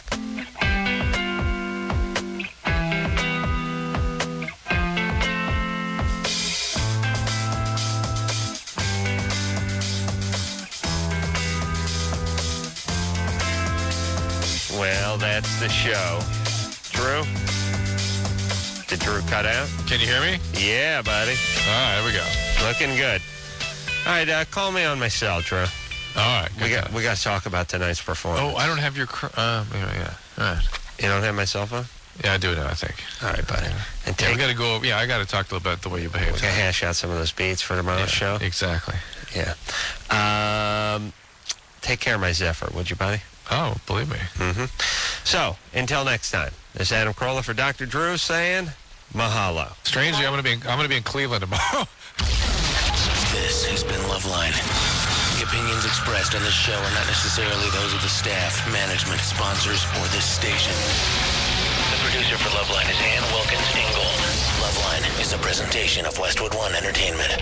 [SPEAKER 2] Well, that's the show. Drew? Did Drew cut out?
[SPEAKER 3] Can you hear me?
[SPEAKER 2] Yeah, buddy.
[SPEAKER 3] All right, here we go.
[SPEAKER 2] Looking good. All right, uh, call me on my cell, Drew.
[SPEAKER 3] All right.
[SPEAKER 2] We got we got to talk about tonight's performance.
[SPEAKER 3] Oh, I don't have your... Cr- uh, yeah, yeah. All right.
[SPEAKER 2] You don't have my cell phone?
[SPEAKER 3] Yeah, I do now, I think.
[SPEAKER 2] All right, buddy. And
[SPEAKER 3] Yeah,
[SPEAKER 2] take,
[SPEAKER 3] we got to go... Yeah, I got to talk a little bit the way you behave.
[SPEAKER 2] we got to hash out some of those beats for tomorrow's
[SPEAKER 3] Yeah,
[SPEAKER 2] show.
[SPEAKER 3] Exactly.
[SPEAKER 2] Yeah. Um, take care of my Zephyr, would you, buddy?
[SPEAKER 3] Oh, believe me.
[SPEAKER 2] Mm-hmm. So, until next time, this is Adam Carolla for Doctor Drew saying mahalo.
[SPEAKER 3] Strangely, I'm going to be in, I'm going to be in Cleveland tomorrow.
[SPEAKER 1] This has been Loveline. The opinions expressed on this show are not necessarily those of the staff, management, sponsors, or this station. The producer for Loveline is Ann Wilkins Ingold. Loveline is a presentation of Westwood One Entertainment.